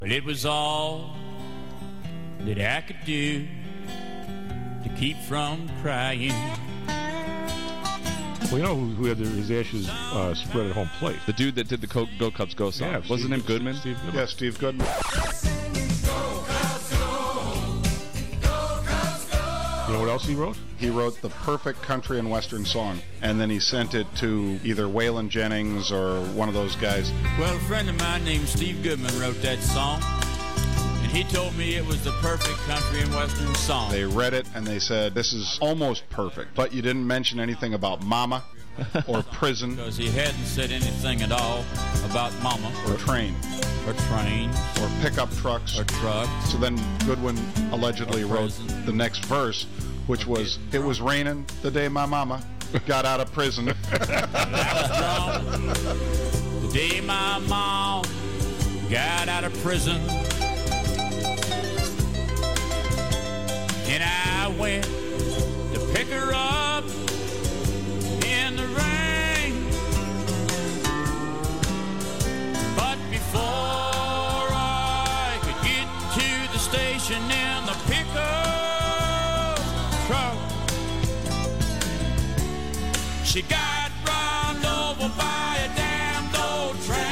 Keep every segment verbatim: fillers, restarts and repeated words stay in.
But it was all that I could do to keep from crying. Well, you know who, who had their, his ashes uh, spread at home plate? The dude that did the Co- Go Cubs Go song. Yeah, Wasn't Steve, him Goodman? Steve Goodman. Yeah, Steve Goodman. You know what else he wrote? He wrote the perfect country and western song, and then he sent it to either Waylon Jennings or one of those guys. Well, a friend of mine named Steve Goodman wrote that song, and he told me it was the perfect country and western song. They read it and they said, this is almost perfect, but you didn't mention anything about mama or prison Because he hadn't said anything at all about mama or train or trains or pickup trucks. or trucks. So then Goodwin allegedly Or wrote prison. the next verse, which was, it was raining the day my mama got out of prison. I was drunk the day my mom got out of prison. And I went to pick her up in the rain. But before I could get to the station in the pickup truck, she got run over by a damned old train.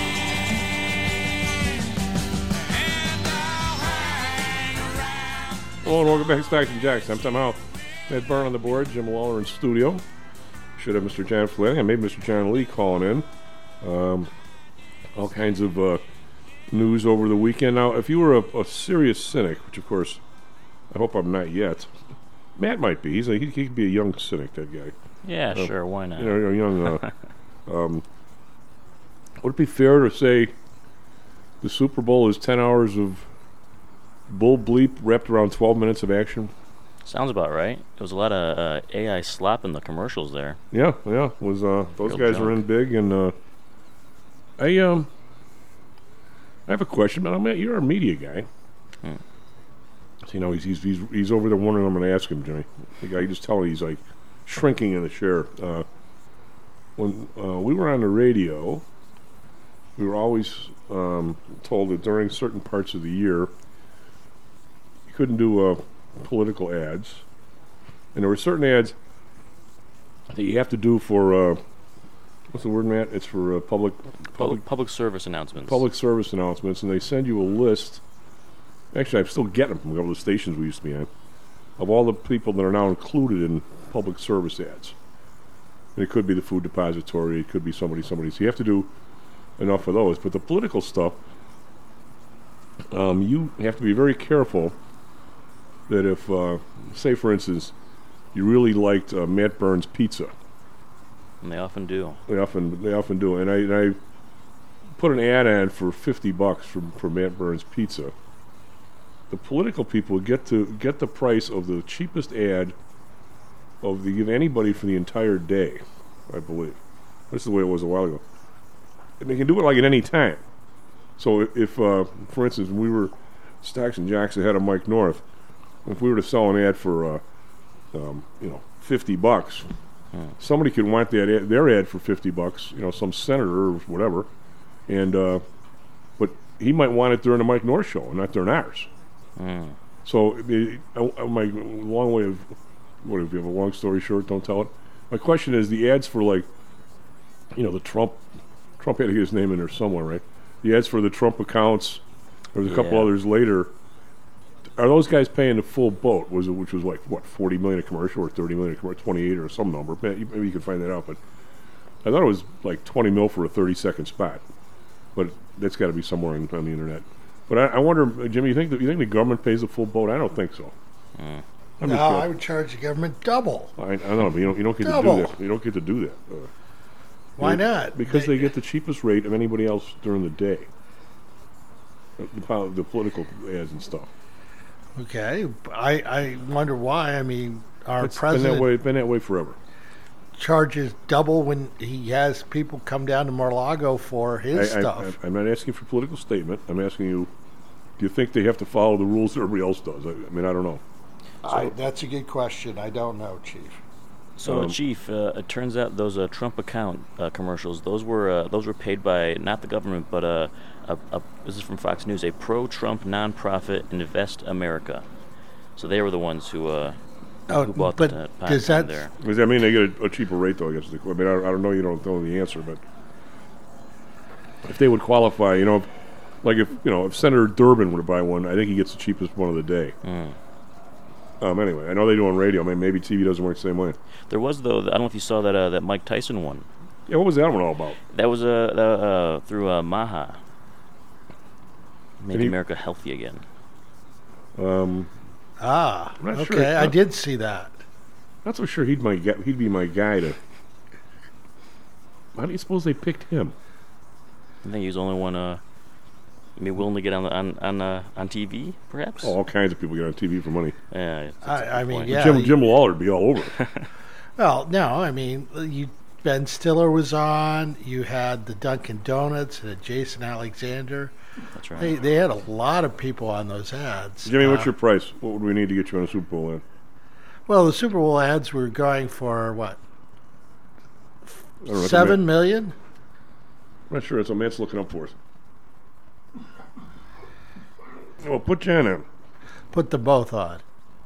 And I'll hang around. Hello and welcome back to Stacks and Jacks. I'm Tom Howell. Matt Byrne on the board, Jim Waller in studio. Should have Mister John Flynn and maybe Mister John Lee calling in. Um, all kinds of uh, news over the weekend. Now, if you were a, a serious cynic, which of course I hope I'm not yet, Matt might be. He's a, he, he could be a young cynic, that guy. Yeah, Uh, sure. Why not? You know, a young. Uh, um, would it be fair to say the Super Bowl is ten hours of bull bleep wrapped around twelve minutes of action? Sounds about right. There was a lot of uh, A I slap in the commercials there. Yeah, yeah. Was uh, those Real guys were in junk. big, and uh, I um, I have a question, but I'm you're a media guy. Hmm. So, you know, he's he's he's, he's over there wondering. I'm going to ask him, Jimmy. The guy, you just tell me he's like shrinking in the chair. Uh, when uh, we were on the radio, we were always um, told that during certain parts of the year, you couldn't do uh, political ads, and there were certain ads that you have to do for uh, what's the word, Matt? It's for uh, public Public, public public service announcements. public service announcements, and they send you a list. Actually, I still get them from a couple of the stations we used to be on, of all the people that are now included in public service ads. And it could be the food depository, it could be somebody, somebody. So you have to do enough of those. But the political stuff, um, you have to be very careful that if, uh, say for instance, you really liked uh, Matt Byrne's pizza. And they often do. They often they often do. And I, and I put an ad on for fifty bucks for, for Matt Byrne's pizza. The political people get to get the price of the cheapest ad of the of anybody for the entire day, I believe. This is the way it was a while ago. And they can do it like at any time. So if, if uh, for instance, when we were Stacks and Jacks ahead of Mike North, if we were to sell an ad for, uh, um, you know, fifty bucks, Hmm. somebody could want that ad, their ad for fifty bucks, you know, some senator or whatever, and uh, but he might want it during the Mike North show and not during ours. Mm. So, the, uh, my long way of, what if you have a long story short, don't tell it. My question is the ads for, like, you know, the Trump, Trump had to get his name in there somewhere, right? The ads for the Trump accounts, there was a couple Yeah. others later. Are those guys paying the full boat? Was it, which was like, what, forty million a commercial or thirty million a commercial, twenty-eight or some number? Maybe maybe you could find that out, but I thought it was like twenty mil for a thirty second spot. But that's got to be somewhere on, on the internet. But I, I wonder, uh, Jimmy, you think that, you think the government pays the full boat? I don't think so. Mm. I'm No, just gonna- I would charge the government double. I, I don't know, but you don't, you don't get Double. to do that. You don't get to do that. Uh, Why they- not? Because they, get the cheapest rate of anybody else during the day. Uh, The, pol- the political ads and stuff. Okay, I, I wonder why. I mean, our It's been that president way. Been that way forever. charges double when he has people come down to Mar-a-Lago for his I, stuff. I, I'm not asking for a political statement. I'm asking you, do you think they have to follow the rules that everybody else does? I, I mean, I don't know. I, that's a good question. I don't know, Chief. So, Um, Chief, uh, it turns out those uh, Trump account uh, commercials, those were uh, those were paid by not the government, but uh, a, a, this is from Fox News, a pro-Trump nonprofit, Invest America. So they were the ones who uh, Oh, who bought but the uh, does popcorn that there. Does that mean they get a, a cheaper rate, though, I guess? I mean, I, I don't know, you don't know the answer, but if they would qualify, you know, if, like if, you know, if Senator Durbin were to buy one, I think he gets the cheapest one of the day. Mm. Um, anyway, I know they do on radio. I mean, maybe T V doesn't work the same way. There was, though, I don't know if you saw that uh, that Mike Tyson one. Yeah, what was that one all about? That was uh, uh, uh, through uh, Maha. Make he- America healthy again. Um, ah I'm not okay sure. I did see that. not so sure he'd my gu- he'd be my guy to. Why do you suppose they picked him? I think he was the only one uh, maybe willing to get on the, on on uh, on T V, perhaps. Oh, all kinds of people get on T V for money. Yeah, that's a I, good I mean point. yeah Jim you- Jim Lawler would be all over it. well no I mean you Ben Stiller was on, you had the Dunkin' Donuts and Jason Alexander. That's right. They they had a lot of people on those ads. Jimmy, what's Uh, your price? What would we need to get you on a Super Bowl ad? Well, the Super Bowl ads were going for what? I don't know, Seven million? I'm not sure. It's a man's looking up for us. Well, put Jan in. Put them both on.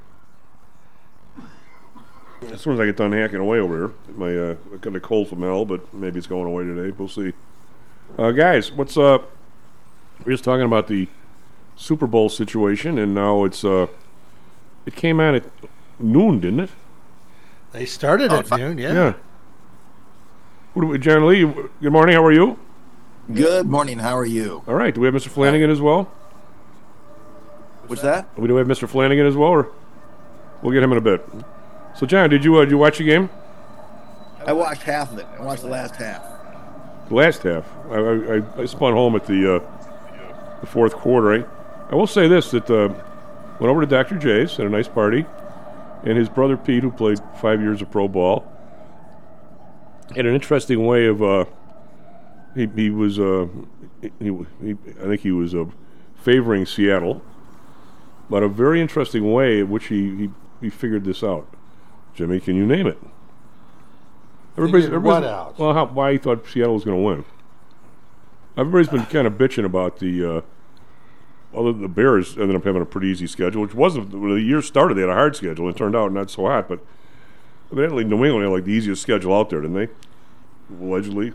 As soon as I get done hacking away over here, my uh, I got a cold from hell, but maybe it's going away today. We'll see. Uh, guys, what's up? We're just talking about the Super Bowl situation, and now it's uh, it came out at noon, didn't it? They started Oh, at fi- noon, yeah. Yeah. What do we, John Lee, good morning. How are you? Good morning. How are you? All right. Do we have Mister Flanagan as well? What's that? We do have Mister Flanagan as well, or we'll get him in a bit. So, John, did you uh, did you watch the game? I watched half of it. I watched the last half. The last half. I, I, I spun home at the uh, the fourth quarter. I, I will say this, that uh, went over to Doctor J's, had a nice party, and his brother Pete, who played five years of pro ball, had an interesting way of, uh, he, he was, uh, he, he, I think he was uh, favoring Seattle, but a very interesting way in which he, he, he figured this out. Jimmy, can you name it? Everybody's, Figured everybody's what out? Well, how, why he thought Seattle was going to win. Everybody's been kind of bitching about the. Uh, well, the Bears ended up having a pretty easy schedule, which wasn't when the year started. They had a hard schedule. It turned out not so hot, but evidently New England had like the easiest schedule out there, didn't they? Allegedly.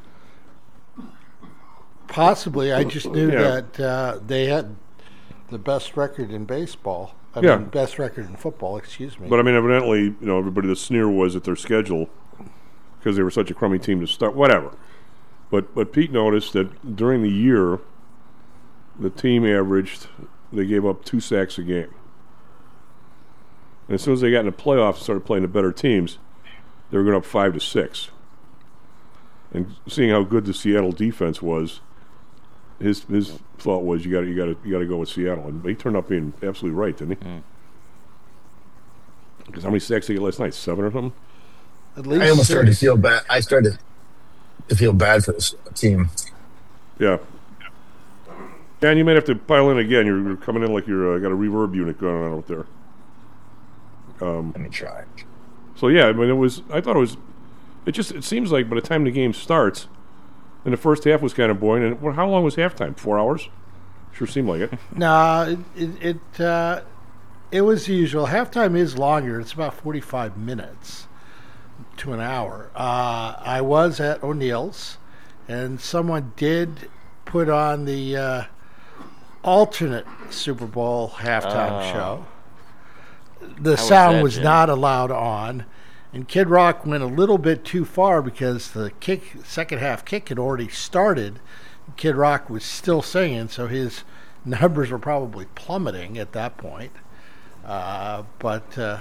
Possibly. I just knew Yeah. that uh, they had the best record in baseball. I Yeah. mean, best record in football, excuse me. But I mean, evidently, you know, everybody, the sneer was at their schedule because they were such a crummy team to start. Whatever. But but Pete noticed that during the year, the team averaged, they gave up two sacks a game. And as soon as they got in the playoffs and started playing the better teams, they were going up five to six. And seeing how good the Seattle defense was, his his thought was you got you got to you got to go with Seattle, and he turned out being absolutely right, didn't he? Because how many sacks did he get last night? Seven or something? At least I almost started to six. feel bad. I started to feel bad for this team. Yeah. Dan, you might have to pile in again. You're, you're coming in like you're uh, got a reverb unit going on out there. Let me try. So yeah, I mean, it was. I thought it was. It just. It seems like by the time the game starts, and the first half was kind of boring. And well, how long was halftime? Four hours. Sure seemed like it. No, it it it, uh, it was the usual. Halftime is longer. It's about forty-five minutes to an hour. Uh, I was at O'Neill's, and someone did put on the uh, alternate Super Bowl halftime Oh. show. The was sound that, was Jim? not allowed on, and Kid Rock went a little bit too far because the kick, second half kick had already started. Kid Rock was still singing, so his numbers were probably plummeting at that point. Uh, but uh,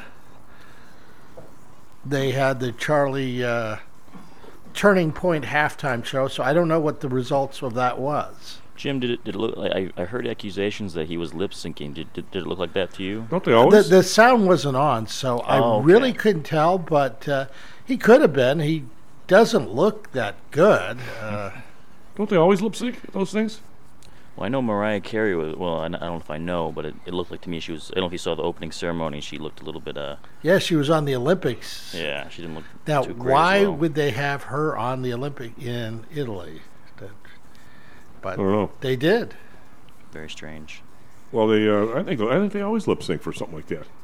they had the Charlie uh, Turning Point halftime show, so I don't know what the results of that was. Jim, did it did it look like I, I heard accusations that he was lip syncing? Did, did did it look like that to you? Don't they The, always? the sound wasn't on, so I Oh, okay. really couldn't tell, but uh, he could have been. He doesn't look that good. Uh, Don't they always lip sync those things? Well, I know Mariah Carey was. Well, I I don't know if I know, but it, it looked like to me she was. I don't know if you saw the opening ceremony. She looked a little bit. Uh, Yeah, she was on the Olympics. yeah, she didn't look Now, too great. why as well. would they have her on the Olympic in Italy? That, but I don't know. they did. Very strange. Well, they uh, I think I think they always lip sync for something like that.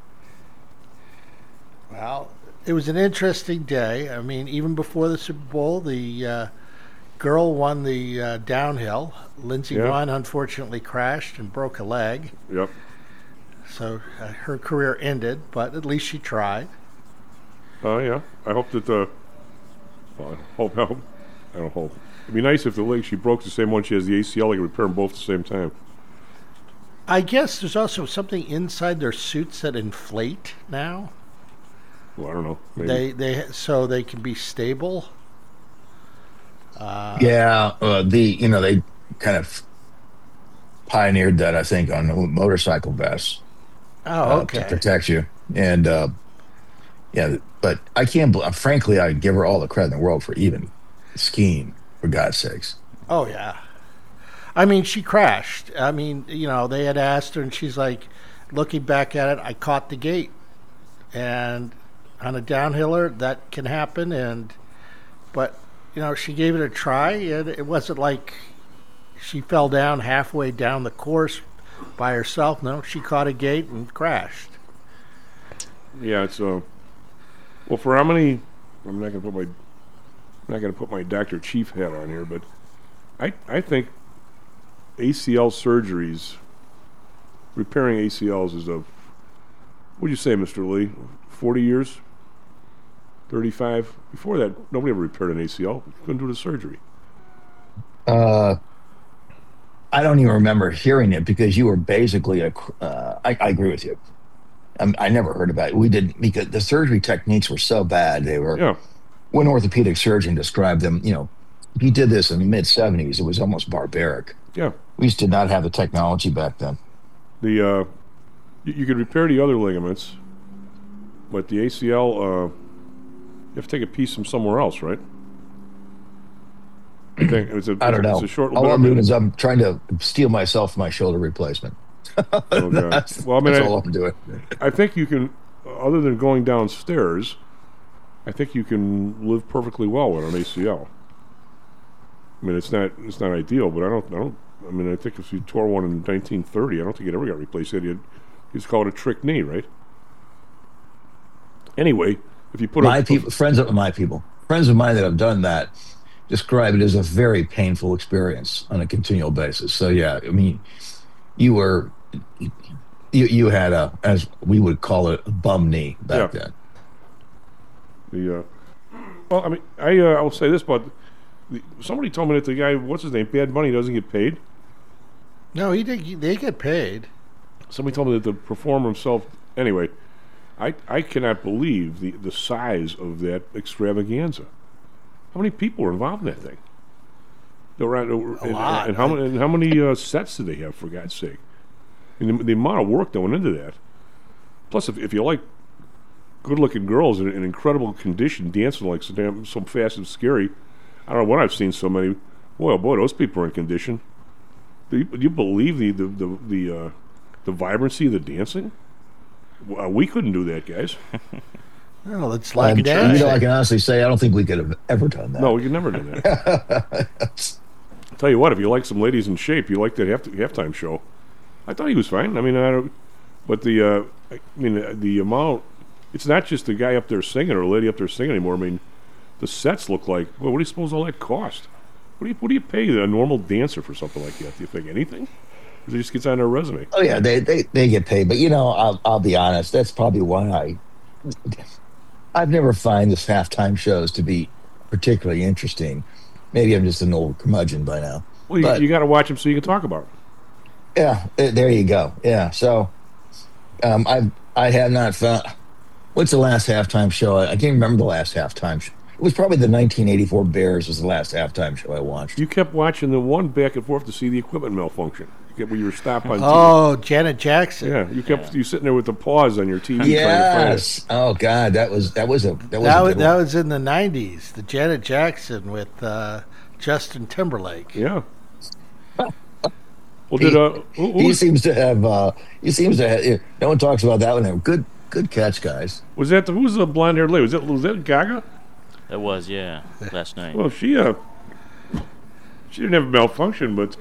Well, it was an interesting day. I mean, even before the Super Bowl, the uh, girl won the uh, downhill. Lindsey Yeah. Vonn unfortunately crashed and broke a leg, Yep. so uh, her career ended. But at least she tried. Oh yeah. I hope that. Uh, well, I hope. I hope. I don't hope. It'd be nice if the leg she broke the same one she has the A C L. They could repair them both at the same time. I guess there's also something inside their suits that inflate now. Well, I don't know. Maybe. They they so they can be stable. Uh, Yeah, uh, the you know they kind of pioneered that, I think, on motorcycle vests Oh, uh, to okay. protect you. And uh, yeah, but I can't. bel- Frankly, I give her all the credit in the world for even skiing. For God's sakes. Oh yeah. I mean, she crashed. I mean, you know, they had asked her, and she's like, looking back at it, I caught the gate, and on a downhiller that can happen. And but you know, she gave it a try, and it wasn't like she fell down halfway down the course by herself. No, she caught a gate and crashed. Yeah, it's uh. Well, for how many? I'm not gonna put my. I'm not gonna put my Doctor Chief hat on here, but I I think A C L surgeries, repairing A C Ls is a. What'd you say, Mister Lee? Forty years. Thirty-five. Before that, nobody ever repaired an A C L. Couldn't do the surgery. Uh, I don't even remember hearing it because you were basically a. cr- Uh, I, I agree with you. I, I never heard about it. We didn't because the surgery techniques were so bad. They were. Yeah. One orthopedic surgeon described them. You know, he did this in the mid seventies. It was almost barbaric. Yeah. We just did not have the technology back then. The uh, you, you could repair the other ligaments, but the A C L, uh, you have to take a piece from somewhere else, right? I think it's a. I don't it's know. A short. All I'm doing is I'm trying to steal myself my shoulder replacement. Oh, God. that's Well, I mean, that's I- all I'm doing. I think you can, other than going downstairs, I think you can live perfectly well with an A C L. I mean, it's not it's not ideal, but I don't I don't. I mean, I think if you tore one in nineteen thirty, I don't think it ever got replaced. It you just call it a trick knee, right? Anyway, if you put My a, people, friends of my people, friends of mine that have done that, describe it as a very painful experience on a continual basis. So yeah, I mean, you were you you had a, as we would call it, a bum knee back Yeah. then. the uh, well, I mean, I uh, I will say this, but the, somebody told me that the guy, what's his name, Bad Bunny, doesn't get paid. No, he did. They get paid. Somebody told me that the performer himself. Anyway, I I cannot believe the the size of that extravaganza. How many people were involved in that thing? There were, and, lot. And how many and how many uh, sets did they have, for God's sake? And the, the amount of work that went into that. Plus, if if you like good-looking girls in, in incredible condition dancing like so damn so fast and scary, I don't know when I've seen so many. Boy, oh boy, those people are in condition. Do you, do you believe the the the the, uh, the vibrancy of the dancing? Well, we couldn't do that, guys. Well, it's like Um, dancing. you know, I can honestly say I don't think we could have ever done that. No, we could never do that. Tell you what, if you like some ladies in shape, you like that half, halftime show. I thought he was fine. I mean, I don't, but the uh, I mean uh, the amount. It's not just the guy up there singing or a lady up there singing anymore. I mean, the sets look like. Well, what do you suppose all that cost? What do you what do you pay a normal dancer for something like that? Do you think anything? Or it just gets on their resume. Oh yeah, they, they they get paid, but you know, I'll I'll be honest. That's probably why I I've never find this halftime shows to be particularly interesting. Maybe I'm just an old curmudgeon by now. Well, you, But- you got to watch them so you can talk about it. Yeah, th- there you go. Yeah, so um, I I have not found. What's the last halftime show? I, I can't remember the last halftime show. It was probably the nineteen eighty-four Bears was the last halftime show I watched. You kept watching the one back and forth to see the equipment malfunction. You kept, when you were stopped on Oh, Janet Jackson. T V. Yeah, you kept you sitting there with the pause on your T V trying to find it. Yes. Oh God, that was that was a that was That a was, good that one. was in the nineties. The Janet Jackson with uh, Justin Timberlake. Yeah. Well, did he, uh, who, who he was, seems to have. Uh, he seems to have. No one talks about that one. Good, good catch, guys. was that? The, who was the blonde-haired lady? Was that was that Gaga? That was, yeah, last night. Well, she uh, she didn't have a malfunction, but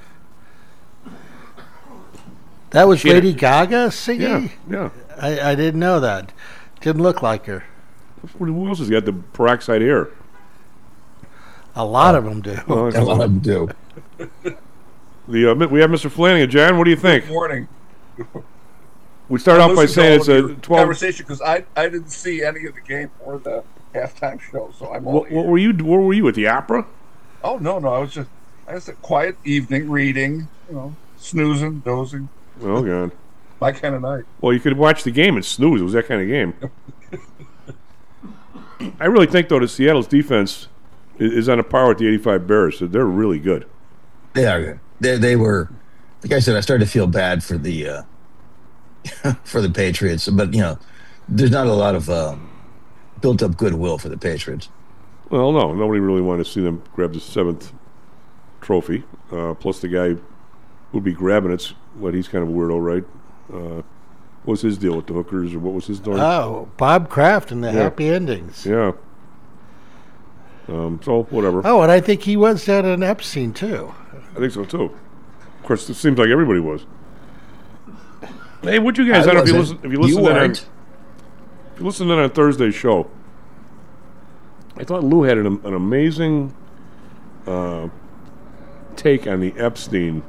That was She had- Lady Gaga singing? yeah, yeah. I, I didn't know that. Didn't look like her. Who else has got the peroxide hair? A lot of them do. Well, A lot of them do. the uh, we have Mister Flanagan. John, what do you think? Good morning. We start off by Listen to saying all it's of a your twelve. conversation because I I didn't see any of the game or the halftime show, so I'm What, only what here. were you? Where were you at the opera? Oh no, no, I was just I was a quiet evening reading, you know, snoozing, dozing, Oh God. my kind of night. Well, you could watch the game and snooze. It was that kind of game. I really think though that Seattle's defense is, is on a par with the eighty-five Bears. So they're really good. They are good. They they were. Like I said, I started to feel bad for the uh, for the Patriots, but you know, there's not a lot of uh, built up goodwill for the Patriots. Well, no, nobody really wanted to see them grab the seventh trophy. Uh, plus, the guy who'd be grabbing it's what he's kind of a weirdo, right? Uh, what's his deal with the hookers, or what was his story? Oh, Bob Kraft and the Yeah. Happy Endings. Yeah. Um, so whatever. Oh, and I think he was down in Epstein, too. I think so too. Of course, it seems like everybody was. Hey, what you guys? I I, don't know if you wasn't. listen. If you listen You in on, weren't. if you listen in on Thursday's show, I thought Lou had an, an amazing uh, take on the Epstein.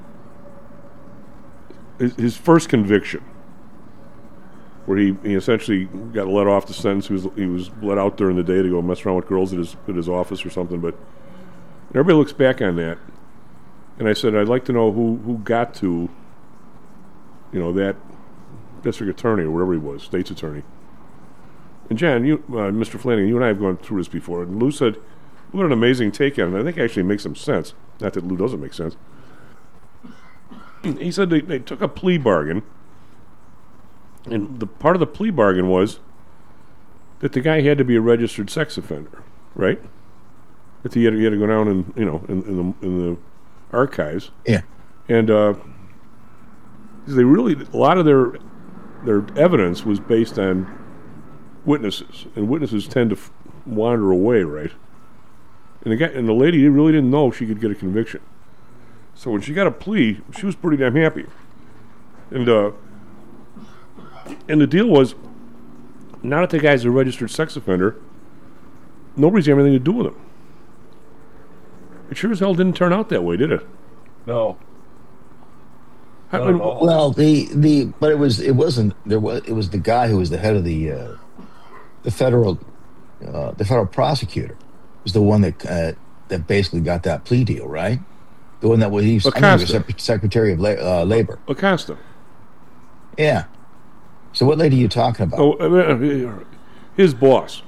His, his first conviction, where he, he essentially got let off the sentence. He was he was let out during the day to go mess around with girls at his at his office or something. But everybody looks back on that, and I said I'd like to know who, who got to, you know, that district attorney or whatever he was, state's attorney. And John, you, uh, Mister Flanagan, you and I have gone through this before. And Lou said, "What an amazing take on it." I think it actually makes some sense. Not that Lou doesn't make sense. He said they, they took a plea bargain, and the part of the plea bargain was that the guy had to be a registered sex offender, right? That he had, he had to go down and you know in, in the in the archives, Yeah. and uh, they really a lot of their their evidence was based on witnesses, and witnesses tend to f- wander away, right? And the guy and the lady really didn't know if she could get a conviction. So when she got a plea, she was pretty damn happy. And uh, and the deal was, now that the guy's a registered sex offender, nobody's got anything to do with him. It sure as hell didn't turn out that way, did it? No, How- not at all. Well, the the but it was it wasn't there was it was the guy who was the head of the uh, the federal uh, the federal prosecutor was the one that uh, that basically got that plea deal, right? The one that was he was, I think he was Acosta. Sec- Secretary of La- uh, Labor. Acosta. Yeah. So what lady are you talking about? Oh, I mean, his boss.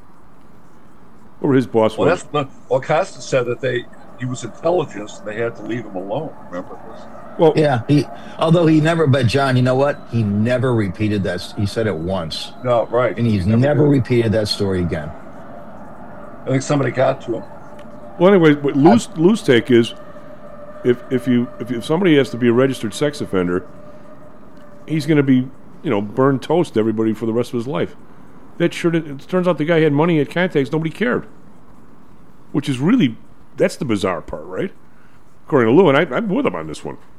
Or his boss Well, was. that's not, well, Costa said that they he was intelligence and they had to leave him alone. Remember this? Well, Yeah, he although he never but John, you know what? He never repeated that. He said it once, No, right. and he's He never did. repeated that story again. I think somebody got to him. Well, anyway, what Lou's, Lou's take is, if if you if, if somebody has to be a registered sex offender, he's going to be, you know, burned toast to everybody for the rest of his life. That sure did, it turns out the guy had money at contacts, nobody cared. Which is really, that's the bizarre part, right? According to Lou, and I, I'm with him on this one.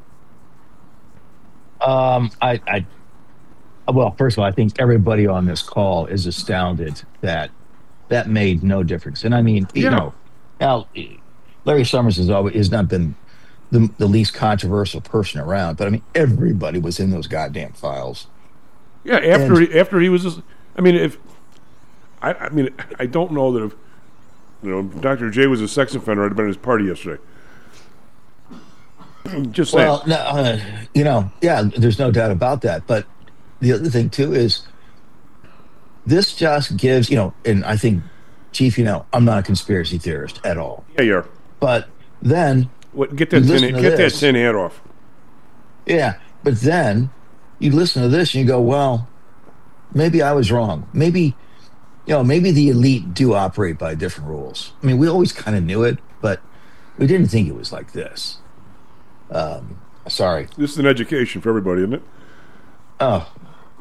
Um, I, I, well, first of all, I think everybody on this call is astounded that that made no difference. And I mean, you Yeah. know, now Larry Summers has always has not been the the least controversial person around, but I mean, everybody was in those goddamn files. Yeah, after And- he, after he was, just, I mean, if I, I mean, I don't know that if you know Doctor J was a sex offender, I'd have been at his party yesterday. Just saying. Well, no, uh, you know, yeah, there's no doubt about that. But the other thing too is this just gives, you know, and I think, Chief, you know, I'm not a conspiracy theorist at all. yeah, yeah. But then, What, get that You tin, listen to get that this. tin hat off. yeah, but then you listen to this and you go, well, maybe I was wrong. Maybe, you know, maybe the elite do operate by different rules. I mean, we always kind of knew it, but we didn't think it was like this. Um, Sorry. This is an education for everybody, isn't it? Oh.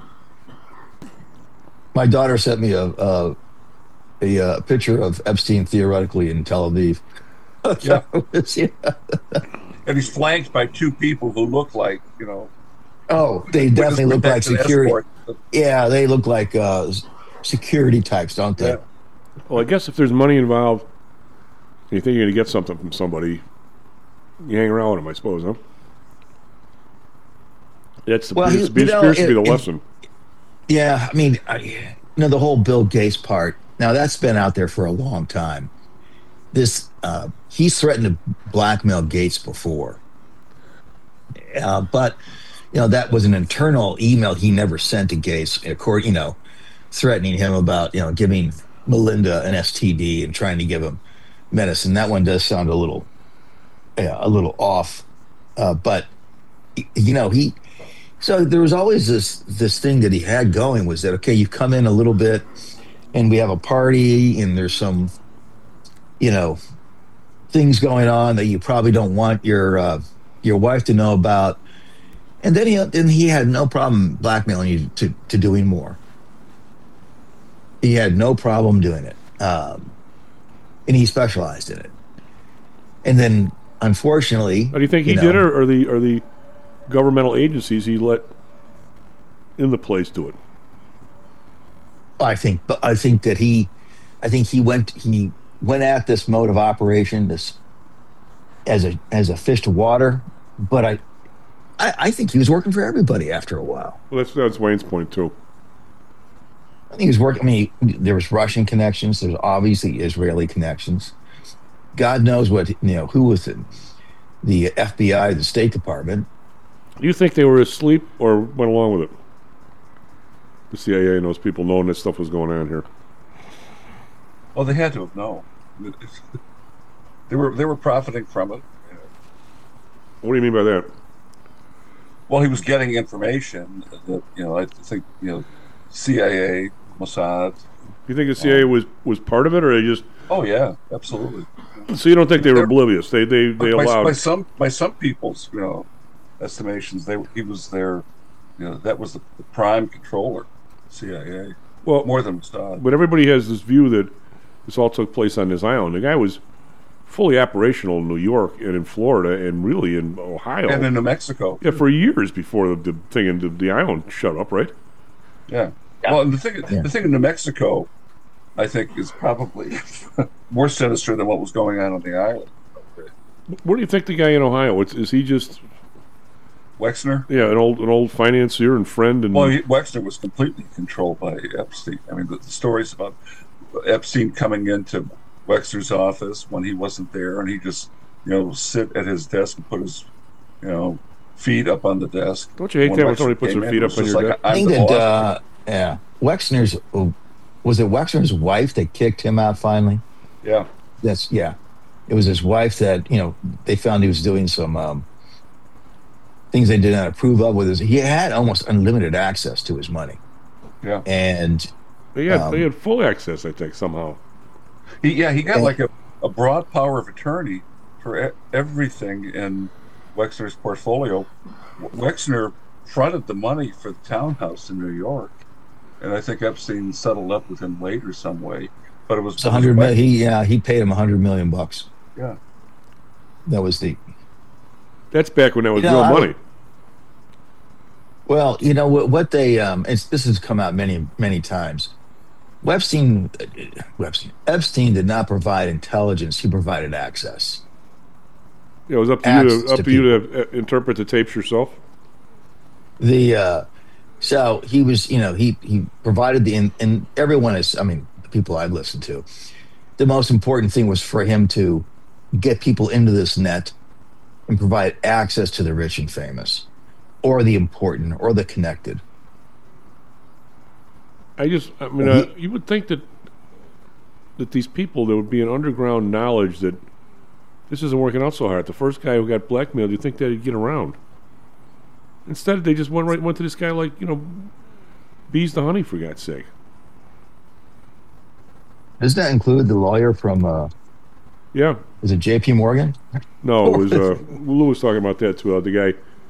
My daughter sent me a a, a, a picture of Epstein theoretically in Tel Aviv. Yeah. Yeah. And he's flanked by two people who look like, you know. Oh, they definitely look like protection security. escort. Yeah, they look like uh, security types, don't they? Yeah. Well, I guess if there's money involved, and you think you're going to get something from somebody, you hang around with them, I suppose, huh? That's the, Well, appears, you- appears, you know, appears to be the it- it- lesson. Yeah, I mean, I, you know, the whole Bill Gates part. Now that's been out there for a long time. This uh, he's threatened to blackmail Gates before, uh, but you know that was an internal email he never sent to Gates. Accord, you know, threatening him about you know giving Melinda an S T D and trying to give him medicine. That one does sound a little, yeah, a little off, uh, but you know he. So there was always this this thing that he had going was that okay, you come in a little bit, and we have a party, and there's some, you know, things going on that you probably don't want your uh, your wife to know about, and then he and he had no problem blackmailing you to to doing more. He had no problem doing it, um, and he specialized in it. And then, unfortunately, How do you think he you did it, know, or the or the governmental agencies he let in the place do it? I think, but I think that he, I think he went he went at this mode of operation this as a as a fish to water. But I, I, I think he was working for everybody after a while. Well, that's that's Wayne's point too. I think he was working. I mean, there was Russian connections. There's obviously Israeli connections. God knows what you know who was in the F B I, the State Department. Do you think they were asleep or went along with it? The C I A and those people knowing that stuff was going on here. Well, they had to have known. They were they were profiting from it. What do you mean by that? Well, he was getting information that you know. I think you know, C I A, Mossad. You think the C I A was, was part of it, or they just? Oh yeah, absolutely. So you don't think they were They're- oblivious? They they they by, allowed. by some by some people's you know estimations, they he was their you know that was the, the prime controller, C I A, well, more than Mossad. but everybody has this view that this all took place on this island. The guy was fully operational in New York and in Florida and really in Ohio. And in New Mexico. Yeah, for years before the, the thing in the, the island shut up, right? Yeah. Well, and the thing Yeah. the thing in New Mexico, I think, is probably more sinister than what was going on on the island. What do you think the guy in Ohio? Is, is he just Wexner. yeah an old an old financier and friend? And Well, he, Wexner was completely controlled by Epstein. I mean, the, the stories about Epstein coming into Wexner's office when he wasn't there, and he just, you know, sit at his desk and put his, you know, feet up on the desk. Don't you hate When that when Wexner somebody puts came their in, feet it up was on just your like, desk? I I'm think the that boss. uh, yeah, Wexner's oh, was it Wexner's wife that kicked him out finally? Yeah. That's yeah. It was his wife that you know they found he was doing some um, things they did not approve of with his. He had almost unlimited access to his money, Yeah. and They had um, they had full access, I think, somehow. He, yeah, he got Yeah. like a, a broad power of attorney for e- everything in Wexner's portfolio. W- Wexner fronted the money for the townhouse in New York, and I think Epstein settled up with him later some way. But it was it's a hundred million. He yeah he paid him a hundred million bucks. Yeah. That was the That's back when that was You know, real I money. would- well, you know what what they um it's, this has come out many many times. Webstein, uh, Webstein, Epstein did not provide intelligence. He provided access. Yeah, it was up to you Access to, up to to you to uh, interpret the tapes yourself. The uh, so he was, you know, he he provided the and, and everyone is, I mean, the people I've listened to, the most important thing was for him to get people into this net and provide access to the rich and famous, or the important, or the connected. I just, I mean, Well, uh, you would think that that these people, there would be an underground knowledge that this isn't working out so hard. The first guy who got blackmailed, you think they'd get around. Instead, they just went right went to this guy like, you know, bees the honey, for God's sake. Doesn't that include the lawyer from? Uh, Yeah. is it J P Morgan? No, it was uh, Lou was talking about that too. Uh, the guy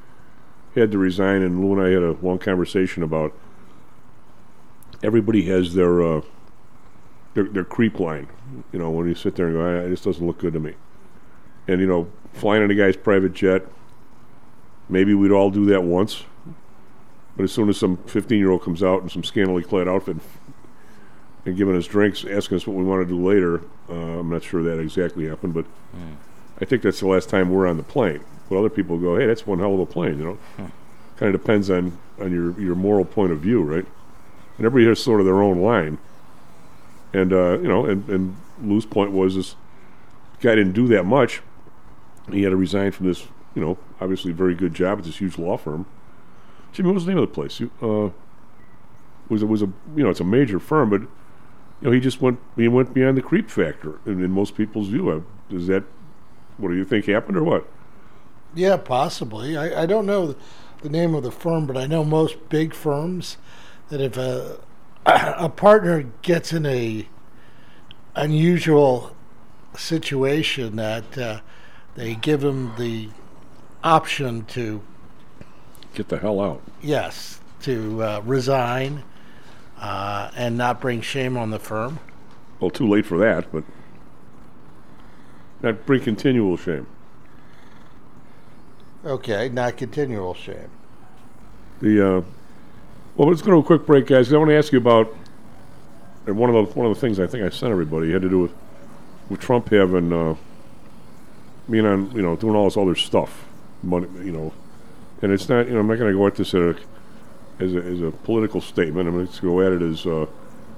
had to resign, and Lou and I had a long conversation about everybody has their uh, their, their creep line. You know, when you sit there and go, ah, this doesn't look good to me. And, you know, flying in a guy's private jet, maybe we'd all do that once. But as soon as some fifteen-year-old comes out in some scantily clad outfit and giving us drinks, asking us what we want to do later, uh, I'm not sure that exactly happened, but mm. I think that's the last time we're on the plane. But other people go, hey, that's one hell of a plane, you know. Hmm. Kind of depends on, on your, your moral point of view, right? And everybody has sort of their own line. And, uh, you know, and, and Lou's point was this guy didn't do that much. He had to resign from this, you know, obviously very good job at this huge law firm. Jimmy, what was the name of the place? You, uh, was it was a you know it's a major firm, but you know he just went he went beyond the creep factor in, in most people's view. Uh, is that what do you think happened or what? Yeah, possibly. I, I don't know the name of the firm, but I know most big firms that if a a partner gets in a unusual situation that uh, they give him the option to get the hell out. Yes, to uh, resign uh, and not bring shame on the firm. Well, too late for that, but not bring continual shame. Okay, not continual shame. The uh, well, let's go to a quick break, guys. I want to ask you about and one of the one of the things I think I sent everybody had to do with with Trump having uh, being on you know doing all this other stuff, money, you know. And it's not, you know, I'm not going to go at this as a, as a, as a political statement. I'm going to go at it as, uh,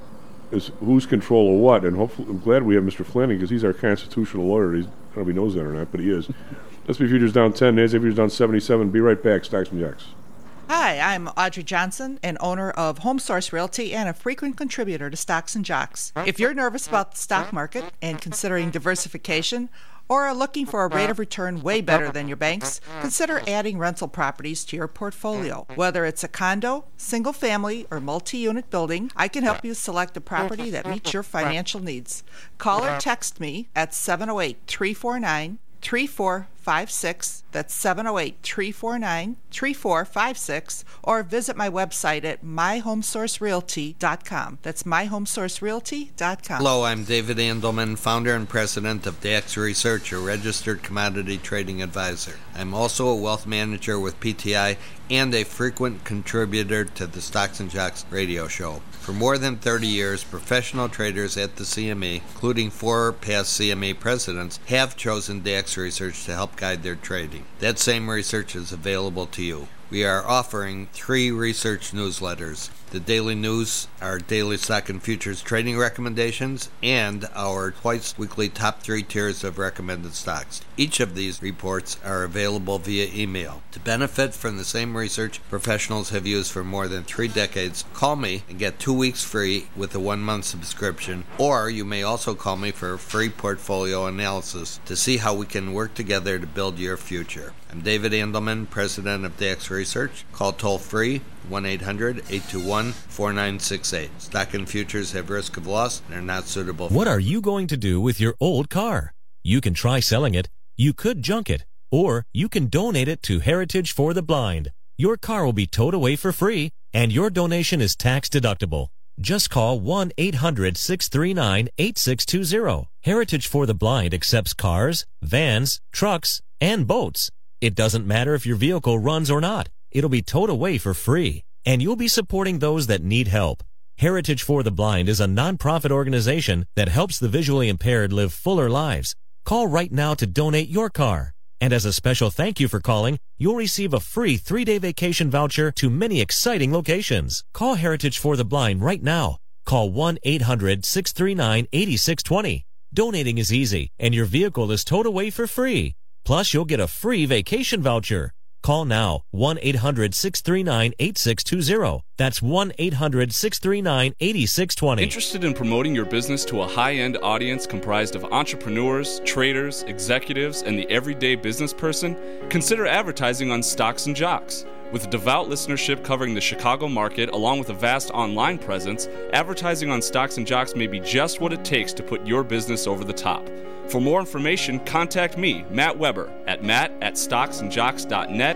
as who's control of what. And hopefully, I'm glad we have Mister Flanagan because he's our constitutional lawyer. He's, I don't know if he knows that or not, but he is. S and P Futures down ten, Nasdaq Futures down seventy-seven. Be right back, Stocks and Jocks. Hi, I'm Audrey Johnson, an owner of HomeSource Realty and a frequent contributor to Stocks and Jocks. If you're nervous about the stock market and considering diversification, or are looking for a rate of return way better than your banks, consider adding rental properties to your portfolio. Whether it's a condo, single family, or multi-unit building, I can help you select a property that meets your financial needs. Call or text me at seven oh eight, three four nine, three four five six. That's seven oh eight, three four nine, three four five six. Or visit my website at my home source realty dot com. That's my home source realty dot com. Hello, I'm David Andelman, founder and president of D A X Research, a registered commodity trading advisor. I'm also a wealth manager with P T I and a frequent contributor to the Stocks and Jocks radio show. For more than thirty years, professional traders at the C M E, including four past C M E presidents, have chosen D A X Research to help guide their trading. That same research is available to you. We are offering three research newsletters. The daily news, our daily stock and futures trading recommendations, and our twice weekly top three tiers of recommended stocks. Each of these reports are available via email. To benefit from the same research professionals have used for more than three decades, call me and get two weeks free with a one-month subscription, or you may also call me for a free portfolio analysis to see how we can work together to build your future. I'm David Andelman, president of D A X Research. Call toll-free one eight hundred, eight two one, four nine six eight. Stock and futures have risk of loss and are not suitable. What are you going to do with your old car? You can try selling it, you could junk it, or you can donate it to Heritage for the Blind. Your car will be towed away for free, and your donation is tax deductible. Just call one eight hundred, six three nine, eight six two zero. Heritage for the Blind accepts cars, vans, trucks, and boats. It doesn't matter if your vehicle runs or not. It'll be towed away for free, and you'll be supporting those that need help. Heritage for the Blind is a nonprofit organization that helps the visually impaired live fuller lives. Call right now to donate your car. And as a special thank you for calling, you'll receive a free three-day vacation voucher to many exciting locations. Call Heritage for the Blind right now. Call one eight hundred, six three nine, eight six two zero. Donating is easy, and your vehicle is towed away for free. Plus, you'll get a free vacation voucher. Call now, one eight hundred, six three nine, eight six two zero. That's one eight hundred, six three nine, eight six two zero. Interested in promoting your business to a high-end audience comprised of entrepreneurs, traders, executives, and the everyday business person? Consider advertising on Stocks and Jocks. With a devout listenership covering the Chicago market, along with a vast online presence, advertising on Stocks and Jocks may be just what it takes to put your business over the top. For more information, contact me, Matt Weber, at matt at stocks and jocks dot net.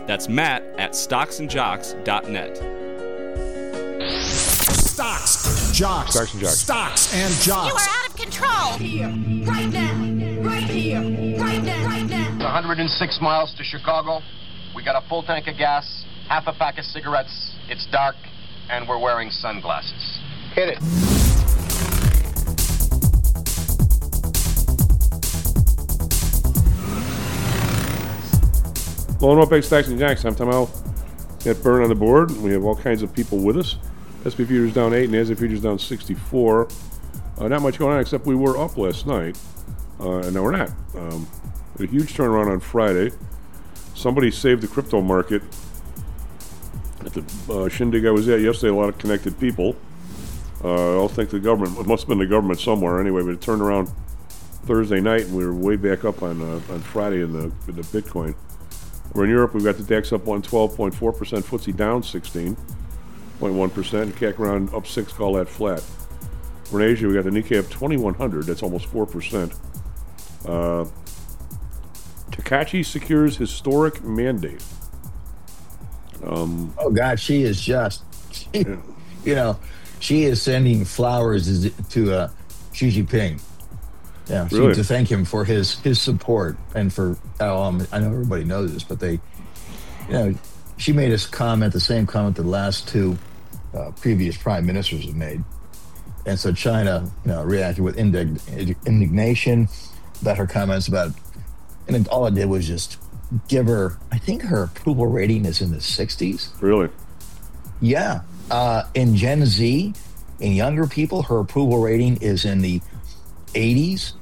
That's Matt at stocks and jocks dot net. Stocks, jocks, Stocks and jocks. Stocks and jocks. You are out of control. Here, right now, right here, right now, right now. one hundred six miles to Chicago. We got a full tank of gas, half a pack of cigarettes. It's dark, and we're wearing sunglasses. Hit it. Well, welcome back to Stocks and Jocks. I'm Tom Al. Got Byrne on the board. We have all kinds of people with us. S and P futures down eight, NASDAQ futures down sixty-four. Uh, not much going on except we were up last night, uh, and now we're not. Um, a huge turnaround on Friday. Somebody saved the crypto market. At the uh, shindig I was at yesterday, a lot of connected people. Uh, I don't think the government, it must have been the government somewhere anyway, but it turned around Thursday night, and we were way back up on uh, on Friday in the in the Bitcoin. We're in Europe. We've got the DAX up one twelve point four percent, F T S E down sixteen point one percent, and C A C around up six, call that flat. We're in Asia. We got the Nikkei up twenty-one hundred. That's almost four percent. Uh, Takachi secures historic mandate. Um, oh God, she is just, she, yeah. you know, she is sending flowers to uh, Xi Jinping. Yeah, really? To thank him for his his support and for um, I know everybody knows this, but they, you know, she made us comment the same comment the last two uh, previous prime ministers have made, and so China, you know, reacted with indig- indignation about her comments about, and all it did was just give her. I think her approval rating is in the sixties. Really? Yeah. Uh, in Gen Z, in younger people, her approval rating is in the eighties.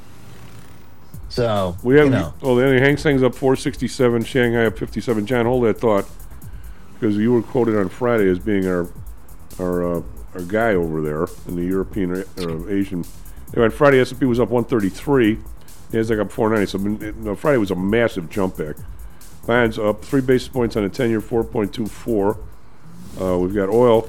So we have, you know. well, the Hang Seng's up four sixty-seven, Shanghai up fifty-seven. John, hold that thought, because you were quoted on Friday as being our our uh, our guy over there in the European or uh, Asian. Anyway, on Friday, S and P was up one thirty-three. NASDAQ up four ninety. So no, Friday was a massive jump back. Bonds up three basis points on a ten-year, four point two four. Uh, we've got oil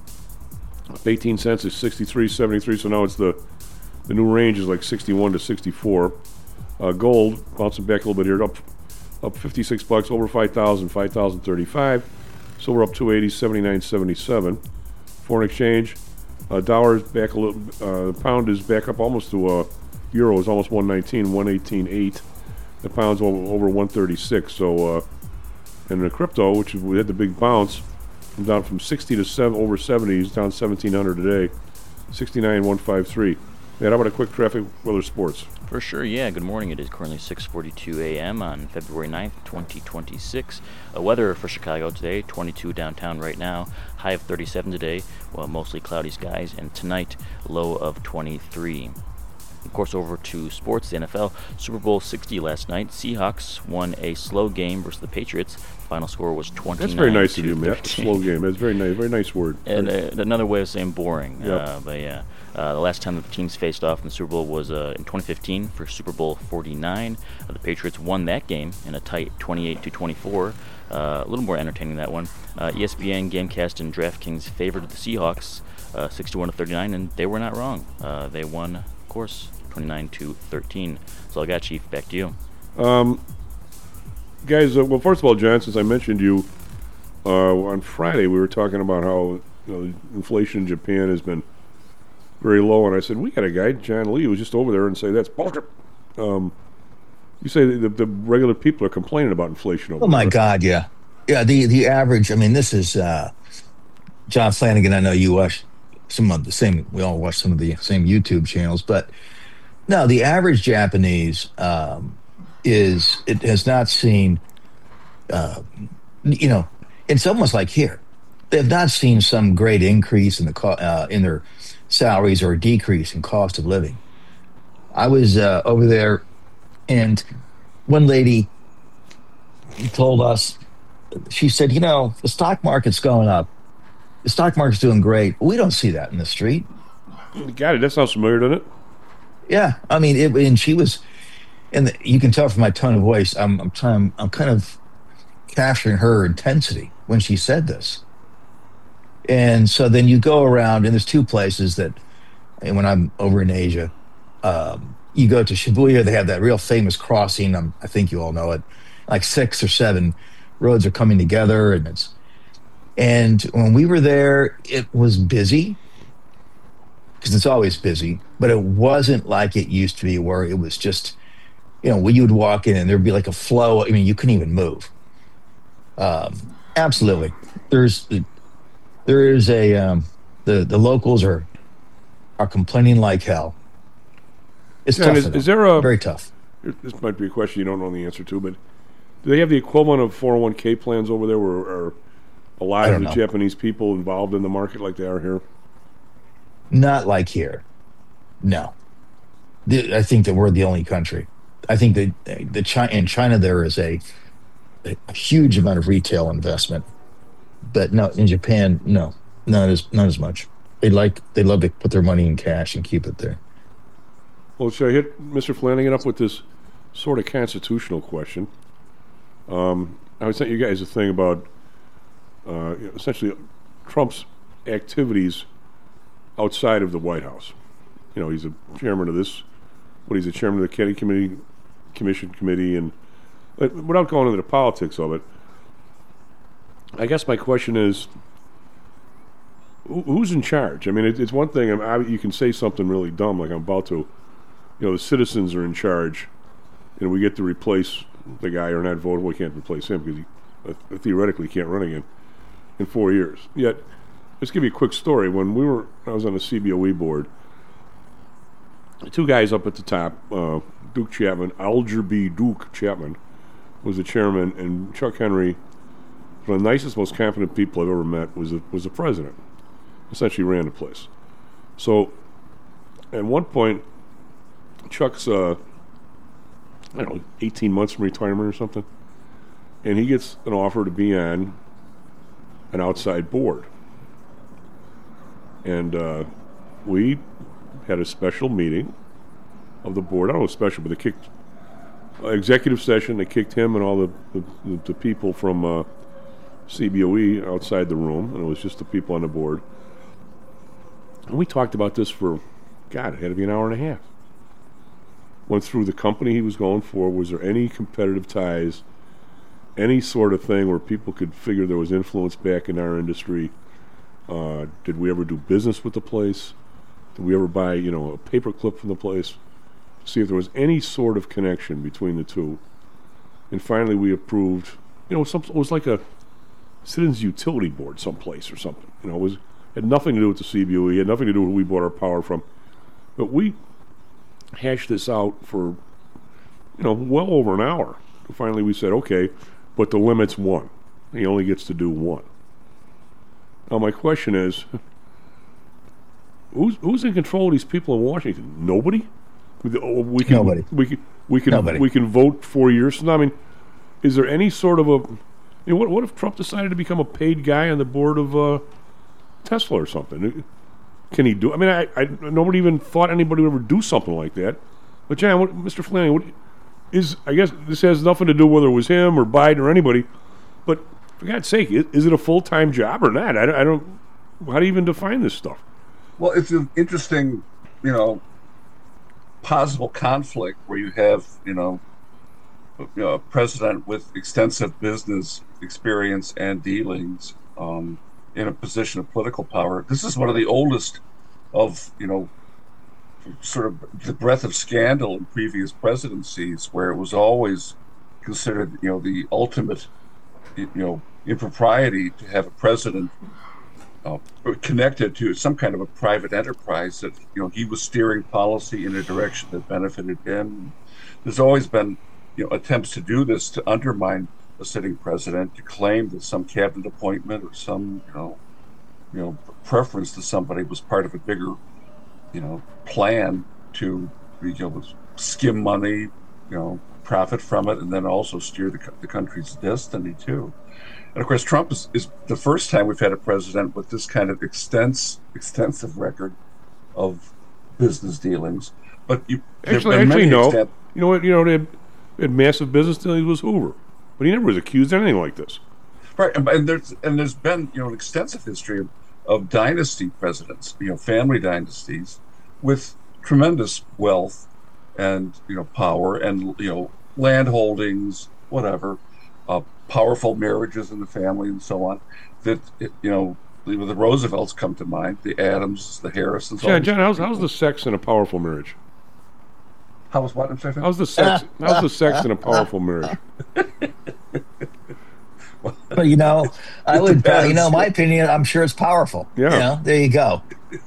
up eighteen cents is sixty-three seventy-three. So now it's the the new range is like sixty-one to sixty-four. Uh, gold bouncing back a little bit here, up up fifty-six bucks, over five thousand, five thousand thirty-five. Silver up two eighty, seventy-nine seventy-seven. Foreign exchange, uh, dollar's back a little. Uh, the pound is back up almost to uh, euro is almost one nineteen, one eighteen eight. The pound's over, over one thirty-six. So, uh, and the crypto, which we had the big bounce, from down from sixty to seven, over seventies, down seventeen hundred today, sixty-nine one fifty-three. Matt, how about a quick traffic, weather, sports? For sure, yeah. Good morning. It is currently six forty-two a.m. on February ninth, twenty twenty-six. Uh, weather for Chicago today, twenty-two downtown right now. High of thirty-seven today, well, mostly cloudy skies. And tonight, low of twenty-three. Of course, over to sports, the N F L. Super Bowl sixty last night. Seahawks won a slow game versus the Patriots. Final score was twenty-nine. That's very nice of you, Matt. Slow game. That's very nice. Very nice word. And uh, another way of saying boring. Yep. Uh, but yeah, uh, the last time that the teams faced off in the Super Bowl was uh, in twenty fifteen for Super Bowl forty-nine. Uh, the Patriots won that game in a tight twenty-eight to twenty-four. Uh, a little more entertaining, that one. Uh, E S P N, Gamecast, and DraftKings favored the Seahawks uh, sixty-one to thirty-nine, and they were not wrong. Uh, they won, of course, twenty-nine to thirteen. That's all I got, Chief. Back to you. Um, guys, uh, well, first of all, John, since I mentioned you, uh, on Friday we were talking about how you know, inflation in Japan has been very low, and I said, we got a guy, John Lee, who's just over there and say, that's bullshit. Um, you say the, the regular people are complaining about inflation over Oh, my there. God, yeah. Yeah, the, the average, I mean, this is uh, John Flanagan. I know you watch some of the same, we all watch some of the same YouTube channels, but no, the average Japanese um, is, it has not seen, uh, you know, it's almost like here. They've not seen some great increase in the co- uh, in their salaries or a decrease in cost of living. I was uh, over there, and one lady told us, she said, you know, the stock market's going up. The stock market's doing great. We don't see that in the street. Got it. That sounds familiar, doesn't it? Yeah, I mean, it, and she was, and the, you can tell from my tone of voice, I'm, I'm trying, I'm kind of capturing her intensity when she said this. And so then you go around, and there's two places that, and when I'm over in Asia, um, you go to Shibuya. They have that real famous crossing. Um, I think you all know it, like six or seven roads are coming together, and it's. And when we were there, it was busy because it's always busy, but it wasn't like it used to be, where it was just, you know, when you would walk in and there'd be like a flow. I mean, you couldn't even move. Um, absolutely, there's there is a um, the the locals are are complaining like hell. It's Yeah, tough. is, for them. is there a very tough? This might be a question you don't know the answer to, but do they have the equivalent of four oh one k plans over there, where are a lot I of don't the know. Japanese people involved in the market like they are here? Not like here. No. The, I think that we're the only country. I think that the China in China there is a, a huge amount of retail investment, but no, in Japan, no, not as not as much. They like they love to put their money in cash and keep it there. Well, should I hit Mister Flanagan up with this sort of constitutional question? Um, I sent you guys a thing about uh, essentially Trump's activities outside of the White House. You know, he's a chairman of this, what he's a chairman of the Kennedy Committee, Commission Committee, and uh, without going into the politics of it, I guess my question is, who, who's in charge? I mean, it, it's one thing, I mean, you can say something really dumb like I'm about to, you know, the citizens are in charge, and we get to replace the guy or not vote. We can't replace him because he uh, theoretically can't run again in four years. Yet, let's give you a quick story. When we were, I was on the C B O E board, two guys up at the top, uh, Duke Chapman, Alger B. Duke Chapman, was the chairman, and Chuck Henry, one of the nicest, most confident people I've ever met, was the, was the president. Essentially ran the place. So, at one point, Chuck's, uh, I don't know, eighteen months from retirement or something, and he gets an offer to be on an outside board. And uh, we had a special meeting of the board. I don't know special, but they kicked uh, executive session. They kicked him and all the, the, the people from uh, C B O E outside the room, and it was just the people on the board. And we talked about this for, God, it had to be an hour and a half. Went through the company he was going for. Was there any competitive ties, any sort of thing where people could figure there was influence back in our industry? Uh, did we ever do business with the place? Did we ever buy, you know, a paper clip from the place? See if there was any sort of connection between the two. And finally we approved, you know, some, it was like a citizens utility board someplace or something. You know, it was had nothing to do with the C B O E, had nothing to do with who we bought our power from. But we hashed this out for, you know, well over an hour. Finally we said, okay, but the limit's one. He only gets to do one. Now my question is, who's who's in control of these people in Washington? Nobody? We can, Nobody. We can we can Nobody. we can vote four years from now. I mean, is there any sort of a? You know, what what if Trump decided to become a paid guy on the board of uh, Tesla or something? Can he do? I mean, I, I nobody even thought anybody would ever do something like that. But John, what, Mister Flanagan, what is? I guess this has nothing to do whether it was him or Biden or anybody. But for God's sake, is, is it a full time job or not? I, I don't. How do you even define this stuff? Well, it's an interesting, you know, possible conflict where you have, you know, you know, a president with extensive business experience and dealings um, in a position of political power. This is one of the oldest of, you know, sort of the breadth of scandal in previous presidencies, where it was always considered, you know, the ultimate, you know, impropriety to have a president Uh, connected to some kind of a private enterprise that, you know, he was steering policy in a direction that benefited him. There's always been, you know, attempts to do this to undermine a sitting president, to claim that some cabinet appointment or some, you know, you know, preference to somebody was part of a bigger, you know, plan to, you know, skim money, you know, profit from it, and then also steer the, the country's destiny too. And of course, Trump is, is the first time we've had a president with this kind of extensive, extensive record of business dealings. But you Actually, actually, no. Extent- you know what? You know, they had, they had massive business dealings with Hoover, but he never was accused of anything like this. Right, and, and there's and there's been, you know, an extensive history of, of dynasty presidents, you know, family dynasties with tremendous wealth and, you know, power and, you know, land holdings, whatever. uh, powerful marriages in the family and so on. That you know, the, the Roosevelts come to mind, the Adams, the Harrisons. John, John, how's how's the sex in a powerful marriage? How's what? I'm sorry. How's the sex? How's the sex in a powerful marriage? Well, you know, I It would, uh, you depends. know, my opinion, I'm sure it's powerful. Yeah. You know, there you go.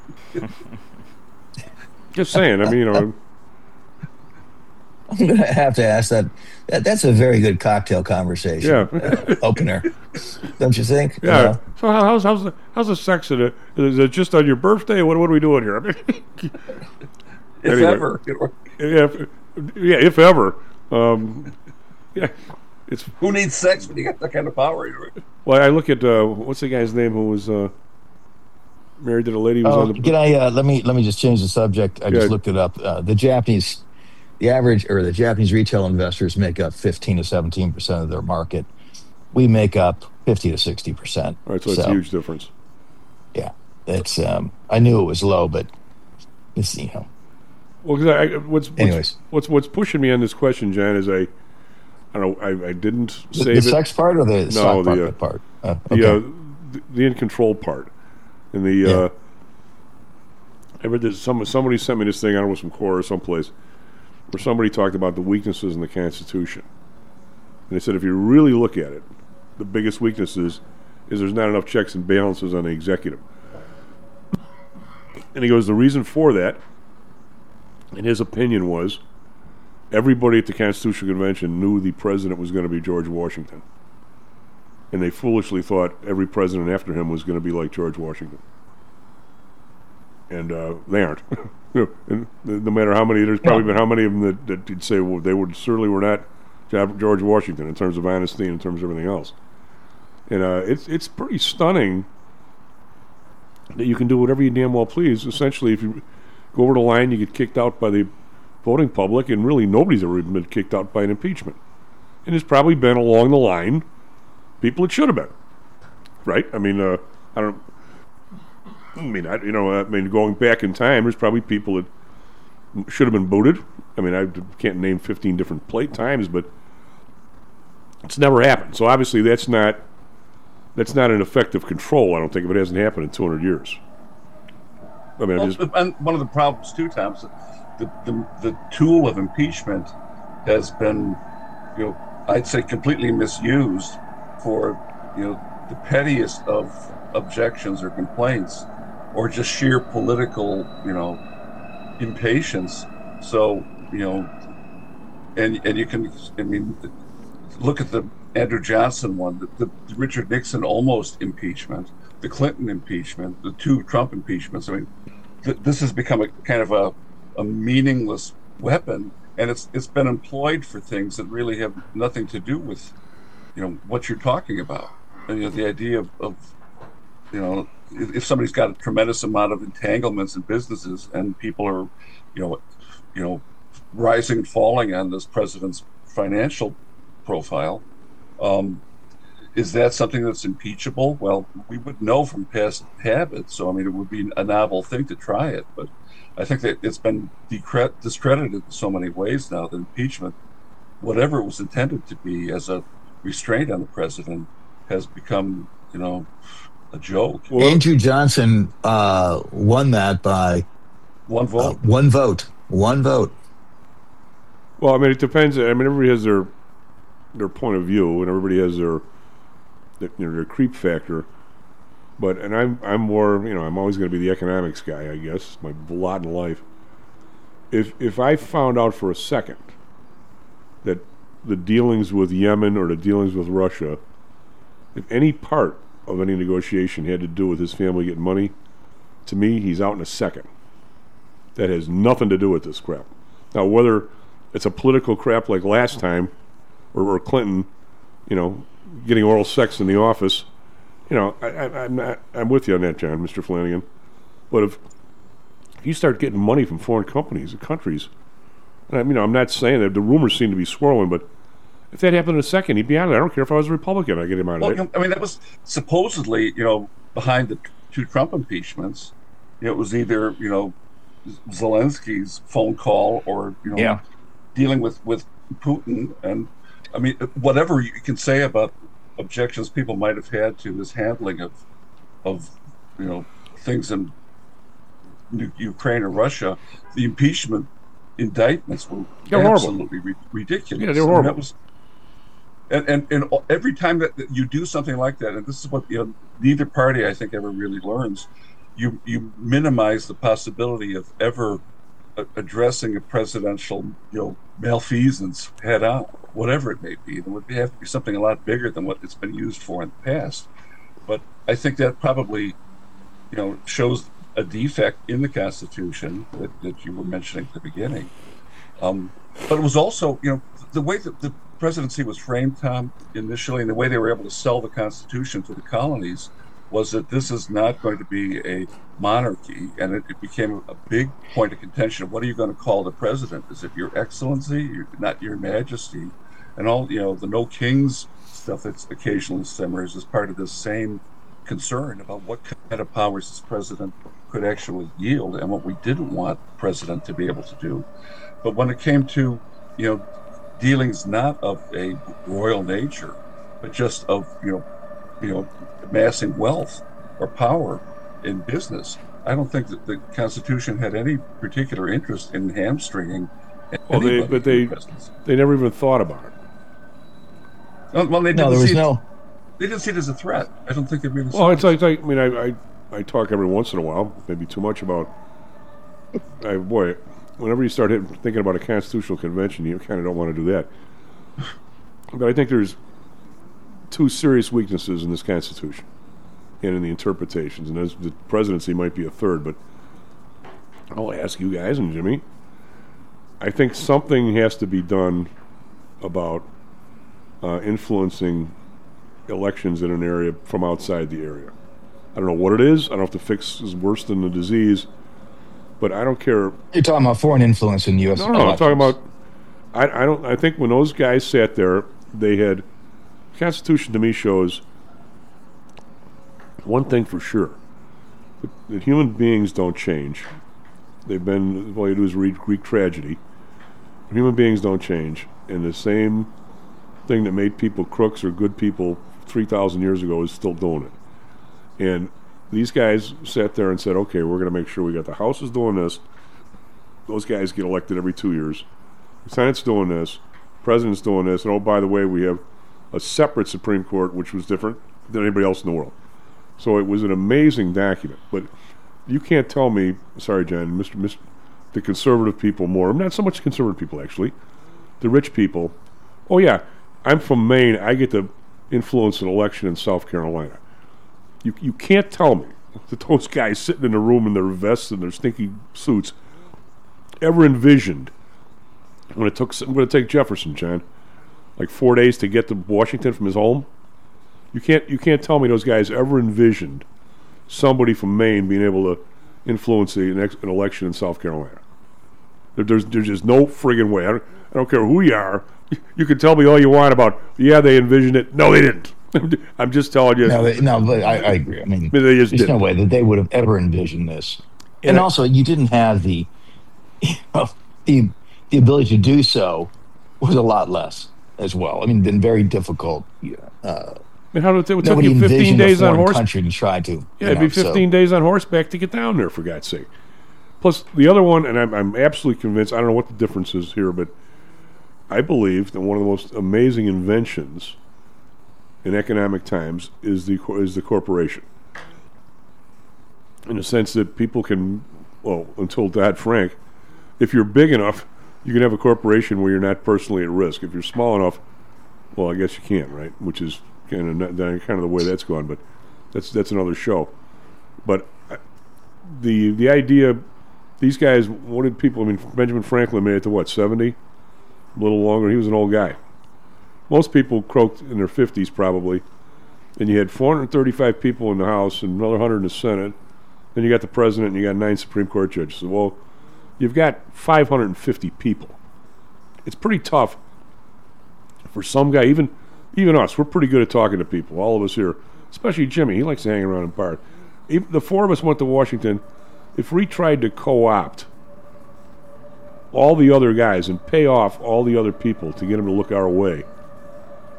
Just saying. I mean, you know, I'm going to have to ask that. that. That's a very good cocktail conversation. Yeah. uh, opener. Don't you think? yeah. You know? So how- how's how's the how's the sex in it? Is it just on your birthday? What what are we doing here? I mean, If anyway. ever. You know. Yeah, if, yeah, if ever. Um, yeah, it's. Who needs sex when you got that kind of power? You know? Well, I look at uh, what's the guy's name who was uh, married to the lady who was Oh, on the. can I, uh, let me, let me just change the subject. I Yeah. just looked it up. Uh, the Japanese, the average, or the Japanese retail investors make up fifteen to seventeen percent of their market. We make up fifty to sixty percent. All right, so it's a huge difference. Yeah, it's. Um, I knew it was low, but it's, you know. Well, because I, what's, what's Anyways. what's what's pushing me on this question, John, is I, I don't know, I, I didn't The, save the it. sex part or the no, stock the market uh, part? Uh, the, okay. uh, the the in control part, and the. Uh, I read this. Some somebody sent me this thing. I don't know, some core or someplace, where somebody talked about the weaknesses in the Constitution, and they said if you really look at it, the biggest weakness is, is there's not enough checks and balances on the executive. And he goes, the reason for that, in his opinion, was everybody at the Constitutional Convention knew the president was going to be George Washington. And they foolishly thought every president after him was going to be like George Washington. And uh, they aren't. You know, and no matter how many, there's probably been how many of them that, that you'd say, well, they would certainly were not George Washington in terms of honesty and in terms of everything else. And uh, it's it's pretty stunning that you can do whatever you damn well please. Essentially, if you go over the line, you get kicked out by the voting public, and really nobody's ever been kicked out by an impeachment. And it's probably been along the line people it should have been, right? I mean, uh, I don't. I mean, I, you know, I mean, going back in time, there's probably people that should have been booted. I mean, I can't name fifteen different plate times, but it's never happened. So obviously, that's not that's not an effective control. I don't think if it hasn't happened in two hundred years. I mean, Well, I just, and one of the problems too, Tom, is the, the the tool of impeachment has been, you know, I'd say completely misused for, you know, the pettiest of objections or complaints, or just sheer political, you know, impatience. So, you know, and and you can, I mean, look at the Andrew Johnson one, the, the Richard Nixon almost impeachment, the Clinton impeachment, the two Trump impeachments. I mean, th- this has become a kind of a, a meaningless weapon, and it's it's been employed for things that really have nothing to do with, you know, what you're talking about. And, you know, the idea of, of you know, if, if somebody's got a tremendous amount of entanglements in businesses and people are, you know, you know, rising and falling on this president's financial profile, um, is that something that's impeachable? Well, we would know from past habits. So, I mean, it would be a novel thing to try it. But I think that it's been decre- discredited in so many ways now that impeachment, whatever it was intended to be as a restraint on the president, has become, you know, a joke. Andrew Johnson uh, won that by one vote. Uh, one vote. One vote. well, I mean, it depends. I mean, everybody has their their point of view, and everybody has their, their you know, their creep factor. But and I'm I'm more, you know, I'm always going to be the economics guy, I guess. My lot in life. If if I found out for a second that the dealings with Yemen or the dealings with Russia, if any part of any negotiation had to do with his family getting money, to me, he's out in a second. That has nothing to do with this crap. Now, whether it's a political crap like last time, or, or Clinton, you know, getting oral sex in the office, you know, I, I, I'm not. I'm with you on that, John, Mister Flanagan. But if, if you start getting money from foreign companies and countries, and I mean, I'm not saying that the rumors seem to be swirling, but if that happened in a second, he'd be out of it. I don't care if I was a Republican. I'd get him out of Well, it. you know, I mean, that was supposedly, you know, behind the two Trump impeachments. You know, it was either, you know, Zelensky's phone call or, you know, Yeah. dealing with, with Putin. And I mean, whatever you can say about objections people might have had to his handling of, of, you know, things in Ukraine or Russia, the impeachment indictments were They're absolutely ri- ridiculous. Yeah, they're I mean, horrible. that was, and, and and every time that that you do something like that, and this is what, you know, neither party, I think, ever really learns, you you minimize the possibility of ever a- addressing a presidential, you know, malfeasance head on, whatever it may be. It would have to be something a lot bigger than what it's been used for in the past. But I think that probably, you know, shows a defect in the Constitution that, that you were mentioning at the beginning. Um, but it was also, you know, the way that the presidency was framed, Tom, initially, and the way they were able to sell the Constitution to the colonies was that this is not going to be a monarchy, and it, it became a big point of contention. What are you going to call the president? Is it Your Excellency, your, not Your Majesty? And all, you know, the no kings stuff that occasionally simmers is part of this same concern about what kind of powers this president could actually yield and what we didn't want the president to be able to do. But when it came to, you know, dealings not of a royal nature, but just of, you know, you know, amassing wealth or power in business, I don't think that the Constitution had any particular interest in hamstringing Well, they, anybody but they in the presidency. they never even thought about it. Well, well, they No, didn't there was see it, no. They didn't see it as a threat. I don't think they really. Well, saw it's it. like, like I mean, I, I I talk every once in a while, maybe too much about. I boy, whenever you start hitting, thinking about a constitutional convention, you kind of don't want to do that. But I think there's two serious weaknesses in this Constitution and in the interpretations, and as the presidency might be a third. But I'll ask you guys and Jimmy. I think something has to be done about uh, influencing elections in an area from outside the area. I don't know what it is. I don't know if the fix is worse than the disease, but I don't care. You're talking about foreign influence in U S No, no, I'm talking about. I, I don't. I think when those guys sat there, they had. The Constitution to me shows one thing for sure: that, that human beings don't change. They've been. All you do is read Greek tragedy. Human beings don't change, and the same thing that made people crooks or good people three thousand years ago is still doing it. And these guys sat there and said, okay, we're going to make sure we got the House is doing this. Those guys get elected every two years. The Senate's doing this. The President's doing this. And oh, by the way, we have a separate Supreme Court, which was different than anybody else in the world. So it was an amazing document. But you can't tell me, sorry, John, Mister Mister the conservative people more. Not so much conservative people, actually. The rich people. Oh, yeah, I'm from Maine. I get to influence an election in South Carolina. You you can't tell me that those guys sitting in the room in their vests and their stinky suits ever envisioned when it took I'm going to take Jefferson, John, like four days to get to Washington from his home. You can't you can't tell me those guys ever envisioned somebody from Maine being able to influence the next an election in South Carolina. There, there's there's just no friggin' way. I don't, I don't care who you are. You, you can tell me all you want about. Yeah, they envisioned it. No, they didn't. I'm just telling you. No, they, no, but I, I agree. I mean, They just there's didn't. no way that they would have ever envisioned this. And And I- also, you didn't have the, you know, the the ability to do so was a lot less as well. I mean, been very difficult. Uh, And how did it, it took nobody you fifteen envisioned days a on foreign horse? country to try to. Yeah, you it'd know, be fifteen so. days on horseback to get down there, for God's sake. Plus, the other one, and I'm, I'm absolutely convinced, I don't know what the difference is here, but I believe that one of the most amazing inventions in economic times is the co- is the corporation. In the sense that people can, well, until Dodd-Frank, if you're big enough, you can have a corporation where you're not personally at risk. If you're small enough, well, I guess you can't, right? Which is kind of not, kind of the way that's gone, but that's that's another show. But uh, the the idea, these guys, what did people? I mean, Benjamin Franklin made it to what, seventy? A little longer. He was an old guy. Most people croaked in their fifties probably, and you had four hundred thirty-five people in the House and another one hundred in the Senate. Then you got the president and you got nine Supreme Court judges. So, well, you've got five hundred fifty people. It's pretty tough for some guy, even even us. We're pretty good at talking to people, all of us here, especially Jimmy. He likes to hang around and part. If the four of us went to Washington, if we tried to co-opt all the other guys and pay off all the other people to get them to look our way,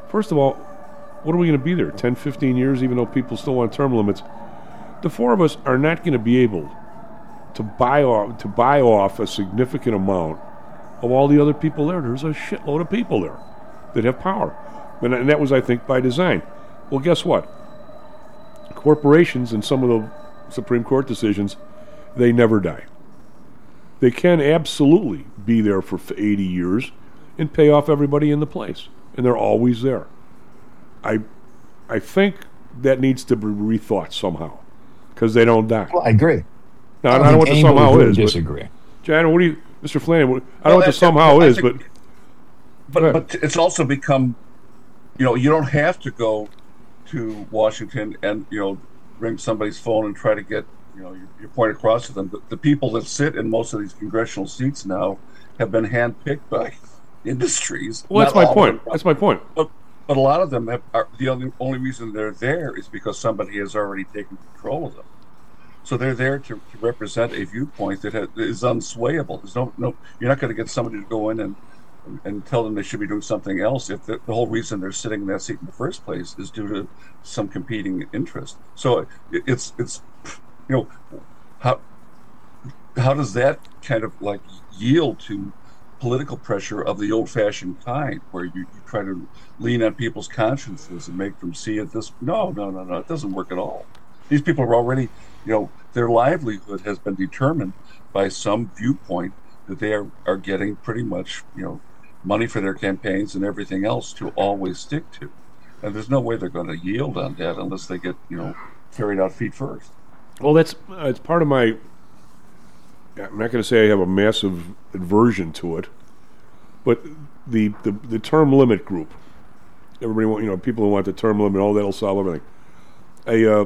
First of all, what are we going to be there? ten, fifteen years, even though people still want term limits? The four of us are not going to be able to buy off to buy off a significant amount of all the other people there. There's a shitload of people there that have power. And, and that was, I think, by design. Well, guess what? Corporations and some of the Supreme Court decisions, they never die. They can absolutely be there for eighty years and pay off everybody in the place. And they're always there. I I think that needs to be rethought somehow because they don't die. Well, I agree. Now, I, I don't know what the somehow is. Disagree. But, Jan, what do you, Mister Flanagan? What, I don't Well, know what the somehow I is, think, but but but it's also become, you know, you don't have to go to Washington and you know ring somebody's phone and try to get you know your, your point across to them. The, the people that sit in most of these congressional seats now have been handpicked by industries. Well, that's Not my all point. of them, That's my point. But, but a lot of them have, are the only only reason they're there is because somebody has already taken control of them. So they're there to, to represent a viewpoint that has, is unswayable. There's no no. You're not going to get somebody to go in and and tell them they should be doing something else if the, the whole reason they're sitting in that seat in the first place is due to some competing interest. So it, it's it's you know how how does that kind of like yield to political pressure of the old-fashioned kind, where you, you try to lean on people's consciences and make them see it this? No, no, no, no. It doesn't work at all. These people are already, you know, their livelihood has been determined by some viewpoint that they are, are getting pretty much, you know, money for their campaigns and everything else to always stick to. And there's no way they're going to yield on that unless they get, you know, carried out feet first. Well, that's uh, it's part of my. I'm not going to say I have a massive aversion to it, but the, the, the term limit group, everybody want, you know, people who want the term limit, oh, that'll solve everything. I, uh,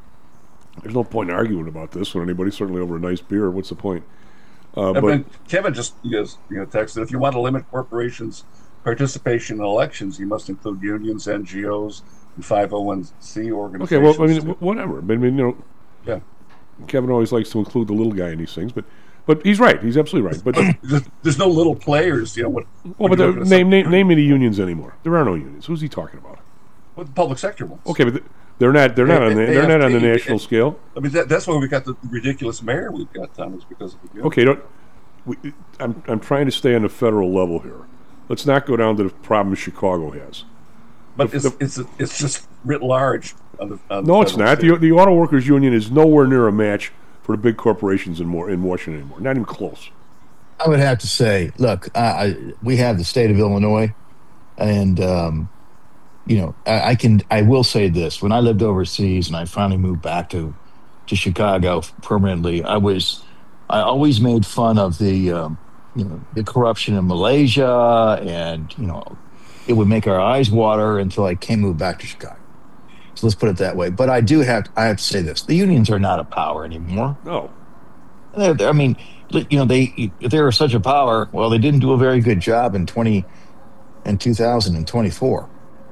there's no point in arguing about this with anybody, certainly over a nice beer. What's the point? Uh, I but mean, Kevin just you know, you know texted, if you want to limit corporations' participation in elections, you must include unions, N G Os, and five oh one c organizations. okay, well, I mean, wh- whatever. I mean, you know, yeah. Kevin always likes to include the little guy in these things, but but he's right. He's absolutely right. But there's, there's no little players, you know. What, well, but the, name, name name me the unions anymore. There are no unions. Who's he talking about? Well, the public sector ones. Okay, but they're not. They're not on the. They're not on the national scale. I mean, that, that's why we got the ridiculous mayor we've got, Tom, is because of the union. Okay, don't. We, I'm I'm trying to stay on the federal level here. Let's not go down to the problem Chicago has. But The- it's, the- it's it's just writ large. On the, on no, the it's federal not. scale. The the auto workers union is nowhere near a match for the big corporations in more in Washington anymore. Not even close. I would have to say, look, I, I, we have the state of Illinois, and um, you know, I, I can, I will say this: when I lived overseas and I finally moved back to to Chicago permanently, I was, I always made fun of the, um, you know, the corruption in Malaysia, and you know, it would make our eyes water until I came moved back to Chicago. So let's put it that way. But I do have, I have to say this: the unions are not a power anymore. No. They're, they're- I mean, you know, they if they were such a power, well, they didn't do a very good job in twenty in two thousand twenty-four.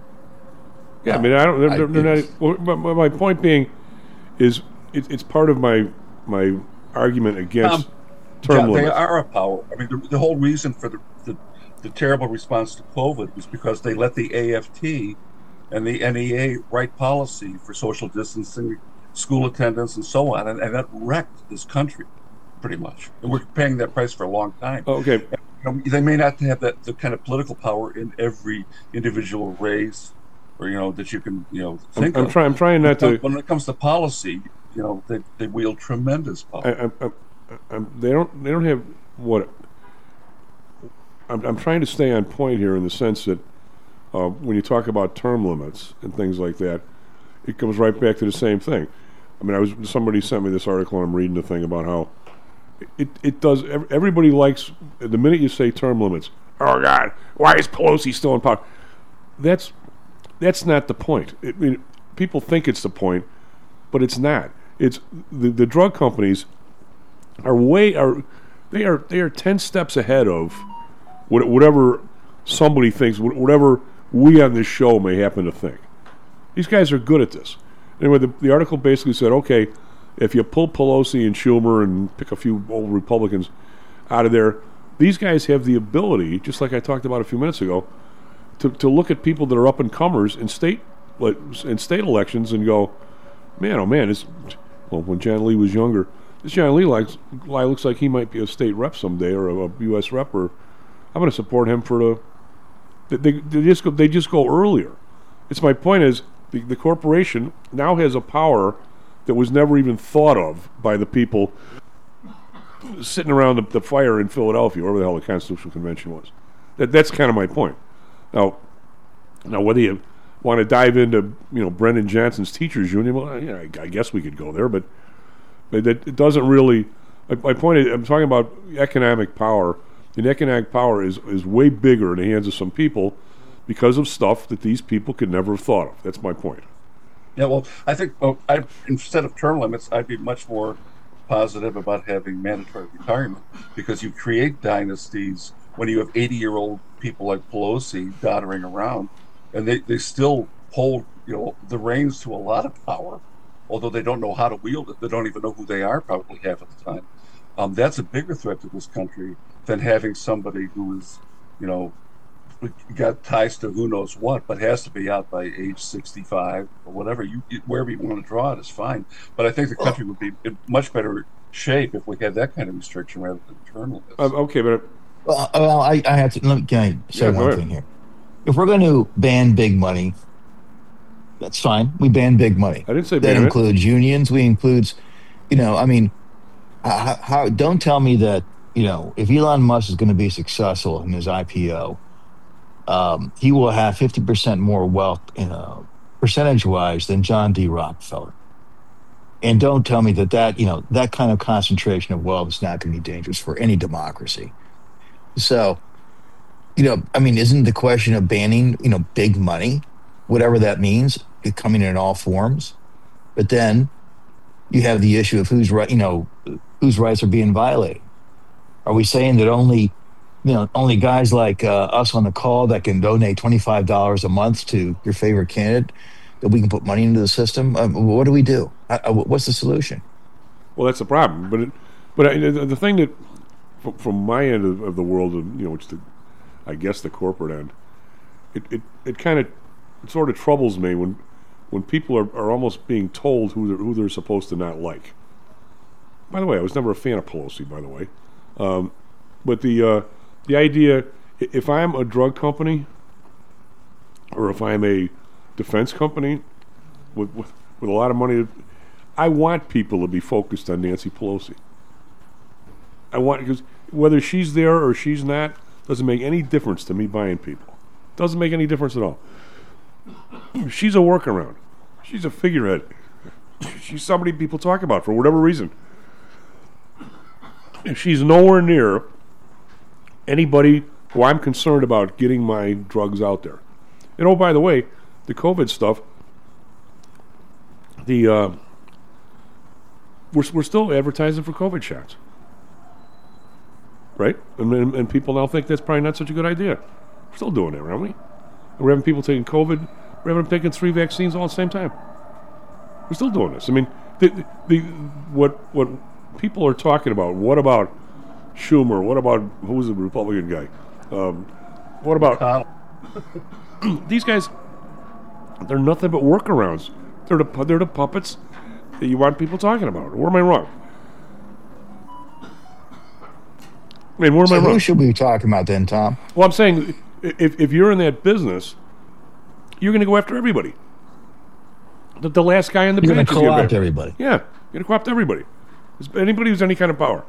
Yeah, I mean, I don't. They're, they're, they're not. Well, my, my point being, is it, it's part of my my argument against Um, term yeah, they limits. are a power. I mean, the, the whole reason for the, the the terrible response to COVID was because they let the A F T and the N E A write policy for social distancing, school attendance, and so on, and, and that wrecked this country, pretty much. And we're paying that price for a long time. Okay. And, you know, they may not have that the kind of political power in every individual race, or you know that you can you know I'm, think I'm of. trying. I'm trying not to. When it comes to policy, you know, they, they wield tremendous power. I, I, I, I'm, they don't. They don't have what. I'm, I'm trying to stay on point here in the sense that uh, when you talk about term limits and things like that, it comes right back to the same thing. I mean, I was somebody sent me this article, and I'm reading the thing about how it it does. Everybody likes the minute you say term limits. Oh God, why is Pelosi still in power? That's that's not the point. I mean, people think it's the point, but it's not. It's the the drug companies are way are they are they are ten steps ahead of what, whatever somebody thinks, whatever we on this show may happen to think. These guys are good at this. Anyway, the, the article basically said, okay, if you pull Pelosi and Schumer and pick a few old Republicans out of there, these guys have the ability, just like I talked about a few minutes ago, to, to look at people that are up and comers in state like in state elections and go, man, oh man, it's well when John Lee was younger, this John Lee likes looks like he might be a state rep someday or a, a U S rep, or I'm going to support him for the. They, they just go. They just go earlier. It's my point is the, the corporation now has a power that was never even thought of by the people sitting around the, the fire in Philadelphia, wherever the hell the Constitutional Convention was. That that's kind of my point. Now, now whether you want to dive into you know Brendan Johnson's teachers union, well, yeah, I, I guess we could go there, but but that, it doesn't really. My, my point is, I'm talking about economic power. And economic power is is way bigger in the hands of some people because of stuff that these people could never have thought of. That's my point. Yeah, well, I think well, I, instead of term limits, I'd be much more positive about having mandatory retirement, because you create dynasties when you have eighty-year-old people like Pelosi doddering around, and they, they still hold you know the reins to a lot of power, although they don't know how to wield it. They don't even know who they are probably half of the time. Um, that's a bigger threat to this country than having somebody who is, you know, got ties to who knows what, but has to be out by age sixty-five or whatever. You wherever you want to draw it is fine. But I think the country would be in much better shape if we had that kind of restriction rather than term limits. Um, okay, but well, well, I, I have to. Let me, can I say Yeah, one go ahead. thing here? If we're going to ban big money, that's fine. We ban big money. I didn't say that ban it. includes unions. We includes, you know, I mean, how, how? Don't tell me that you know if Elon Musk is going to be successful in his I P O, um, he will have fifty percent more wealth, you know, percentage-wise than John D. Rockefeller. And don't tell me that that you know that kind of concentration of wealth is not going to be dangerous for any democracy. So, you know, I mean, isn't the question of banning, you know, big money, whatever that means, coming in all forms? But then you have the issue of whose right, you know, whose rights are being violated. Are we saying that only, you know, only guys like uh, us on the call that can donate twenty-five dollars a month to your favorite candidate, that we can put money into the system? Um, what do we do? Uh, what's the solution? Well, that's the problem. But it, but I, the, the thing that, from, from my end of, of the world, of, you know, which the, I guess the corporate end, it it, it kind of it sort of troubles me when when people are, are almost being told who they're, who they're supposed to not like. By the way, I was never a fan of Pelosi, by the way. Um, but the uh, the idea, if I'm a drug company or if I'm a defense company with, with, with a lot of money, I want people to be focused on Nancy Pelosi. I want, because whether she's there or she's not doesn't make any difference to me buying people. Doesn't make any difference at all. She's a workaround. She's a figurehead. She's somebody people talk about for whatever reason. She's nowhere near anybody who I'm concerned about getting my drugs out there. And oh, by the way, the COVID stuff, the uh, we're we're still advertising for COVID shots, right? And, and and people now think that's probably not such a good idea. We're still doing it, aren't we? We're having people taking COVID. We're having them taking three vaccines all at the same time. We're still doing this. I mean, the, the, the what what people are talking about. What about Schumer? What about who's the Republican guy? Um, what about these guys? They're nothing but workarounds. They're the they're the puppets that you want people talking about. Where am I wrong? I mean, where am So I wrong? who should we be talking about then, Tom? Well, I'm saying if if you're in that business, you're going to go after everybody. The, the last guy in the You're going bench to is gonna co-opt be- everybody. Yeah, you're going to co-opt everybody. Anybody who's any kind of power.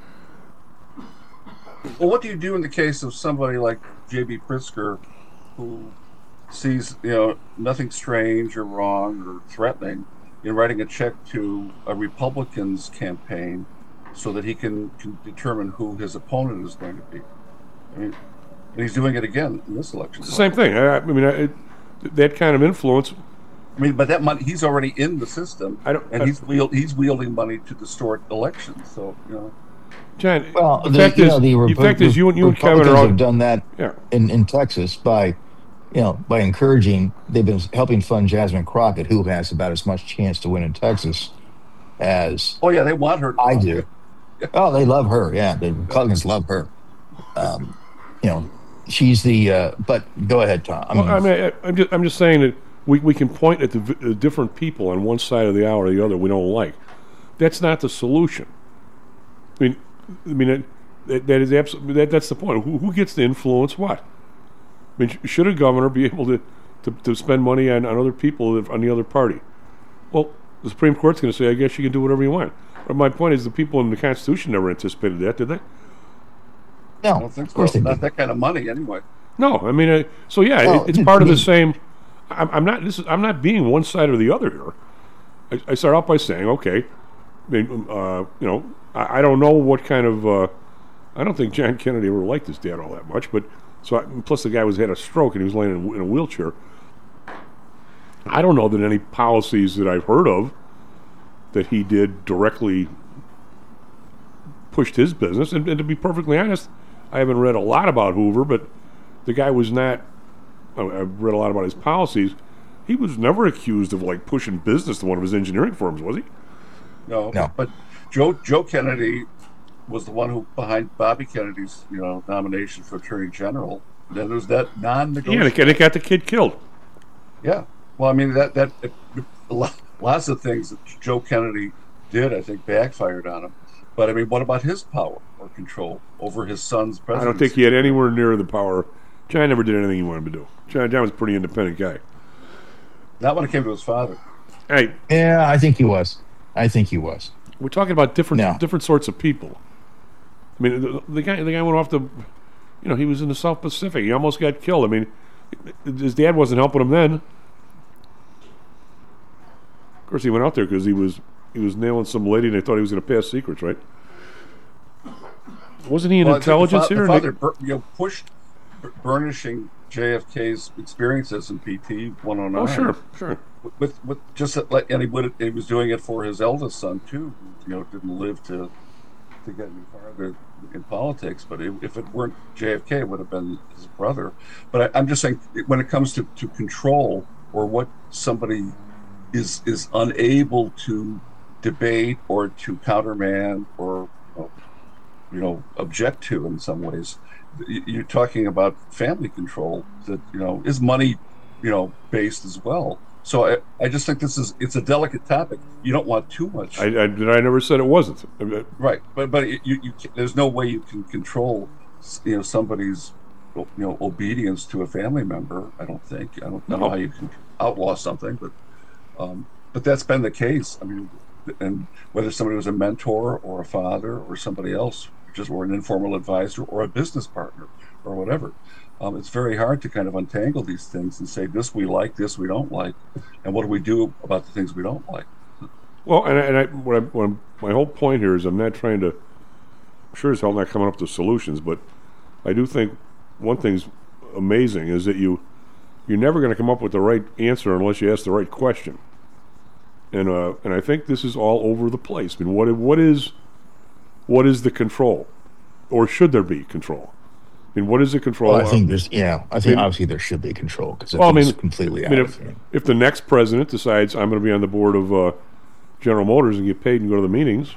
Well, what do you do in the case of somebody like J B. Pritzker, who sees, you know, nothing strange or wrong or threatening in writing a check to a Republican's campaign so that he can, can determine who his opponent is going to be? I mean, and he's doing it again in this election. It's the same thing. I, I mean, I, it, that kind of influence. I mean, but that money, he's already in the system, I don't, and I, he's wield, he's wielding money to distort elections. So, you know. John, Well, the, the, fact you is, know, the, the Repu- fact is, you and you and Kevin Republicans are all have done that Yeah. in, in Texas by, you know, by encouraging. They've been helping fund Jasmine Crockett, who has about as much chance to win in Texas as Oh yeah, they want her. I do. Oh, they love her. Yeah, the Republicans love her. Um, you know, she's the. Uh, but go ahead, Tom. I mean, well, I mean, I, I'm just I'm just saying that we we can point at the v- different people on one side of the aisle or the other we don't like. That's not the solution. I mean, I mean that, that is absolutely that, that's the point. Who, who gets to influence what? I mean, sh- should a governor be able to, to, to spend money on, on other people on the other party? Well, the Supreme Court's going to say, I guess you can do whatever you want. But my point is, the people in the Constitution never anticipated that, did they? No, I don't think so. Not that kind of money, anyway. No, I mean, uh, so yeah, Well, it, it's part of the same. I'm, I'm not. This is. I'm not being one side or the other here. I, I start out by saying, okay, I mean, uh, you know, I, I don't know what kind of. Uh, I don't think John Kennedy ever liked his dad all that much, but so I, plus the guy was had a stroke and he was laying in, in a wheelchair. I don't know that any policies that I've heard of that he did directly pushed his business. And, and to be perfectly honest, I haven't read a lot about Hoover, but the guy was not. I've read a lot about his policies. He was never accused of like pushing business to one of his engineering firms, was he? No, No. But Joe Joe Kennedy was the one who behind Bobby Kennedy's you know nomination for Attorney General. Then there's that non-negotiable. Yeah, and it got the kid killed. Yeah. Well, I mean that that it, lots of things that Joe Kennedy did, I think, backfired on him. But I mean, what about his power or control over his son's presidency? I don't think he had anywhere near the power. John never did anything he wanted to do. John, John was a pretty independent guy. Not when it came to his father. Hey, yeah, I think he was. I think he was. we're talking about different No. different sorts of people. I mean, the, the guy the guy went off the, you know, he was in the South Pacific. He almost got killed. I mean, his dad wasn't helping him then. Of course, he went out there because he was he was nailing some lady, and they thought he was going to pass secrets, right? Wasn't he in Well, I think intelligence the fa- here? The They- father bur- you know, pushed b- burnishing J F K's experiences in P T one oh nine. Oh, sure, sure. With with just like, and he would he was doing it for his eldest son too. who, You know, didn't live to to get any farther in politics. But it, if it weren't J F K, it would have been his brother. But I, I'm just saying, when it comes to, to control or what somebody is is unable to debate or to countermand or you know, you know object to in some ways, y- you're talking about family control that you know is money you know based as well. So I, I just think this is it's a delicate topic. You don't want too much. I, I, I never said it wasn't. I mean, Right, but but you, you can, there's no way you can control, you know, somebody's, you know, obedience to a family member. I don't think. I don't know No. how you can outlaw something, but um, but that's been the case. I mean, and whether somebody was a mentor or a father or somebody else, just or an informal advisor or a business partner or whatever, um, it's very hard to kind of untangle these things and say this we like, this we don't like, and what do we do about the things we don't like. Well, and I, and I, what, I, what I'm, my whole point here is I'm not trying to, sure as hell not coming up with solutions, but I do think one thing's amazing is that you, you're never going to come up with the right answer unless you ask the right question. And uh, and I think this is all over the place. I mean, what what is, what is the control, or should there be control? I mean, what is the control? Well, I think there's, yeah, I think I mean- obviously there should be control because Well, I mean, it's completely I mean, out if, of hand. if the next president decides I'm going to be on the board of uh, General Motors and get paid and go to the meetings,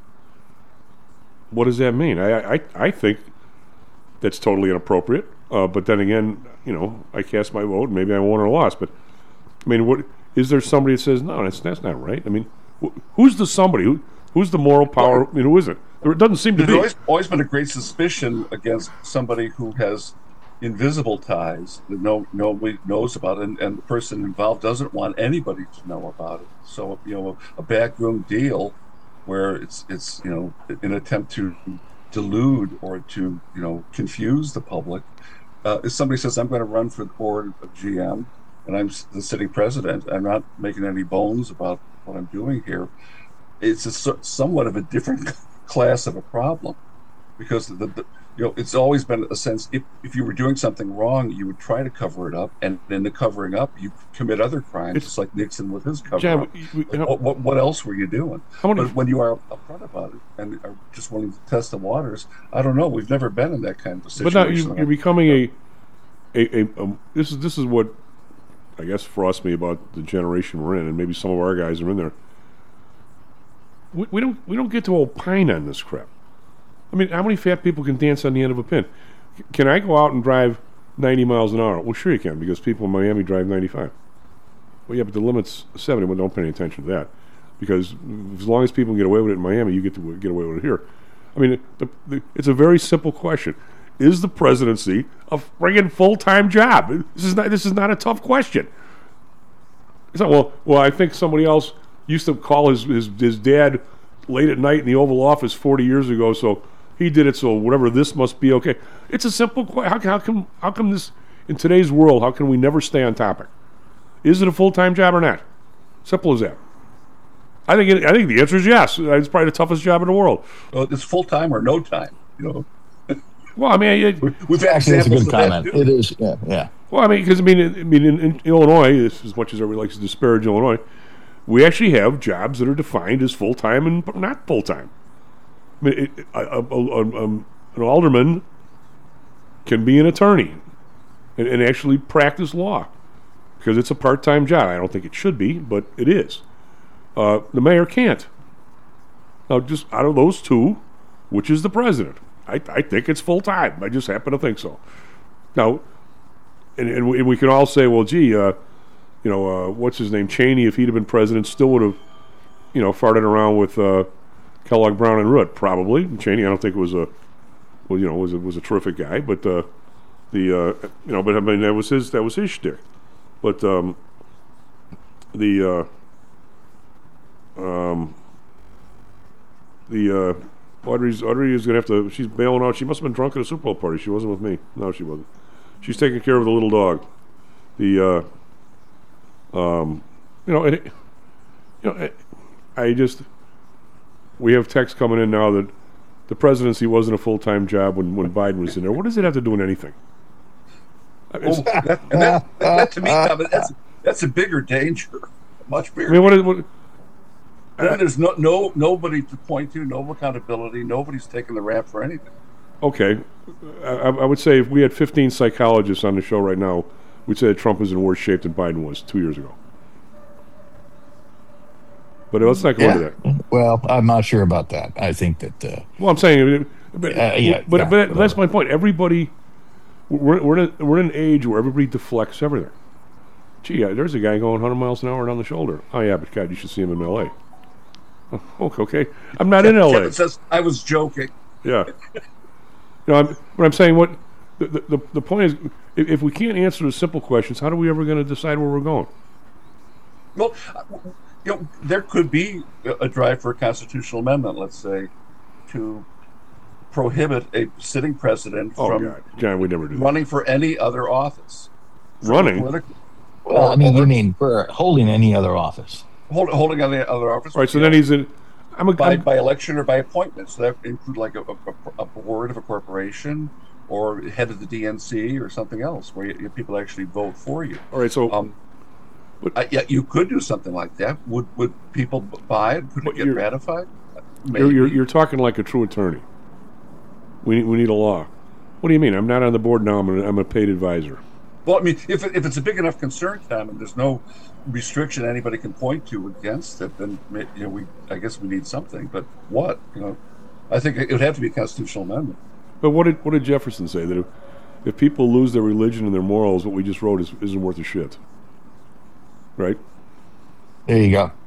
what does that mean? I I, I think that's totally inappropriate. Uh, but then again, you know, I cast my vote. Maybe I won or lost. But I mean, what is there somebody that says no? That's that's not right. I mean, wh- who's the somebody? Who who's the moral power? I mean, who is it? It doesn't seem to There's be. always, always been a great suspicion against somebody who has invisible ties that no nobody knows about, and, and the person involved doesn't want anybody to know about it. So you know, a, a backroom deal where it's it's you know an attempt to delude or to you know confuse the public. Uh, if somebody says I'm going to run for the board of G M and I'm s- the sitting president, I'm not making any bones about what I'm doing here. It's a, so- somewhat of a different class of a problem, because the, the you know it's always been a sense if, if you were doing something wrong, you would try to cover it up, and in the covering up, you commit other crimes, just like Nixon with his cover John, up. we- we- what, what, what else were you doing? How many- But when you are upfront about it and are just willing to test the waters, I don't know. We've never been in that kind of a But situation. now you, you're becoming a, a, a um, this is this is what I guess frosts me about the generation we're in, and maybe some of our guys are in there. We, we don't we don't get to opine on this crap. I mean, how many fat people can dance on the end of a pin? can I go out and drive ninety miles an hour? Well, sure you can, because people in Miami drive ninety-five. Well, yeah, but the limit's seventy. Well, don't pay any attention to that, because as long as people can get away with it in Miami, you get to get away with it here. I mean, the, the, it's a very simple question. Is the presidency a friggin' full-time job? This is not. This is not a tough question. It's not, well, well, I think somebody else used to call his, his, his dad late at night in the Oval Office forty years ago, so he did it, so whatever, this must be okay. It's a simple question. How, how, come, how come this, in today's world, how can we never stay on topic? Is it a full-time job or not? Simple as that. I think it, I think the answer is yes. It's probably the toughest job in the world. Well, it's full-time or no time, you know. Well, I mean, it, we've had Actually, that's a examples good of comment. that, too. It is, yeah, yeah. Well, I mean, because I mean, I mean, in, in Illinois, as much as everybody likes to disparage Illinois, we actually have jobs that are defined as full time and not full time. I mean, it, a, a, a, um, an alderman can be an attorney and, and actually practice law because it's a part time job. I don't think it should be, but it is. Uh, the mayor can't. Now, just out of those two, which is the president? I, I think it's full time. I just happen to think so. Now. And, and, we, and we can all say, well, gee, uh, you know, uh, what's his name? Cheney, if he'd have been president, still would have, you know, farted around with uh, Kellogg, Brown, and Root, probably. And Cheney, I don't think was a, well, you know, was a, was a terrific guy, but uh, the, uh, you know, but I mean, that was his, that was his shtick. But um, the, uh, um, the uh, Audrey's Audrey is gonna have to. She's bailing out. She must have been drunk at a Super Bowl party. She wasn't with me. No, she wasn't. She's taking care of the little dog. The, uh, um, you know, it, you know, it, I just, we have texts coming in now that the presidency wasn't a full-time job when, when Biden was in there. What does it have to do with anything? I mean, Oh, that, and that, that to me, Tom, that's that's a bigger danger, much bigger. I mean, what is what? Then there's no no nobody to point to, no accountability. Nobody's taking the rap for anything. Okay, I, I would say if we had fifteen psychologists on the show right now, we'd say that Trump is in worse shape than Biden was two years ago. But let's not go Yeah. into that. Well, I'm not sure about that. I think that. Uh, Well, I'm saying, but, Uh, yeah, but, yeah, but that's my point. Everybody, we're we're in, a, we're in an age where everybody deflects everything. Gee, uh, there's a guy going one hundred miles an hour down the shoulder. Oh yeah, but God, you should see him in L A. Oh, okay, I'm not in L A. Kevin says I was joking. Yeah. You know, I'm, but I'm saying what the, the the point is, if, if we can't answer the simple questions, how are we ever going to decide where we're going? Well, you know, there could be a drive for a constitutional amendment, let's say, to prohibit a sitting president Oh from God, John, we never do that. running for any other office. Running? Political- well, I mean, or- you mean for holding any other office? hold, holding any other office. All right, so then he's in. I'm a by, I'm, by election or by appointment. So that include like a, a, a board of a corporation or head of the D N C or something else where you, you, people actually vote for you. all right, so Um, I, yeah, you could do something like that. Would would people buy it? Could it But get you're- ratified? you're, you're Maybe. you're talking like a true attorney. We we need a law. What do you mean? I'm not on the board now. I'm a, I'm a paid advisor. Well, I mean, if it, if it's a big enough concern, Tom, and there's no restriction anybody can point to against it, then ma- you know we I guess we need something. But what? You know, I think it would have to be a constitutional amendment. But what did what did Jefferson say? That if, if people lose their religion and their morals, what we just wrote is, isn't worth a shit. Right? There you go.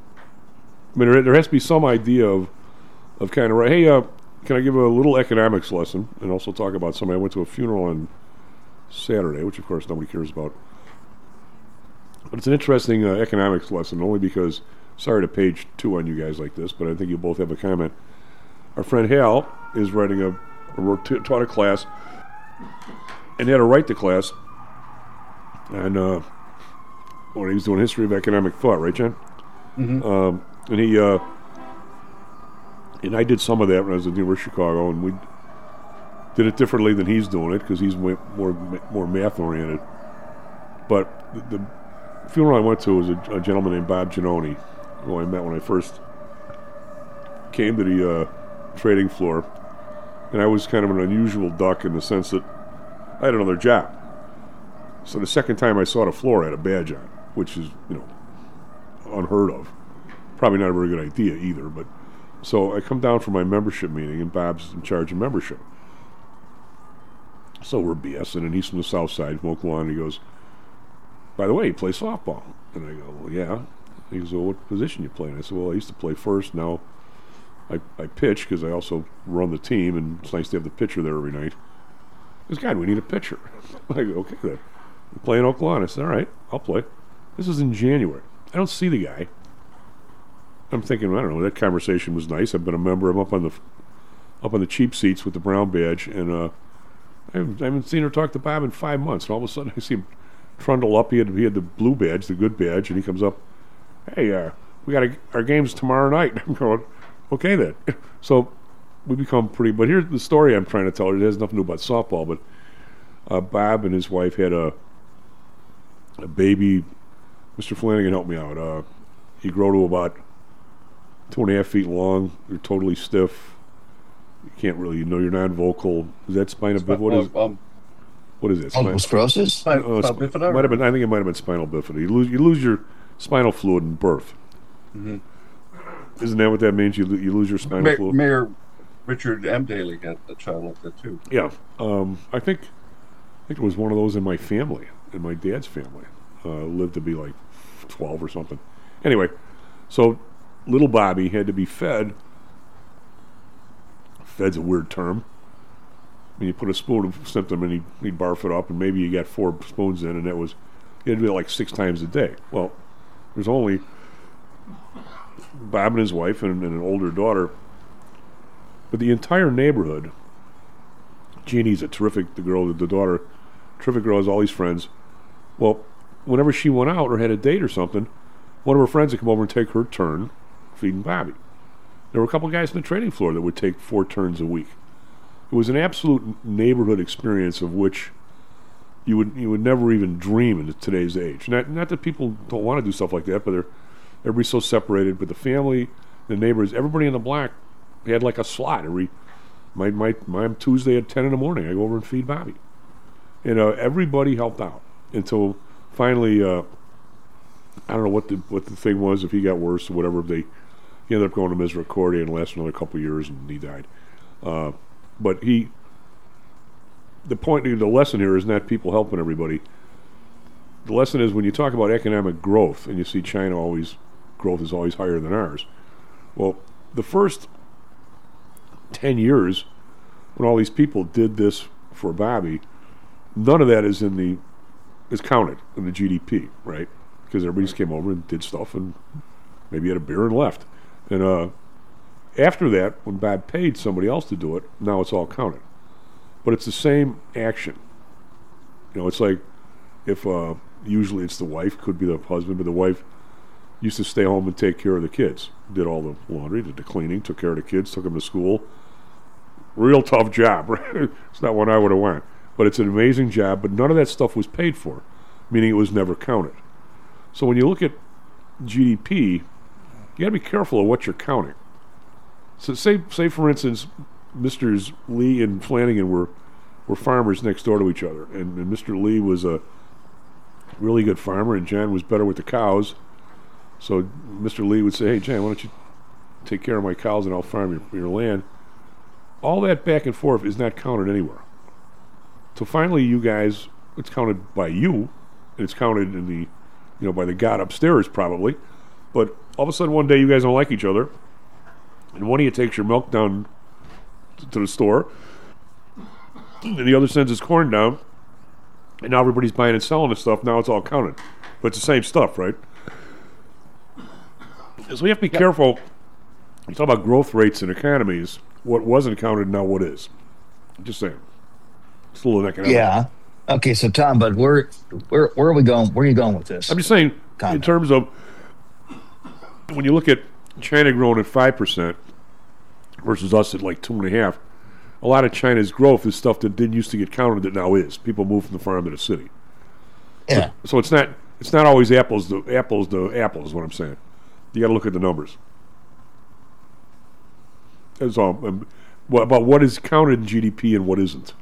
I mean, there, there has to be some idea of of kind of right. Hey, uh, can I give a little economics lesson and also talk about somebody? I went to a funeral on Saturday, which of course nobody cares about. But it's an interesting uh, economics lesson, only because, sorry to page two on you guys like this, but I think you both have a comment. Our friend Hal is writing a, a wrote, taught a class, and had to write the class, and uh, when he was doing history of economic thought, right, John? Mm-hmm. Um, and he, uh, and I did some of that when I was at the University of Chicago, and we did it differently than he's doing it because he's more more math oriented. But the, the funeral I went to was a, a gentleman named Bob Giannone, who I met when I first came to the uh, trading floor, and I was kind of an unusual duck in the sense that I had another job. So the second time I saw the floor, I had a badge on, which is, you know, unheard of. Probably not a very good idea either. But so I come down for my membership meeting, and Bob's in charge of membership. So we're BSing, and he's from the south side of Oklahoma, and he goes, by the way, you play softball. And I go, well, yeah. He goes, well, what position you play? And I said, well, I used to play first. Now I, I pitch because I also run the team, and it's nice to have the pitcher there every night. He goes, God, we need a pitcher. I go, okay, then. You play in Oklahoma. I said, all right, I'll play. This is in January. I don't see the guy. I'm thinking, I don't know, that conversation was nice. I've been a member. I'm up on the up on the cheap seats with the brown badge, and uh, I haven't, I haven't seen her talk to Bob in five months. And all of a sudden, I see him trundle up. He had he had the blue badge, the good badge, and he comes up. Hey, uh, we got a, our games tomorrow night. I'm going, okay then. So we become pretty. But here's the story I'm trying to tell. It has nothing to do about softball, but uh, Bob and his wife had a a baby. Mister Flanagan helped me out. Uh, he grew to about two and a half feet long. You're totally stiff. You can't really, you know, you're non-vocal. Is that spina bifida? What is it? Um, what is it? Multiple sclerosis? Spinal Uh, spinal sp- bifida? might have been. I think it might have been spinal bifida. You lose, you lose your spinal fluid in birth. Mm-hmm. Isn't that what that means? You lo- you lose your spinal Ma- fluid. Mayor Richard M. Daley had a child like that too. Yeah, um, I think I think it was one of those in my family, in my dad's family. Uh, lived to be like twelve or something. Anyway, so little Bobby had to be fed. Fed's a weird term. I mean, you put a spoon of symptom and he'd, he'd barf it up, and maybe you got four spoons in, and that was, he had to do it like six times a day. Well, there's only Bob and his wife and, and an older daughter, but the entire neighborhood. Jeannie's a terrific, the girl, the daughter, terrific girl, has all these friends. Well, whenever she went out or had a date or something, one of her friends would come over and take her turn feeding Bobby. There were a couple guys on the trading floor that would take four turns a week. It was an absolute neighborhood experience of which you would you would never even dream in today's age. Not not that people don't want to do stuff like that, but they're everybody's so separated. But the family, the neighbors, everybody in the block had like a slot every. My my my Tuesday at ten in the morning, I go over and feed Bobby, and uh, everybody helped out until finally. Uh, I don't know what the what the thing was, if he got worse or whatever. They he ended up going to Misericordia and lasted another couple of years, and he died. Uh, but he, the point, the lesson here is not people helping everybody. The lesson is when you talk about economic growth, and you see China always growth is always higher than ours. Well, the first ten years, when all these people did this for Bobby, none of that is in the is counted in the G D P, right? Because everybody just came over and did stuff and maybe had a beer and left. And uh, after that, when Bob paid somebody else to do it, now it's all counted. But it's the same action. You know, it's like if uh, usually it's the wife, could be the husband, but the wife used to stay home and take care of the kids. Did all the laundry, did the cleaning, took care of the kids, took them to school. Real tough job, right? It's not one I would have went. But it's an amazing job, but none of that stuff was paid for, meaning it was never counted. So when you look at G D P, you got to be careful of what you're counting. So say, say for instance, Misters Lee and Flanagan were were farmers next door to each other, and, and Mister Lee was a really good farmer, and John was better with the cows. So Mister Lee would say, "Hey, John, why don't you take care of my cows and I'll farm your, your land?" All that back and forth is not counted anywhere. So finally, you guys, it's counted by you, and it's counted in the, you know, by the God upstairs probably. But all of a sudden, one day, you guys don't like each other, and one of you takes your milk down t- to the store, and the other sends his corn down, and now everybody's buying and selling this stuff. Now it's all counted, but it's the same stuff, right? So we have to be yep. careful. You talk about growth rates in economies. What wasn't counted, now what is? I'm just saying. It's a little economic. Yeah. Okay, so Tom, but where, where, where are we going? Where are you going with this? I'm just saying, Comment. in terms of when you look at China growing at five percent versus us at like two and a half, a lot of China's growth is stuff that didn't used to get counted that now is. People move from the farm to the city. Yeah. So, so it's not it's not always apples to apples to apples. Is what I'm saying. You got to look at the numbers. That's all. Um, what, about what is counted in G D P and what isn't.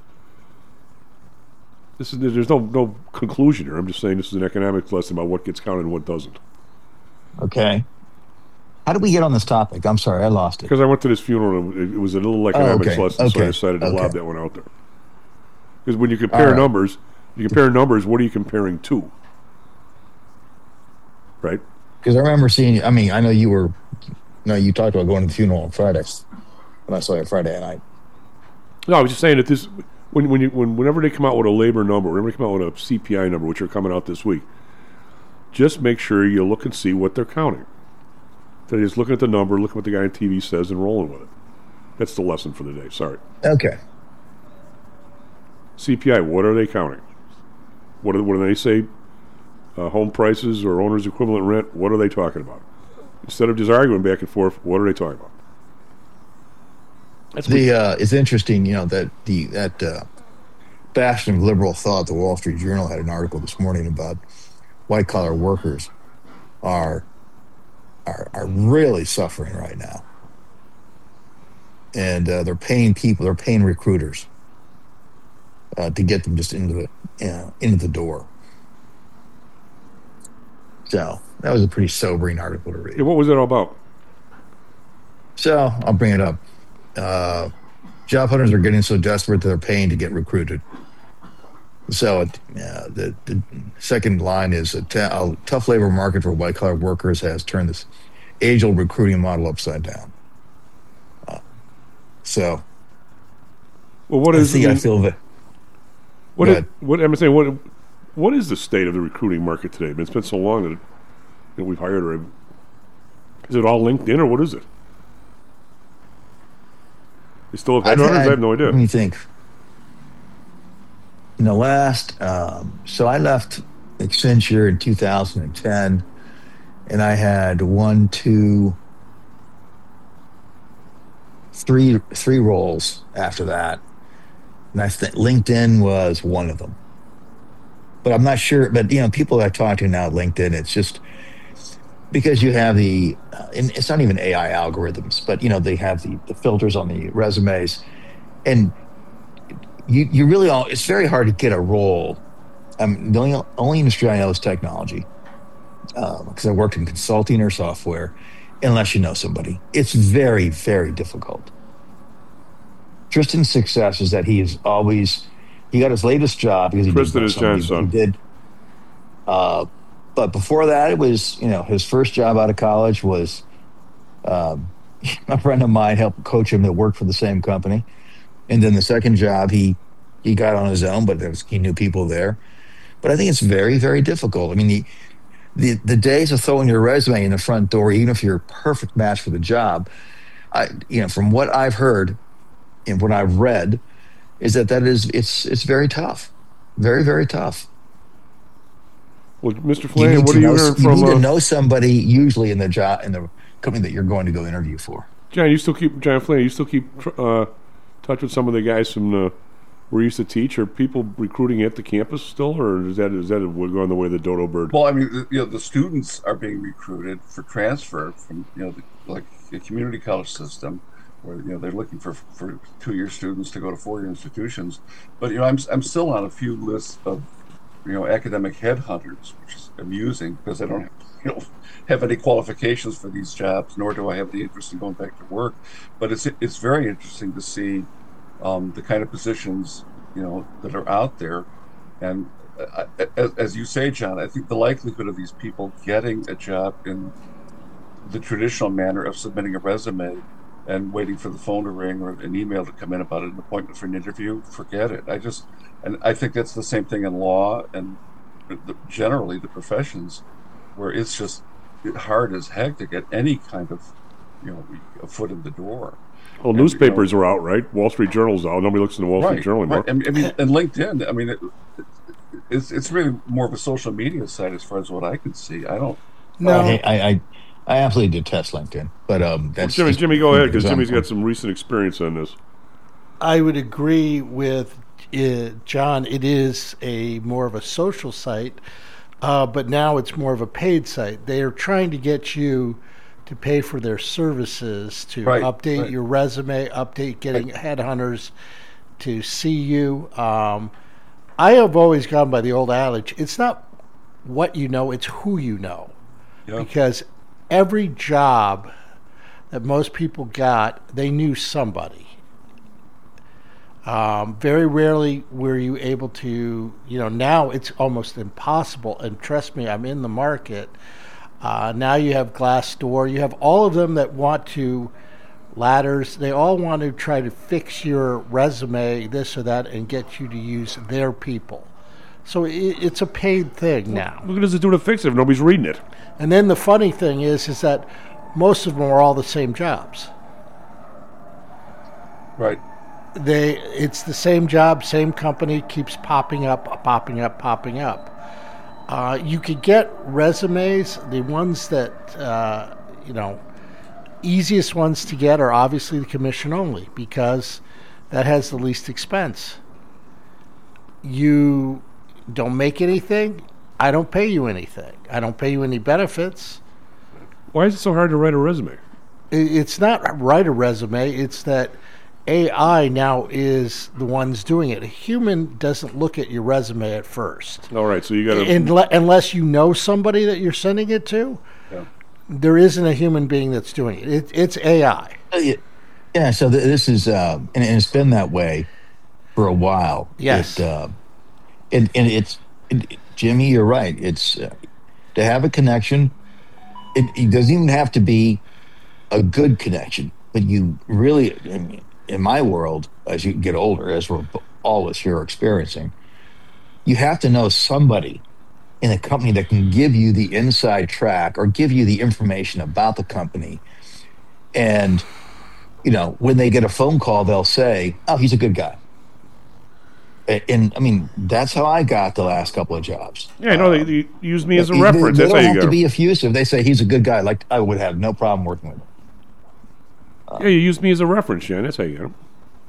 This is there's no no conclusion here. I'm just saying this is an economics lesson about what gets counted and what doesn't. Okay. How did we get on this topic? I'm sorry, I lost it. Because I went to this funeral and it was a little economics oh, okay. lesson, okay. so I decided to okay. lob that one out there. Because when you compare right. numbers, you compare numbers. What are you comparing to? Right. Because I remember seeing. I mean, I know you were. No, you talked about going to the funeral on Friday. When I saw you Friday night. No, I was just saying that this when when you when whenever they come out with a labor number, whenever they come out with a C P I number, which are coming out this week, just make sure you look and see what they're counting. They're just looking at the number, looking at what the guy on T V says, and rolling with it. That's the lesson for the day. Sorry. Okay. C P I. What are they counting? What do what do they say? Uh, home prices or owner's equivalent rent. What are they talking about? Instead of just arguing back and forth, what are they talking about? That's the uh, it's interesting, you know, that the that uh, bastion of liberal thought. The Wall Street Journal had an article this morning about white collar workers are are are really suffering right now, and uh, they're paying people, they're paying recruiters uh, to get them just into the you know, into the door. So that was a pretty sobering article to read. Yeah, what was it all about? So I'll bring it up. Uh, job hunters are getting so desperate that they're paying to get recruited. So it, uh, the, the second line is a, t- a tough labor market for white collar workers has turned this age-old recruiting model upside down. Uh, so, well, what is? I see? I feel that. What? Is, what I'm saying. What? What is the state of the recruiting market today? I mean, it's been so long that, it, that we've hired. Or is it all LinkedIn, or what is it? They still have headhunters? I, I have no idea. Let me think. In the last, um, so I left Accenture in two thousand ten, and I had one, two, three, three roles after that, and I think LinkedIn was one of them. But I'm not sure. But you know, people that I talk to now at LinkedIn, it's just because you have the, uh, and it's not even A I algorithms, but you know, they have the, the filters on the resumes, and you you really all, it's very hard to get a role. Um, the only only industry I know is technology, because um, I worked in consulting or software. Unless you know somebody, it's very very difficult. Tristan's success is that he is always. He got his latest job because he Tristan is John's son. He did. Uh, but before that, it was, you know, his first job out of college was um, a friend of mine helped coach him that worked for the same company. And then the second job, he he got on his own, but there was, he knew people there. But I think it's very, very difficult. I mean, the, the, the days of throwing your resume in the front door, even if you're a perfect match for the job, I, you know, from what I've heard and what I've read, is that that is it's it's very tough, very very tough. Well, Mister Flanagan, what are you know, hearing you from? You need uh, to know somebody usually in the job in the company that you're going to go interview for. John, you still keep John Flanagan. You still keep uh, touch with some of the guys from the, where you used to teach. Are people recruiting at the campus still, or is that is that going the way of the dodo bird? Well, I mean, you know, the students are being recruited for transfer from you know the, like the community college system, where you know they're looking for for two-year students to go to four-year institutions. But you know, I'm I'm still on a few lists of you know academic headhunters, which is amusing because I don't have, you know have any qualifications for these jobs, nor do I have the interest in going back to work. But it's it's very interesting to see um, the kind of positions you know that are out there, and uh, as, as you say, John, I think the likelihood of these people getting a job in the traditional manner of submitting a resume and waiting for the phone to ring or an email to come in about an appointment for an interview, forget it. I just, and I think that's the same thing in law and the, generally the professions, where it's just hard as heck to get any kind of, you know, a foot in the door. Well, and, newspapers you know, are out, right? Wall Street Journal's out. Nobody looks in the Wall right, Street Journal anymore. Right. I mean, and LinkedIn, I mean, it, it's it's really more of a social media site as far as what I can see. I don't. No, I, I, I I absolutely detest LinkedIn, but um, that's well, Jimmy. just, Jimmy, go ahead because Jimmy's got some recent experience on this. I would agree with uh, John. It is a more of a social site, uh, but now it's more of a paid site. They are trying to get you to pay for their services to right, update right. your resume, update getting right. headhunters to see you. Um, I have always gone by the old adage: it's not what you know, it's who you know, yeah. because every job that most people got, they knew somebody. Um, very rarely were you able to, you know, now it's almost impossible. And trust me, I'm in the market. Uh, now you have Glassdoor. You have all of them that want to, Ladders, they all want to try to fix your resume, this or that, and get you to use their people. So it, it's a paid thing now. What does it do to fix it if nobody's reading it? And then the funny thing is, is that most of them are all the same jobs. Right. They, it's the same job, same company, keeps popping up, popping up, popping up. Uh, you could get resumes. The ones that, uh, you know, easiest ones to get are obviously the commission only, because that has the least expense. You don't make anything, I don't pay you anything. I don't pay you any benefits. Why is it so hard to write a resume? It's not write a resume, it's that A I now is the ones doing it. A human doesn't look at your resume at first. All right, so you got to... Unle- unless you know somebody that you're sending it to, yeah. there isn't a human being that's doing it. it it's A I. Yeah, so th- this is... Uh, and, and it's been that way for a while. Yes. It, uh, and, and it's... It, Jimmy, you're right. It's... Uh, to have a connection, it, it doesn't even have to be a good connection, but you really... I mean, in my world, as you get older, as we're all of us here are experiencing, you have to know somebody in a company that can give you the inside track or give you the information about the company. And, you know, when they get a phone call, they'll say, oh, he's a good guy. And, and I mean, that's how I got the last couple of jobs. Yeah, I know. Um, they, they use me as a they, reference. They, they that's don't how have you to go. be effusive. They say he's a good guy. Like, I would have no problem working with him. Uh, yeah, you use me as a reference, Jen. That's how you get them.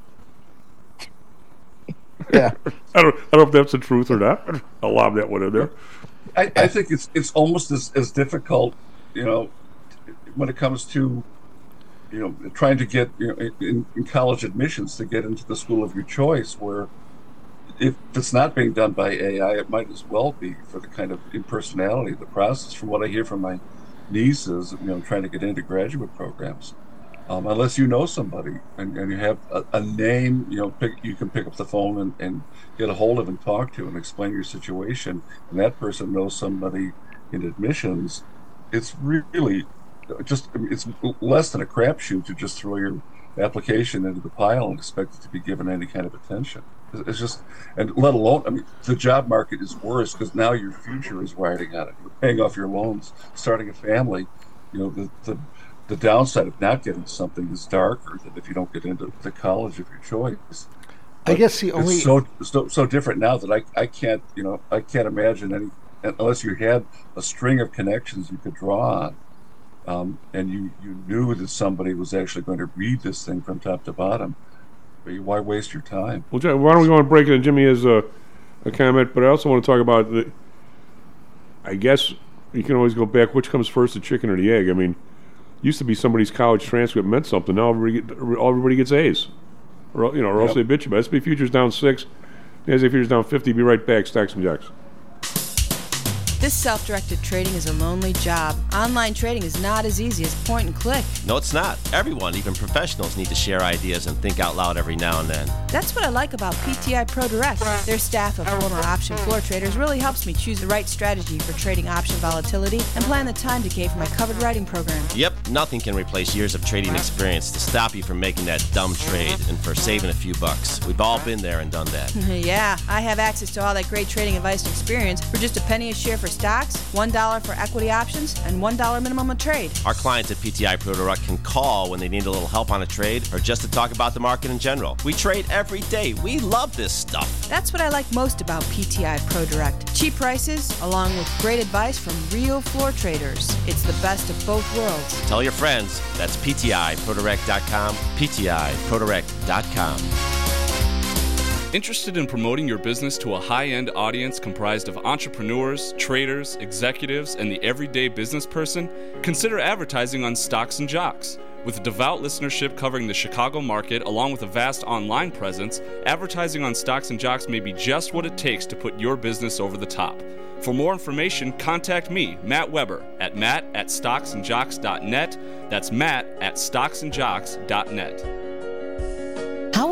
Yeah. I don't. I don't know if that's the truth or not. I'll lob that one in there. I, I think it's it's almost as, as difficult, you know, when it comes to, you know, trying to get, you know, in, in college admissions to get into the school of your choice, where if it's not being done by A I, it might as well be for the kind of impersonality of the process. From what I hear from my nieces, you know, trying to get into graduate programs. Um, unless you know somebody and, and you have a, a name, you know, pick, you can pick up the phone and, and get a hold of and talk to and explain your situation, and that person knows somebody in admissions. It's really just, I mean, it's less than a crapshoot to just throw your application into the pile and expect it to be given any kind of attention. It's just, and let alone, I mean, the job market is worse because now your future is riding on it. You're paying off your loans, starting a family. You know, the the The downside of not getting something is darker than if you don't get into the college of your choice. I But guess the only it's so, so so different now that I I can't you know I can't imagine any unless you had a string of connections you could draw on, um, and you you knew that somebody was actually going to read this thing from top to bottom. But you, why waste your time? Well, Jim, why don't we go and break it? And Jimmy has a, a comment, but I also want to talk about the. I guess you can always go back. Which comes first, the chicken or the egg? I mean. Used to be somebody's college transcript meant something. Now everybody, get, everybody gets A's. Or, you know, or else Yep. they bitch about it. S and P Futures down six. The S and P Futures down fifty. Be right back. Stacks and Jacks. This self-directed trading is a lonely job. Online trading is not as easy as point and click. No, it's not. Everyone, even professionals, need to share ideas and think out loud every now and then. That's what I like about P T I Pro Direct. Their staff of former option floor traders really helps me choose the right strategy for trading option volatility and plan the time decay for my covered writing program. Yep, nothing can replace years of trading experience to stop you from making that dumb trade and for saving a few bucks. We've all been there and done that. Yeah, I have access to all that great trading advice and experience for just a penny a share for stocks, one dollar for equity options, and one dollar minimum a trade. Our clients at P T I Pro Direct can call when they need a little help on a trade or just to talk about the market in general. We trade every day. We love this stuff. That's what I like most about P T I Pro Direct. Cheap prices, along with great advice from real floor traders. It's the best of both worlds. Tell your friends. That's P T I Pro Direct dot com, P T I Pro Direct dot com. Interested in promoting your business to a high-end audience comprised of entrepreneurs, traders, executives, and the everyday business person? Consider advertising on Stocks and Jocks. With a devout listenership covering the Chicago market, along with a vast online presence, advertising on Stocks and Jocks may be just what it takes to put your business over the top. For more information, contact me, Matt Weber, at matt at stocks and jocks dot net. That's matt at stocks and jocks dot net. How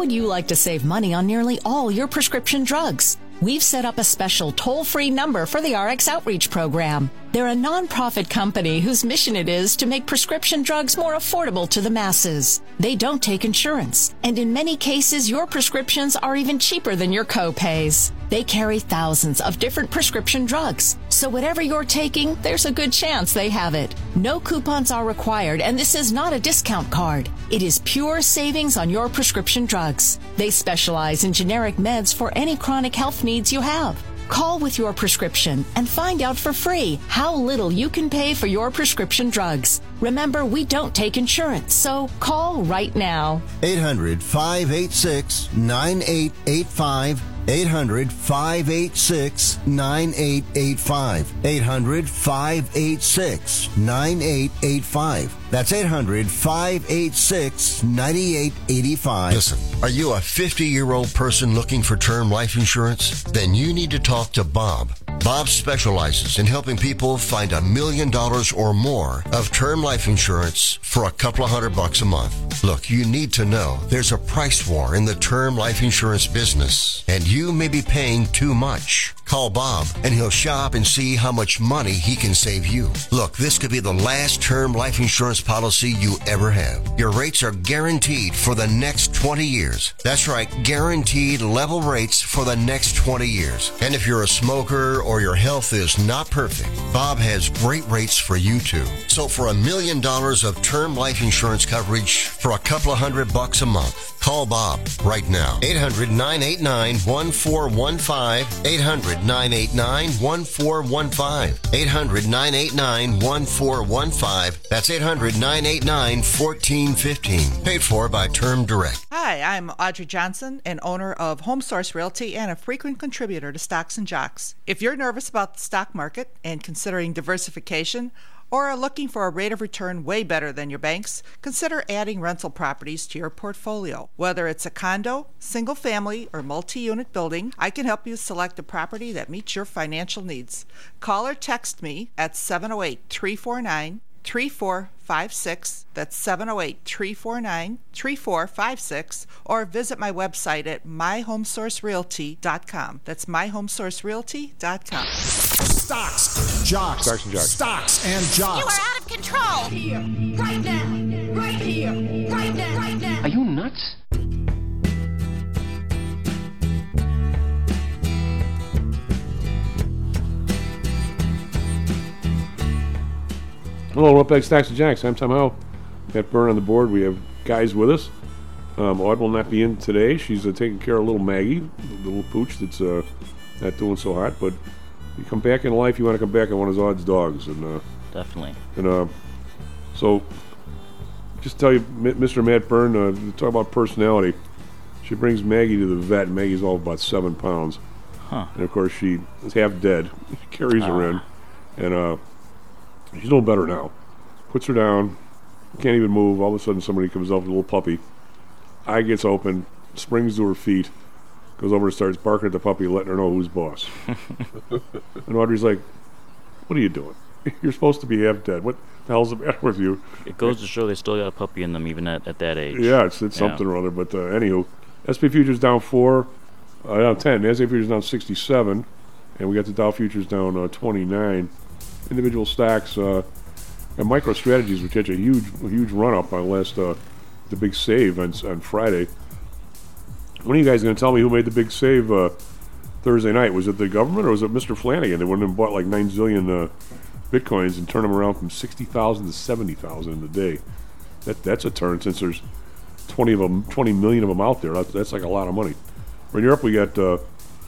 would you like to save money on nearly all your prescription drugs? We've set up a special toll-free number for the R X Outreach Program. They're a nonprofit company whose mission it is to make prescription drugs more affordable to the masses. They don't take insurance, and in many cases, your prescriptions are even cheaper than your co-pays. They carry thousands of different prescription drugs, so whatever you're taking, there's a good chance they have it. No coupons are required, and this is not a discount card. It is pure savings on your prescription drugs. They specialize in generic meds for any chronic health needs you have. Call with your prescription and find out for free how little you can pay for your prescription drugs. Remember, we don't take insurance, so call right now. eight hundred, five eight six, nine eight eight five. eight hundred, five eight six, nine eight eight five. eight hundred, five eight six, nine eight eight five. That's eight hundred, five eight six, nine eight eight five. Listen, are you a fifty-year-old person looking for term life insurance? Then you need to talk to Bob. Bob specializes in helping people find a million dollars or more of term life insurance for a couple of hundred bucks a month. Look, you need to know there's a price war in the term life insurance business, and you may be paying too much. Call Bob, and he'll shop and see how much money he can save you. Look, this could be the last term life insurance policy you ever have. Your rates are guaranteed for the next twenty years. That's right, guaranteed level rates for the next twenty years. And if you're a smoker or your health is not perfect, Bob has great rates for you too. So for a million dollars of term life insurance coverage for a couple of hundred bucks a month, call Bob right now. eight hundred, nine eight nine, one four one five. eight hundred, nine eight nine, one four one five. eight hundred, nine eight nine, one four one five. That's eight hundred, nine eight nine, one four one five. Paid for by Term Direct. Hi, I'm Audrey Johnson, an owner of Home Source Realty and a frequent contributor to Stocks and Jocks. If you're nervous about the stock market and considering diversification, or are looking for a rate of return way better than your banks, consider adding rental properties to your portfolio. Whether it's a condo, single family, or multi-unit building, I can help you select a property that meets your financial needs. Call or text me at seven oh eight, three four nine, three four five six. That's seven oh eight, three four nine, three four five six, or visit my website at my home source realty dot com. That's my home source realty dot com. Stocks, jocks, Stocks and jocks. Stocks and jocks. You are out of control. Here, right now, right here, right now, right now. Are you nuts? Hello, welcome back to Stocks and Jocks. I'm Tom Howe. Matt Byrne on the board. We have guys with us. Um, Aud will not be in today. She's uh, taking care of little Maggie, the little pooch that's uh, not doing so hot. But you come back in life, you want to come back on one of Aud's dogs. And, uh, Definitely. And uh, so, just tell you, Mister Matt Byrne, uh, talk about personality. She brings Maggie to the vet, and Maggie's all about seven pounds. Huh. And, of course, she is half dead. She carries Ah. her in. And, uh... she's a little better now. Puts her down, can't even move. All of a sudden, somebody comes up with a little puppy. Eye gets open, springs to her feet, goes over and starts barking at the puppy, letting her know who's boss. And Audrey's like, "What are you doing? You're supposed to be half dead. What the hell's the matter with you?" It goes to show they still got a puppy in them, even at, at that age. Yeah, it's, it's Yeah. something or other. But uh, anywho, S and P futures down four, uh, down ten. The S and P futures down sixty-seven, and we got the Dow futures down uh, twenty-nine. Individual stocks uh, and MicroStrategies, which had a huge, a huge run up on last uh, the big save on, on Friday. When are you guys going to tell me who made the big save uh, Thursday night? Was it the government or was it Mister Flanagan? They went and bought like nine zillion uh, bitcoins and turned them around from sixty thousand to seventy thousand in a day. That that's a turn since there's twenty of them, twenty million of them out there. That's, that's like a lot of money. In Europe, we got uh,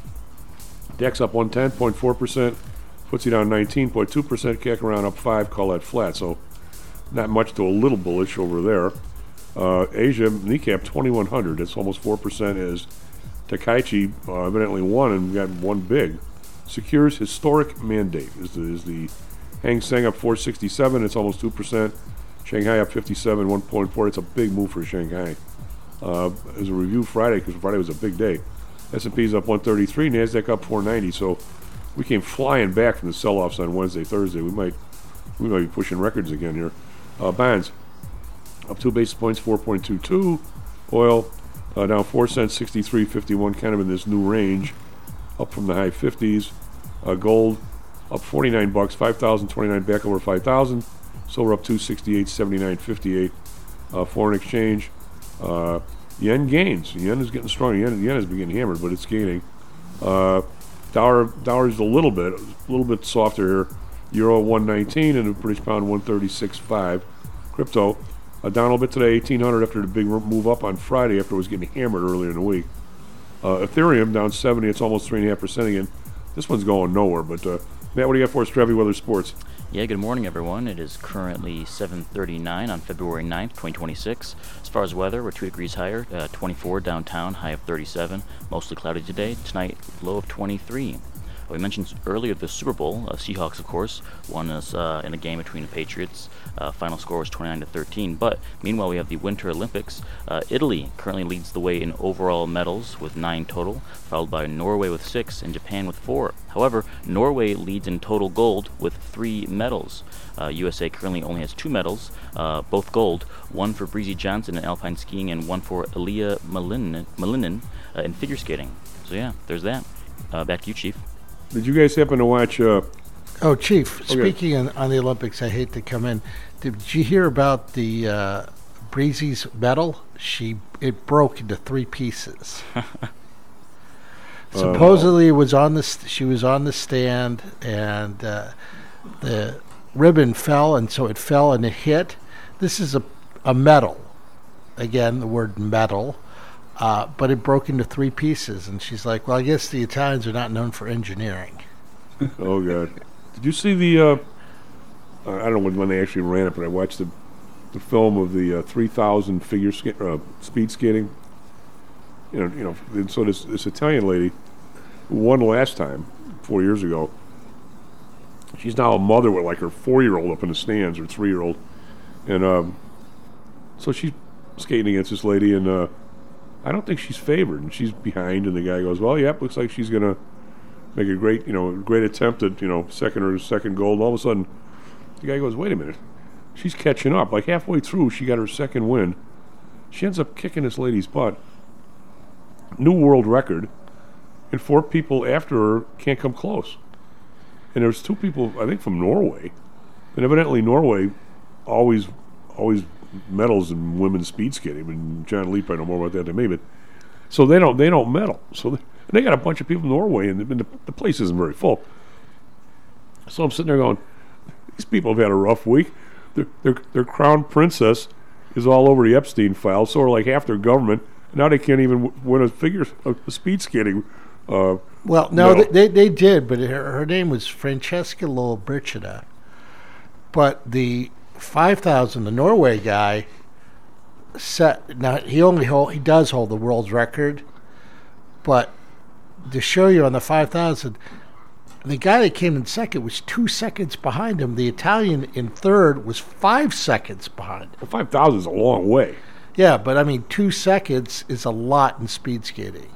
DAX up one ten point four percent. F T S E down nineteen point two percent, C A C around up five, call that flat. So not much to a little bullish over there. Uh, Asia, Nikkei twenty-one hundred. That's almost four percent as Takaichi uh, evidently won and got one big. Secures historic mandate is the, is the Hang Seng up four sixty-seven. It's almost two percent. Shanghai up fifty-seven, one point four. It's a big move for Shanghai. Uh, as a review Friday, because Friday was a big day. S and P's up one thirty-three. NASDAQ up four ninety. So we came flying back from the sell-offs on Wednesday, Thursday. We might we might be pushing records again here. Uh, bonds up two basis points, four point two two. Oil uh, down four cents, sixty-three fifty-one, kind of in this new range, up from the high fifties. Uh, gold up forty-nine bucks, five thousand twenty-nine, back over five thousand. Silver up two sixty-eight, seventy-nine fifty-eight. Uh, foreign exchange, uh, yen gains. Yen is getting stronger. Yen, yen has been getting hammered, but it's gaining. Uh, dollar dollar's a little bit, a little bit softer here. Euro one nineteen and the British pound one thirty-six five. Crypto uh, down a little bit today, eighteen hundred after the big move up on Friday after it was getting hammered earlier in the week. Uh, Ethereum down seventy. It's almost three and a half percent again. This one's going nowhere. But uh, Matt, what do you got for us, Trevi Weather Sports? Yeah, good morning, everyone. It is currently seven thirty-nine on February ninth, twenty twenty-six. As far as weather, we're two degrees higher, uh, twenty-four downtown, high of thirty-seven. Mostly cloudy today. Tonight, low of twenty-three. We mentioned earlier the Super Bowl. Uh, Seahawks, of course, won us uh, in a game between the Patriots. Uh, final score was twenty-nine to thirteen. But meanwhile, we have the Winter Olympics. Uh, Italy currently leads the way in overall medals with nine total, followed by Norway with six and Japan with four. However, Norway leads in total gold with three medals. Uh, U S A currently only has two medals, uh, both gold. One for Breezy Johnson in alpine skiing and one for Elia Malinin, Malinin uh, in figure skating. So yeah, there's that. Uh, back to you, Chief. Did you guys happen to watch? Uh, oh, Chief. Okay. Speaking on, on the Olympics, I hate to come in. Did you hear about the uh, Breezy's medal? She it broke into three pieces. Supposedly, it was on the st- she was on the stand, and uh, the ribbon fell, and so it fell and it hit. This is a a medal. Again, the word medal. Uh, but it broke into three pieces, and she's like, well, I guess the Italians are not known for engineering. Oh, God. Did you see the, uh, uh, I don't know when, when they actually ran it, but I watched the the film of the uh, three thousand figure ska- uh, speed skating. You know, you know. And so this, this Italian lady who won last time, four years ago, she's now a mother with like her four-year-old up in the stands, or three-year-old. And um, so she's skating against this lady, and uh, I don't think she's favored, and she's behind, and the guy goes, well, yep, looks like she's going to make a great, you know, great attempt at, you know, second or second goal. And all of a sudden, the guy goes, wait a minute, she's catching up. Like halfway through, she got her second win. She ends up kicking this lady's butt. New world record. And four people after her can't come close. And there's two people, I think, from Norway. And evidently Norway always, always medals in women's speed skating. I mean, John Lee probably know more about that than me, but so they don't they don't medal. So they, and they got a bunch of people from Norway, and the, and the, the place isn't very full. So I'm sitting there going, these people have had a rough week. Their their, their crown princess is all over the Epstein file. So are like half their government. Now they can't even w- win a figure a, a speed skating. Uh, well, no, medal. they they did, but her, her name was Francesca Lollobrigida. But the five thousand, the Norway guy set. Now he only hold, he does hold the world's record, but to show you on the five thousand, the guy that came in second was two seconds behind him. The Italian in third was five seconds behind him. Well, five thousand is a long way. Yeah, but I mean, two seconds is a lot in speed skating,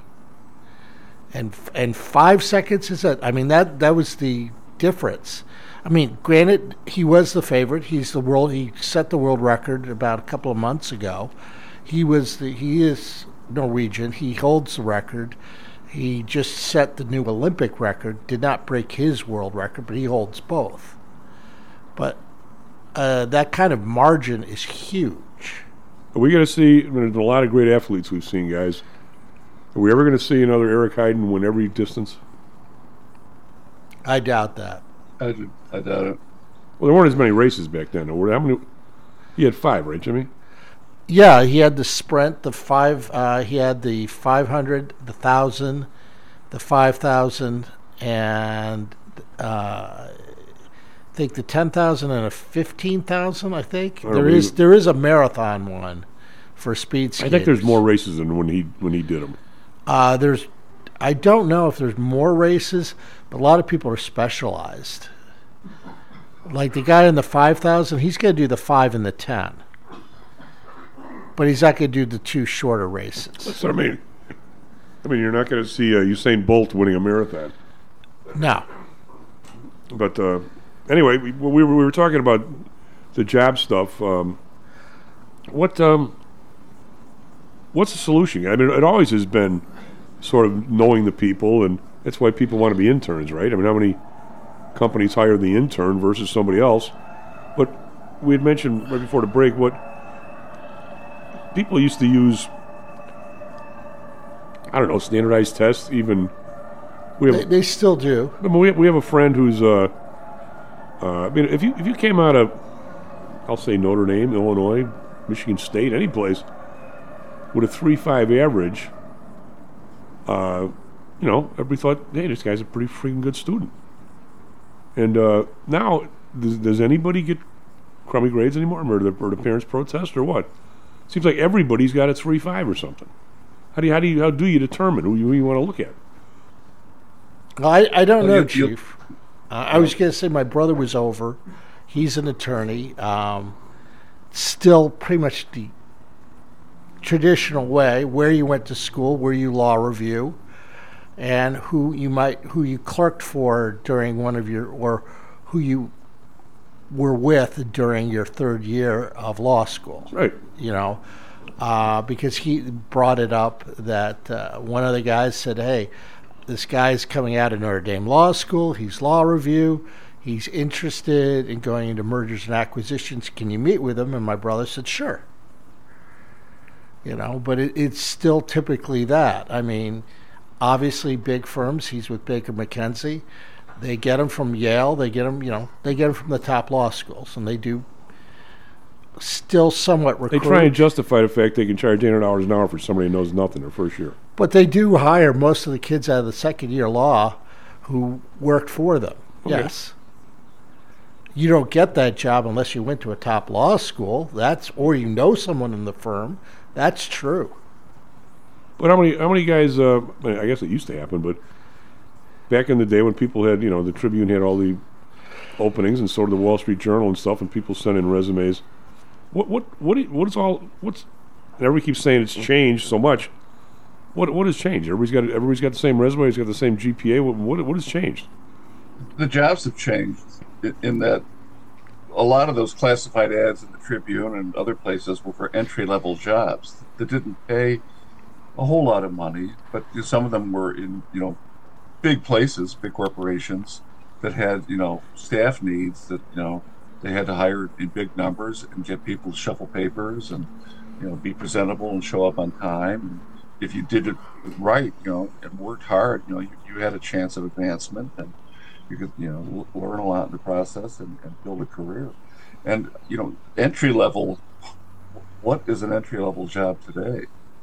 and and five seconds is a. I mean that that was the difference. I mean, granted, he was the favorite. He's the world. He set the world record about a couple of months ago. He was the. He is Norwegian. He holds the record. He just set the new Olympic record. Did not break his world record, but he holds both. But uh, that kind of margin is huge. Are we going to see? I mean, there's a lot of great athletes we've seen, guys. Are we ever going to see another Eric Heiden win every distance? I doubt that. I, I doubt it. Well, there weren't as many races back then. Or how many? He had five, right, Jimmy? Yeah, he had the sprint, the five. Uh, he had the five hundred, the thousand, the five thousand, and uh, I think the ten thousand and a fifteen thousand. I think Or there we- is there is a marathon one for speed I skaters. think there's more races than when he when he did them. Uh, there's, I don't know if there's more races, but a lot of people are specialized. Like the guy in the five thousand, he's going to do the five and the ten. But he's not going to do the two shorter races. That's what I mean. I mean, you're not going to see uh, Usain Bolt winning a marathon. No. But uh, anyway, we, we, were, we were talking about the job stuff. Um, what um, what's the solution? I mean, it always has been sort of knowing the people, and that's why people want to be interns, right? I mean, how many companies hire the intern versus somebody else? But we had mentioned right before the break what people used to use, I don't know, standardized tests, even. We have, they, they still do. I mean, we have, we have a friend who's, uh, uh, I mean, if you if you came out of, I'll say Notre Dame, Illinois, Michigan State, any place, with a three point five average, uh, you know, everybody thought, hey, this guy's a pretty freaking good student. And uh, now, does, does anybody get crummy grades anymore, or the, or the parents protest, or what? Seems like everybody's got a three point five or something. How do you how do you how do you determine who you, who you want to look at? Well, I, I don't Well, know, you- you- Chief. Uh, I was going to say my brother was over. He's an attorney. Um, still pretty much the traditional way, where you went to school, where you law review, and who you might who you clerked for during one of your, or who you were with during your third year of law school. Right. You know, uh, because he brought it up that uh, one of the guys said, hey, this guy's coming out of Notre Dame Law School. He's law review. He's interested in going into mergers and acquisitions. Can you meet with him? And my brother said, sure. You know, but it, it's still typically that. I mean, obviously big firms. He's with Baker McKenzie. They get him from Yale. They get him, you know, they get him from the top law schools, and they do still somewhat recruit. They try and justify the fact they can charge eight hundred dollars an hour for somebody who knows nothing their first year. But they do hire most of the kids out of the second year law who worked for them. Okay. Yes. You don't get that job unless you went to a top law school. That's or you know someone in the firm. That's true. But how many how many guys? Uh, I guess it used to happen, but back in the day when people had, you know, the Tribune had all the openings, and so did the Wall Street Journal and stuff, and people sent in resumes. What what what i- what is all what's? And everybody keeps saying it's changed so much. What what has changed? Everybody's got everybody's got the same resume. Everybody's got the same G P A. What what, what has changed? The jobs have changed in, in that a lot of those classified ads in the Tribune and other places were for entry-level jobs that didn't pay a whole lot of money, but some of them were in, you know, big places, big corporations that had, you know, staff needs that, you know, they had to hire in big numbers and get people to shuffle papers and, you know, be presentable and show up on time. And if you did it right, you know, and worked hard, you know, you, you had a chance of advancement, and you could, you know, l- learn a lot in the process and, and build a career. And, you know, entry level, what is an entry level job today?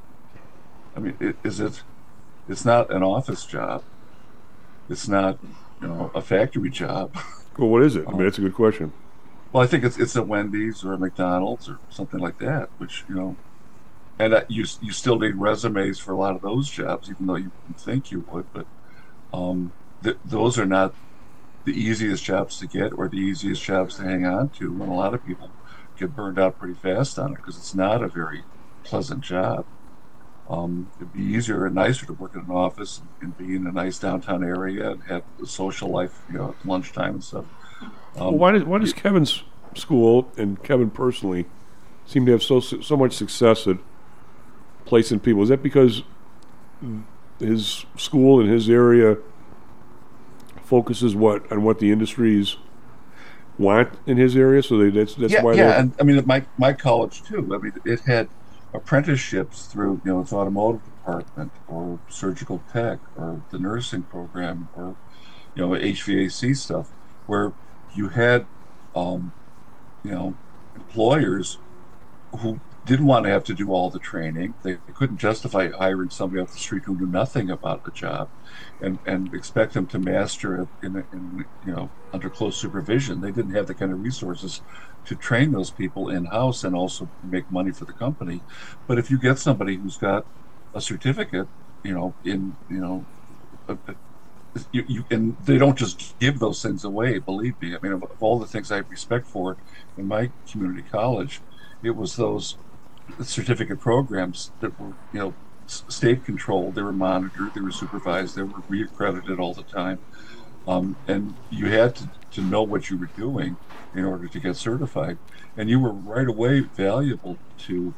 I mean, it, is it, it's not an office job. It's not, you know, a factory job. Well, what is it? I mean, that's a good question. Well, I think it's it's a Wendy's or a McDonald's or something like that, which, you know, and uh, you you still need resumes for a lot of those jobs, even though you wouldn't think you would. But um, th- those are not the easiest jobs to get or the easiest jobs to hang on to, and a lot of people get burned out pretty fast on it because it's not a very pleasant job. Um, it'd be easier and nicer to work in an office and be in a nice downtown area and have a social life, you know, at lunchtime and stuff. Um, well, why does why does Kevin's school and Kevin personally seem to have so so much success at placing people? Is that because his school and his area focuses what on what the industries want in his area? So they, that's that's yeah, why. yeah, they're- and I mean, my my college too. I mean, it had apprenticeships through, you know, its automotive department or surgical tech or the nursing program or, you know, H V A C stuff, where you had, um, you know, employers who didn't want to have to do all the training. They, they couldn't justify hiring somebody off the street who knew nothing about the job, and, and expect them to master it in, in you know, under close supervision. They didn't have the kind of resources to train those people in-house and also make money for the company. But if you get somebody who's got a certificate, you know, in, you know, a, a, you, you and they don't just give those things away, believe me. I mean, of, of all the things I have respect for in my community college, it was those certificate programs that were, you know, s- state controlled. They were monitored, they were supervised, they were reaccredited all the time. Um, and you had to, to know what you were doing in order to get certified. And you were right away valuable to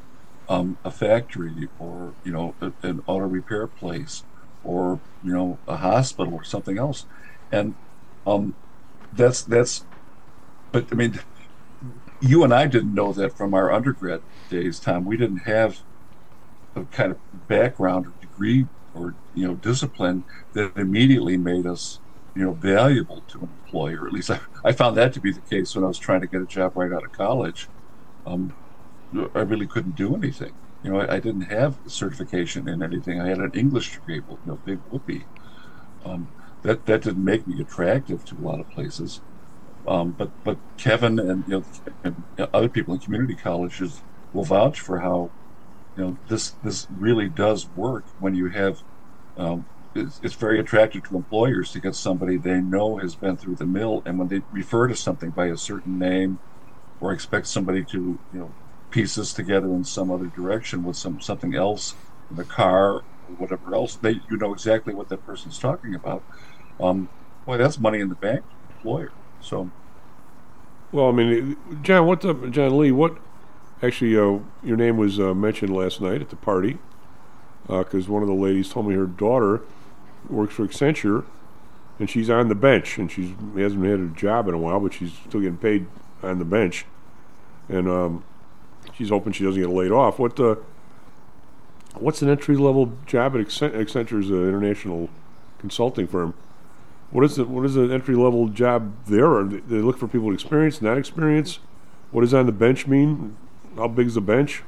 um, a factory, or you know, a, an auto repair place, or you know, a hospital or something else, and um, that's that's. But I mean, you and I didn't know that from our undergrad days, Tom. We didn't have a kind of background or degree or you know discipline that immediately made us you know valuable to an employer. At least I, I found that to be the case when I was trying to get a job right out of college. Um, I really couldn't do anything. You know, I, I didn't have certification in anything. I had an English degree, you know, big whoopee. Um, that that didn't make me attractive to a lot of places. Um, but but Kevin and you know and other people in community colleges will vouch for how you know this this really does work when you have. Um, it's, it's very attractive to employers to get somebody they know has been through the mill, and when they refer to something by a certain name, or expect somebody to you know piece this together in some other direction with some something else in the car or whatever else, they you know exactly what that person's talking about. Um, boy, that's money in the bank to the employer. So, well, I mean, John, what the, John Lee, what actually uh, your name was uh, mentioned last night at the party because uh, one of the ladies told me her daughter works for Accenture and she's on the bench and she hasn't had a job in a while, but she's still getting paid on the bench, and um, she's hoping she doesn't get laid off. What uh, what's an entry level job at Accenture's an international consulting firm? What is it? What is an entry level job there? Are they, they look for people with experience, not experience? What does on the bench mean? How big is the bench?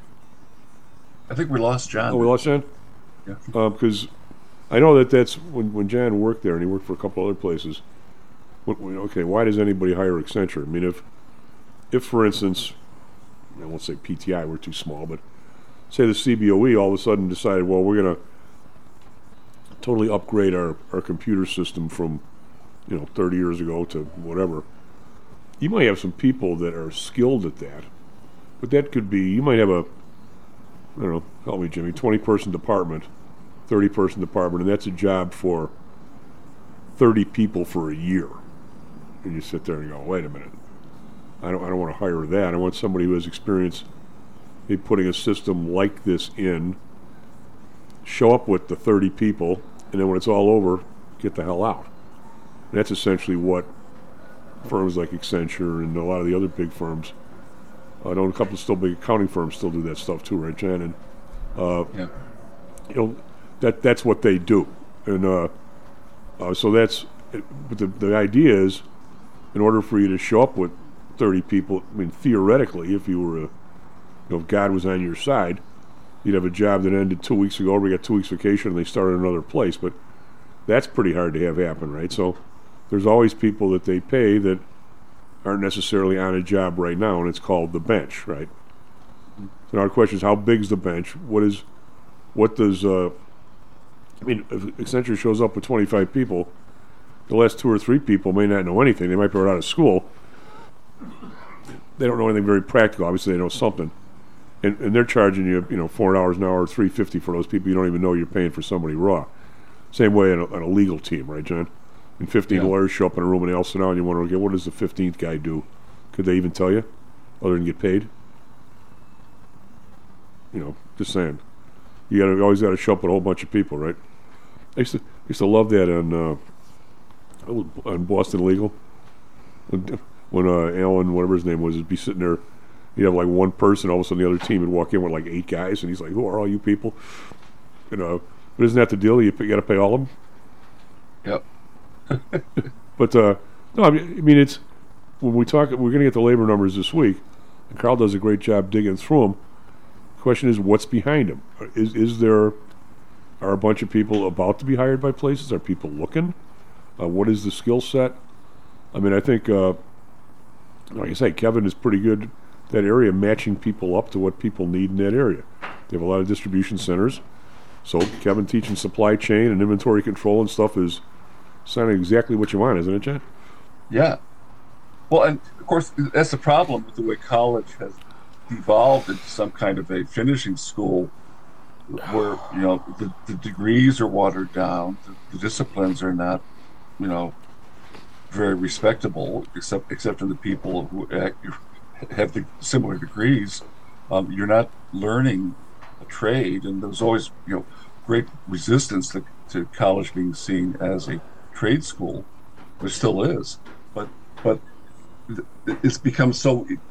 I think we lost John. Oh, we lost John? Yeah. Because uh, I know that that's when, when John worked there, and he worked for a couple other places. What, okay, why does anybody hire Accenture? I mean, if, if for instance, I won't say P T I, we're too small, but say the C B O E all of a sudden decided, well, we're going to totally upgrade our, our computer system from, you know, thirty years ago to whatever. You might have some people that are skilled at that, but that could be, you might have a, I don't know, help me, Jimmy, twenty-person department, thirty-person department, and that's a job for thirty people for a year. And you sit there and you go, wait a minute, I don't I don't want to hire that. I want somebody who has experience maybe putting a system like this in, show up with the thirty people, and then when it's all over, get the hell out. And that's essentially what firms like Accenture and a lot of the other big firms, I know a couple of still big accounting firms still do that stuff too, right, Jan? And uh, yeah. you know, that that's what they do. And uh, uh, so that's, but the, the idea is, in order for you to show up with thirty people, I mean, theoretically, if you were, a, you know, if God was on your side, you'd have a job that ended two weeks ago, or we got two weeks vacation, and they started another place. But that's pretty hard to have happen, right? So there's always people that they pay that aren't necessarily on a job right now, and it's called the bench, right? Mm-hmm. So now the question is, how big is the bench? What is, what does, uh, I mean, if Accenture shows up with twenty-five people, the last two or three people may not know anything. They might be right out of school. They don't know anything very practical. Obviously, they know something. And, and they're charging you, you know, four dollars an hour or three fifty for those people. You don't even know you're paying for somebody raw. Same way on a, on a legal team, right, John? And fifteen yeah. lawyers show up in a room and they all sit down and you wonder, okay, what does the fifteenth guy do? Could they even tell you, other than get paid? You know, just saying. You gotta you always got to show up with a whole bunch of people, right? I used to I used to love that on uh, on Boston Legal when, when uh, Alan, whatever his name was, would be sitting there. You'd have like one person, all of a sudden the other team would walk in with like eight guys, and he's like, "Who are all you people?" You know, but isn't that the deal? You, you got to pay all of them. Yep. But uh, no, I mean, I mean, it's when we talk, we're going to get the labor numbers this week, and Carl does a great job digging through them. The question is, what's behind them? Is is there are a bunch of people about to be hired by places? Are people looking? Uh, what is the skill set? I mean, I think, uh, like I say, Kevin is pretty good. That area, matching people up to what people need in that area. They have a lot of distribution centers. So Kevin teaching supply chain and inventory control and stuff is sounding exactly what you want, isn't it, John? Yeah. Well, and of course, that's the problem with the way college has evolved into some kind of a finishing school where, you know, the, the degrees are watered down, the, the disciplines are not, you know, very respectable, except except in the people who act, have the similar degrees. Um, you're not learning trade, and there was always, you know, great resistance to, to college being seen as a trade school. There still is, but but it's become so, you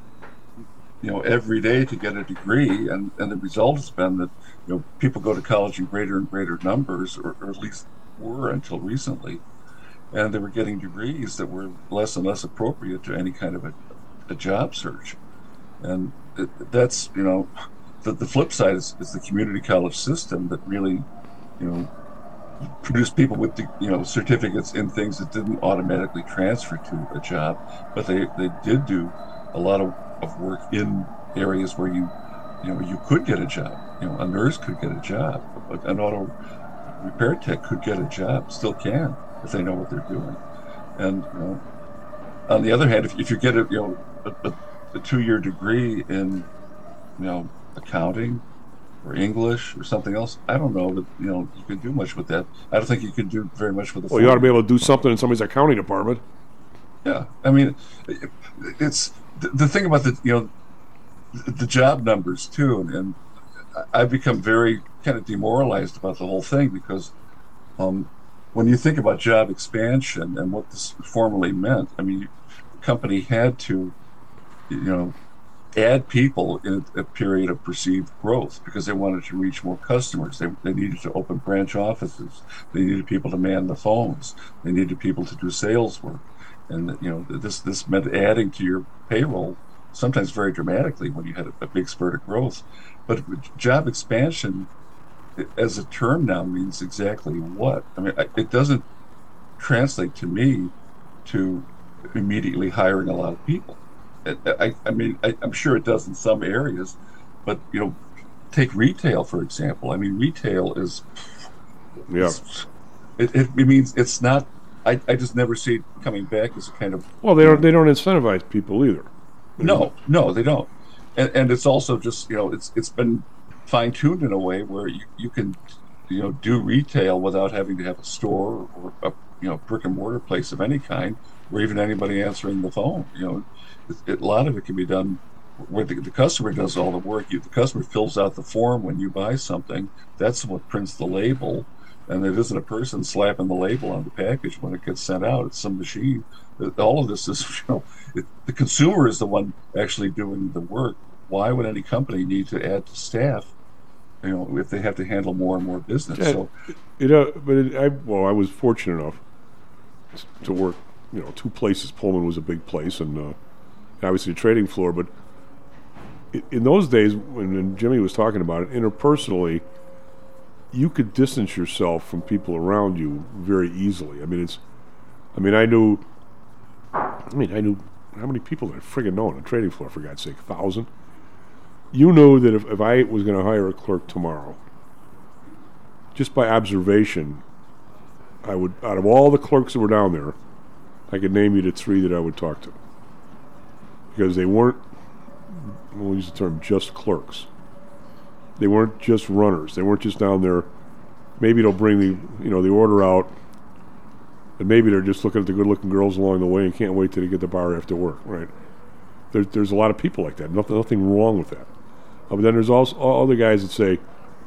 know, every day to get a degree, and, and the result has been that, you know, people go to college in greater and greater numbers, or, or at least were until recently, and they were getting degrees that were less and less appropriate to any kind of a, a job search. And it, that's, you know, the, the flip side is, is the community college system that really, you know, produced people with, the, you know, certificates in things that didn't automatically transfer to a job, but they, they did do a lot of, of work in areas where you, you know, you could get a job. You know, a nurse could get a job, an auto repair tech could get a job, still can, if they know what they're doing. And, you know, on the other hand, if, if you get a, you know, a, a, a two-year degree in, you know, accounting or English or something else, I don't know that, you know, you can do much with that. I don't think you can do very much with the. Well, you ought to be able to do something in somebody's accounting department. Yeah, I mean, it, it's the, the thing about the, you know, the, the job numbers too, and, and I've become very kind of demoralized about the whole thing, because um, when you think about job expansion and what this formally meant, I mean, the company had to, you know, add people in a, a period of perceived growth because they wanted to reach more customers. They, they needed to open branch offices. They needed people to man the phones. They needed people to do sales work. And, you know, this, this meant adding to your payroll, sometimes very dramatically when you had a, a big spurt of growth. But job expansion as a term now means exactly what? I mean, it doesn't translate to me to immediately hiring a lot of people. I, I mean, I, I'm sure it does in some areas, but, you know, take retail, for example. I mean, retail is, yeah, is, it, it, it means it's not, I, I just never see it coming back as a kind of. Well, they don't, they don't incentivize people either. No, no, they don't. And, and it's also just, you know, it's it's been fine-tuned in a way where you, you can, you know, do retail without having to have a store or a, you know, brick and mortar place of any kind, or even anybody answering the phone. You know, it, it, a lot of it can be done where the, the customer does all the work. You, the customer fills out the form when you buy something. That's what prints the label, and it isn't a person slapping the label on the package when it gets sent out. It's some machine. All of this is, you know, it, the consumer is the one actually doing the work. Why would any company need to add to staff, you know, if they have to handle more and more business? Yeah, so, you know, but it, I well, I was fortunate enough to work, you know, two places. Pullman was a big place, and uh, obviously a trading floor. But it, in those days, when, when Jimmy was talking about it, interpersonally, you could distance yourself from people around you very easily. I mean, it's, I mean, I knew, I mean, I knew how many people did I friggin' know on a trading floor? For God's sake, a thousand. You knew that if, if I was going to hire a clerk tomorrow, just by observation, I would, out of all the clerks that were down there, I could name you the three that I would talk to. Because they weren't, we'll use the term, just clerks. They weren't just runners. They weren't just down there. Maybe they'll bring the, you know, the order out, and maybe they're just looking at the good-looking girls along the way and can't wait till they get the bar after work, right? There, there's a lot of people like that. Nothing, nothing wrong with that. Uh, but then there's also other guys that say,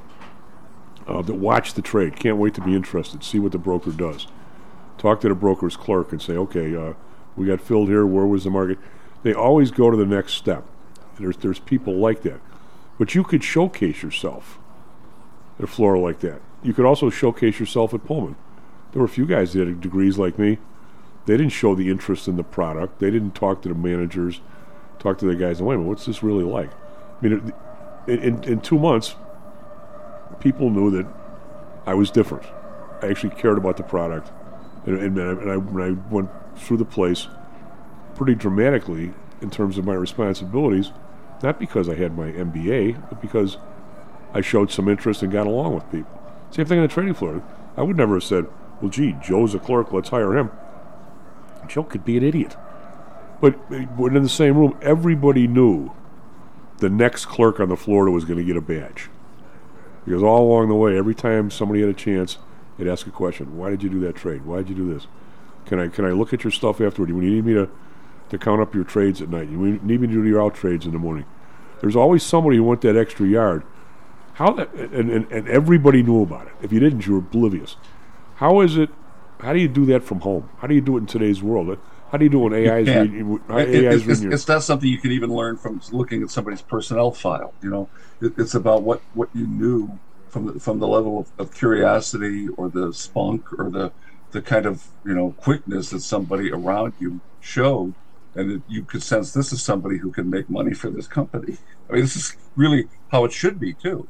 uh, that watch the trade, can't wait to be interested, see what the broker does. Talk to the broker's clerk and say, okay, uh, we got filled here, where was the market? They always go to the next step. There's, there's people like that. But you could showcase yourself at a floor like that. You could also showcase yourself at Pullman. There were a few guys that had degrees like me. They didn't show the interest in the product. They didn't talk to the managers, talk to the guys, and wait a minute, what's this really like? I mean, in, in, in two months, people knew that I was different. I actually cared about the product. And, and, and I, when I went through the place pretty dramatically in terms of my responsibilities, not because I had my M B A, but because I showed some interest and got along with people. Same thing on the trading floor. I would never have said, well, gee, Joe's a clerk, let's hire him. Joe could be an idiot. But when in the same room, everybody knew the next clerk on the floor was going to get a badge. Because all along the way, every time somebody had a chance, they'd ask a question. Why did you do that trade? Why did you do this? Can I can I look at your stuff afterward? You need me to, to count up your trades at night? You need me to do your out trades in the morning? There's always somebody who went that extra yard How that, and, and, and everybody knew about it. If you didn't, you were oblivious. How is it, how do you do that from home? How do you do it in today's world? How do you do when A I's reading It- A it- I's it's, reading your... it's not something you can even learn from looking at somebody's personnel file. You know, it, it's about what, what you knew from the, from the level of, of curiosity or the spunk or the the kind of you know quickness that somebody around you showed, and that you could sense this is somebody who can make money for this company. I mean, this is really how it should be too.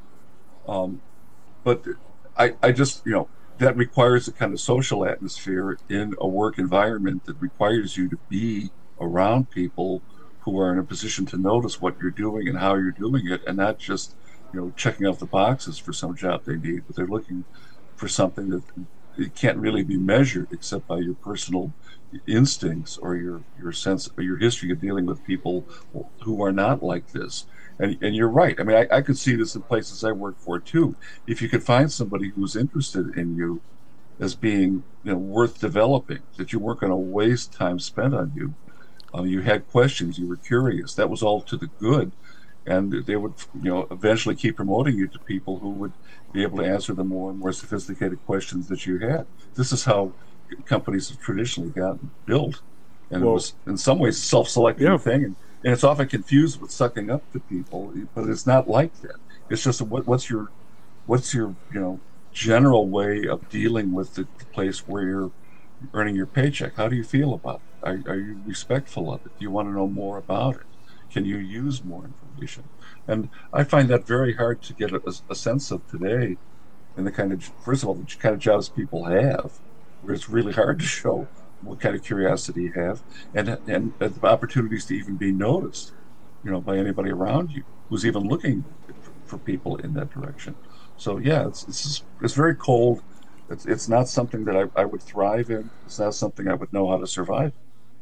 Um, but I, I just, you know, that requires a kind of social atmosphere in a work environment that requires you to be around people who are in a position to notice what you're doing and how you're doing it, and not just, you know, checking off the boxes for some job they need, but they're looking for something that it can't really be measured except by your personal instincts or your, your sense or your history of dealing with people who are not like this. And, and you're right. I mean, I, I could see this in places I work for too. If you could find somebody who's interested in you as being, you know, worth developing, that you weren't going to waste time spent on you. Um, you had questions, you were curious. That was all to the good, and they would, you know, eventually keep promoting you to people who would be able to answer the more and more sophisticated questions that you had. This is how companies have traditionally gotten built, and Well- it was in some ways a self-selecting Yeah. thing. And, And it's often confused with sucking up to people, but it's not like that. It's just what, what's your, what's your, you know, general way of dealing with the place where you're earning your paycheck. How do you feel about it? Are, are you respectful of it? Do you want to know more about it? Can you use more information? And I find that very hard to get a, a sense of today, in the kind of, first of all, the kind of jobs people have, where it's really hard to show what kind of curiosity you have, and and the opportunities to even be noticed, you know, by anybody around you who's even looking for people in that direction. So yeah, it's it's it's very cold. It's it's not something that I, I would thrive in. It's not something I would know how to survive.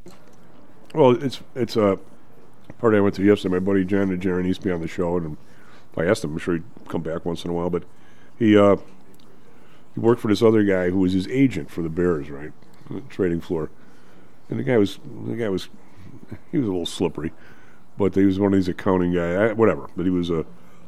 Well, it's it's a party I went to yesterday. My buddy Jan and Jaron used to be on the show, and if I asked him, I'm sure he'd come back once in a while. But he uh, he worked for this other guy who was his agent for the Bears, right? The trading floor, and the guy was the guy was he was a little slippery, but he was one of these accounting guy, whatever. But he was a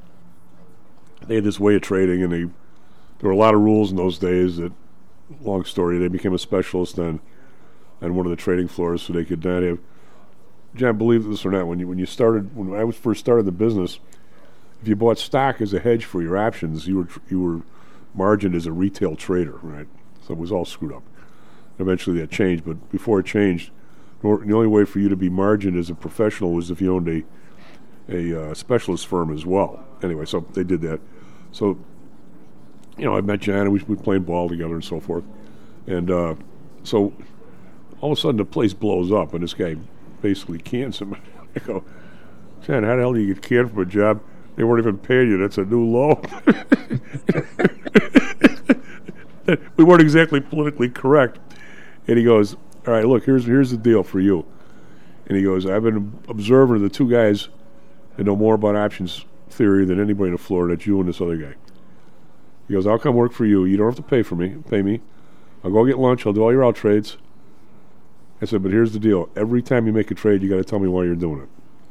they had this way of trading, and they there were a lot of rules in those days. That long story, they became a specialist on on one of the trading floors, so they could not have. John, believe this or not, when you when you started when I was first started the business, if you bought stock as a hedge for your options, you were you were margined as a retail trader, right? So it was all screwed up. Eventually that changed, but before it changed, the only way for you to be margined as a professional was if you owned a a uh, specialist firm as well. Anyway, so they did that. So, you know, I met John, and we we played ball together and so forth. And uh, so all of a sudden the place blows up, and this guy basically cans him. I go, John, how the hell do you get canned from a job? They weren't even paying you. That's a new low. We weren't exactly politically correct. And he goes, all right, look, here's here's the deal for you. And he goes, I've been observing the two guys that know more about options theory than anybody in Florida. That's you and this other guy. He goes, I'll come work for you. You don't have to pay for me, pay me. I'll go get lunch. I'll do all your out trades. I said, but here's the deal. Every time you make a trade, you got to tell me why you're doing it.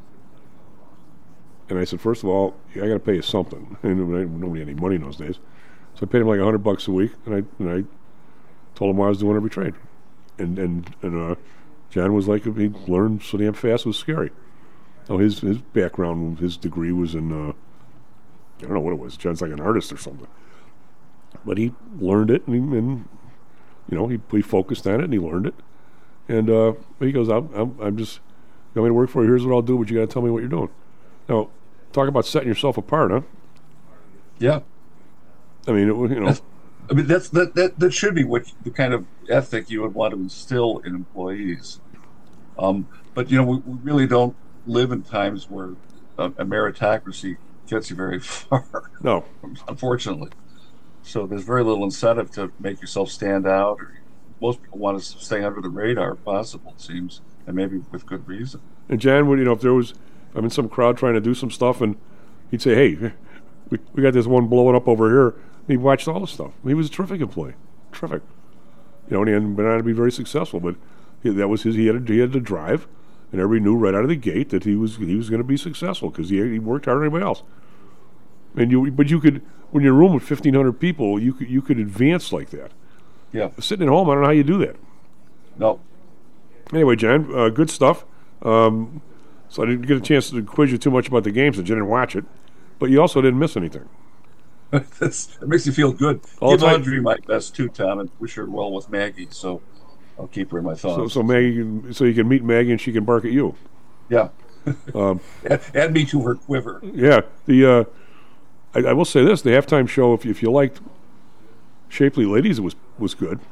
And I said, first of all, I got to pay you something. And nobody had any money in those days. So I paid him like a hundred bucks a week, and I and I told him why I was doing every trade. And and and uh, John was like, he learned so damn fast, it was scary. Oh, his his background, his degree was in uh, I don't know what it was. John's like an artist or something. But he learned it, and, he, and you know, he he focused on it, and he learned it. And uh, he goes, I'm, I'm I'm just you want me to work for you? Here's what I'll do, but you got to tell me what you're doing. Now, talk about setting yourself apart, huh? Yeah. I mean, it, you know. That's, I mean, that's that, that that should be what the kind of ethic you would want to instill in employees. Um, but you know, we, we really don't live in times where a, a meritocracy gets you very far. No, unfortunately. So there's very little incentive to make yourself stand out. Or most people want to stay under the radar, if possible, it seems, and maybe with good reason. And Jan would, you know, if there was, I'm in some crowd trying to do some stuff, and he'd say, "Hey, we we got this one blowing up over here." He watched all the stuff. He was a terrific employee, terrific. You know, and he hadn't been on to be very successful, but he, that was his. He had to, he had to drive, and everybody knew right out of the gate that he was he was going to be successful because he he worked harder than anybody else. And you, but you could, when you're in a room with fifteen hundred people, you could you could advance like that. Yeah. Sitting at home, I don't know how you do that. No. Anyway, John, uh, good stuff. Um, so I didn't get a chance to quiz you too much about the game since you didn't watch it, but you also didn't miss anything. That's, that makes you feel good. All Give time- Audrey my best too, Tom, and wish her well with Maggie. So I'll keep her in my thoughts. So, so Maggie, can, so you can meet Maggie and she can bark at you. Yeah. Um, add, add me to her quiver. Yeah. The uh, I, I will say this: the halftime show, if if you liked Shapely Ladies, it was was good.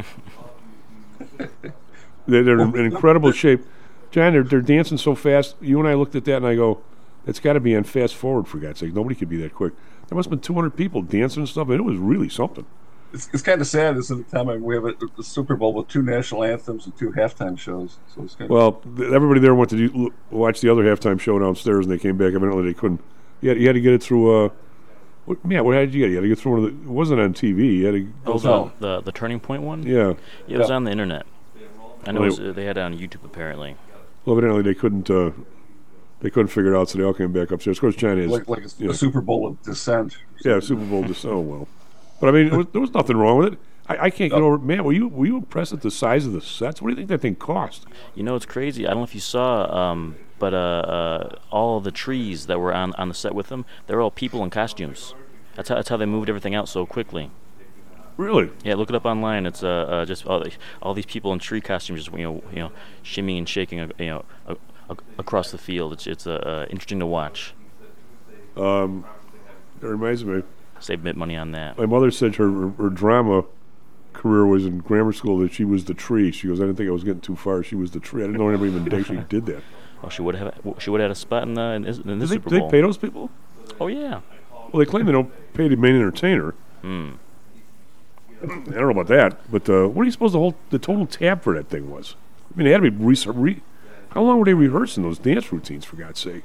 they're, they're in incredible shape. John, they're they're dancing so fast. You and I looked at that and I go, it's got to be on fast forward, for God's sake. Nobody could be that quick. There must have been two hundred people dancing and stuff, and it was really something. It's, it's kind of sad, isn't it, Tom? I mean, we have a, a Super Bowl with two national anthems and two halftime shows. So it's kind Well, th- everybody there went to do, watch the other halftime show downstairs, and they came back. Evidently, they couldn't. You had, you had to get it through. Uh, what, yeah, what had you get? You had to get through one of the. It wasn't on T V. You had to. Oh, the, the the Turning Point one. Yeah. It was Yeah. on the internet. I know Well, it was, uh, they had it on YouTube apparently. Well, evidently they couldn't. Uh, they couldn't figure it out, so they all came back upstairs. Of course, China is like, like a, you know, a Super Bowl of dissent. Yeah, Super Bowl dissent. Oh well, but I mean, it was, there was nothing wrong with it. I, I can't get over. Man, were you were you impressed at the size of the sets? What do you think that thing cost? You know, it's crazy. I don't know if you saw, um, but uh, uh, all the trees that were on, on the set with them, they're all people in costumes. That's how, that's how they moved everything out so quickly. Really? Yeah, look it up online. It's uh, uh just all, the, all these people in tree costumes, just you know, you know, shimmying and shaking, uh, you know, uh, uh, across the field. It's it's uh, uh, interesting to watch. Um, it reminds me. Save bit money on that. My mother said her, her her drama career was in grammar school, that she was the tree. She goes, I didn't think I was getting too far. She was the tree. I didn't know anybody even actually did that. Oh, she would have she would have had a spot in the in this, in this Did Super they, Bowl. they pay those people? Oh yeah. Well, they claim they don't pay the main entertainer. Hmm. I don't know about that, but uh, what do you suppose the whole the total tab for that thing was? I mean, they had to be re- re- how long were they rehearsing those dance routines? For God's sake,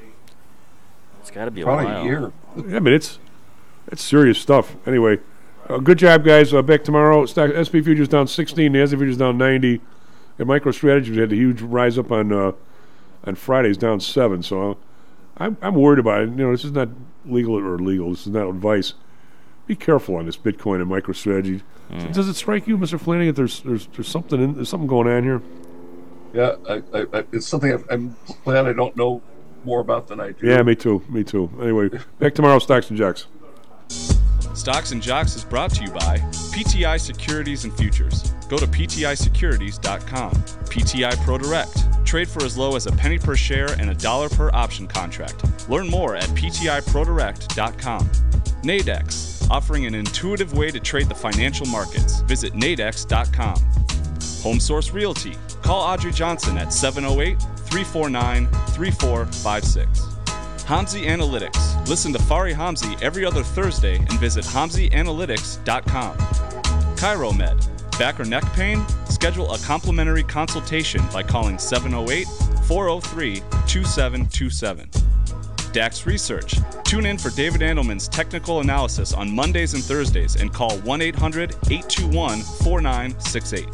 It's got to be a Probably while. a year. yeah, I mean it's it's serious stuff. Anyway, uh, good job, guys. Uh, back tomorrow. Stock, S and P futures down sixteen. The Nasdaq futures down ninety. And MicroStrategy had a huge rise up on uh, on Fridays, down seven. So uh, I'm I'm worried about it. You know, this is not legal or illegal. This is not advice. Be careful on this Bitcoin and MicroStrategy. Mm. Does it strike you, Mister Flanagan, that there's there's there's something in, there's something going on here? Yeah, I, I, I, it's something I've, I'm glad I don't know more about than I do. Yeah, me too. Me too. Anyway, back tomorrow, Stocks and Jocks. Stocks and Jocks is brought to you by P T I Securities and Futures. Go to P T I securities dot com. P T I Pro Direct. Trade for as low as a penny per share and a dollar per option contract. Learn more at P T I pro direct dot com. Nadex, offering an intuitive way to trade the financial markets. Visit nadex dot com. Home Source Realty. Call Audrey Johnson at seven oh eight, three four nine, three four five six. Hamzy Analytics. Listen to Fari Hamzy every other Thursday and visit hamzy analytics dot com. ChiroMed. Back or neck pain? Schedule a complimentary consultation by calling seven oh eight, four oh three, two seven two seven. Dax Research. Tune in for David Andelman's technical analysis on Mondays and Thursdays and call one eight hundred, eight two one, four nine six eight.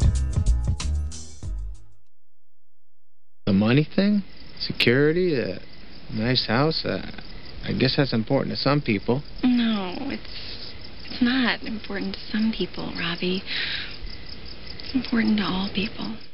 The money thing? Security? A nice house? Uh, I guess that's important to some people. No, it's it's not important to some people, Robbie. It's important to all people.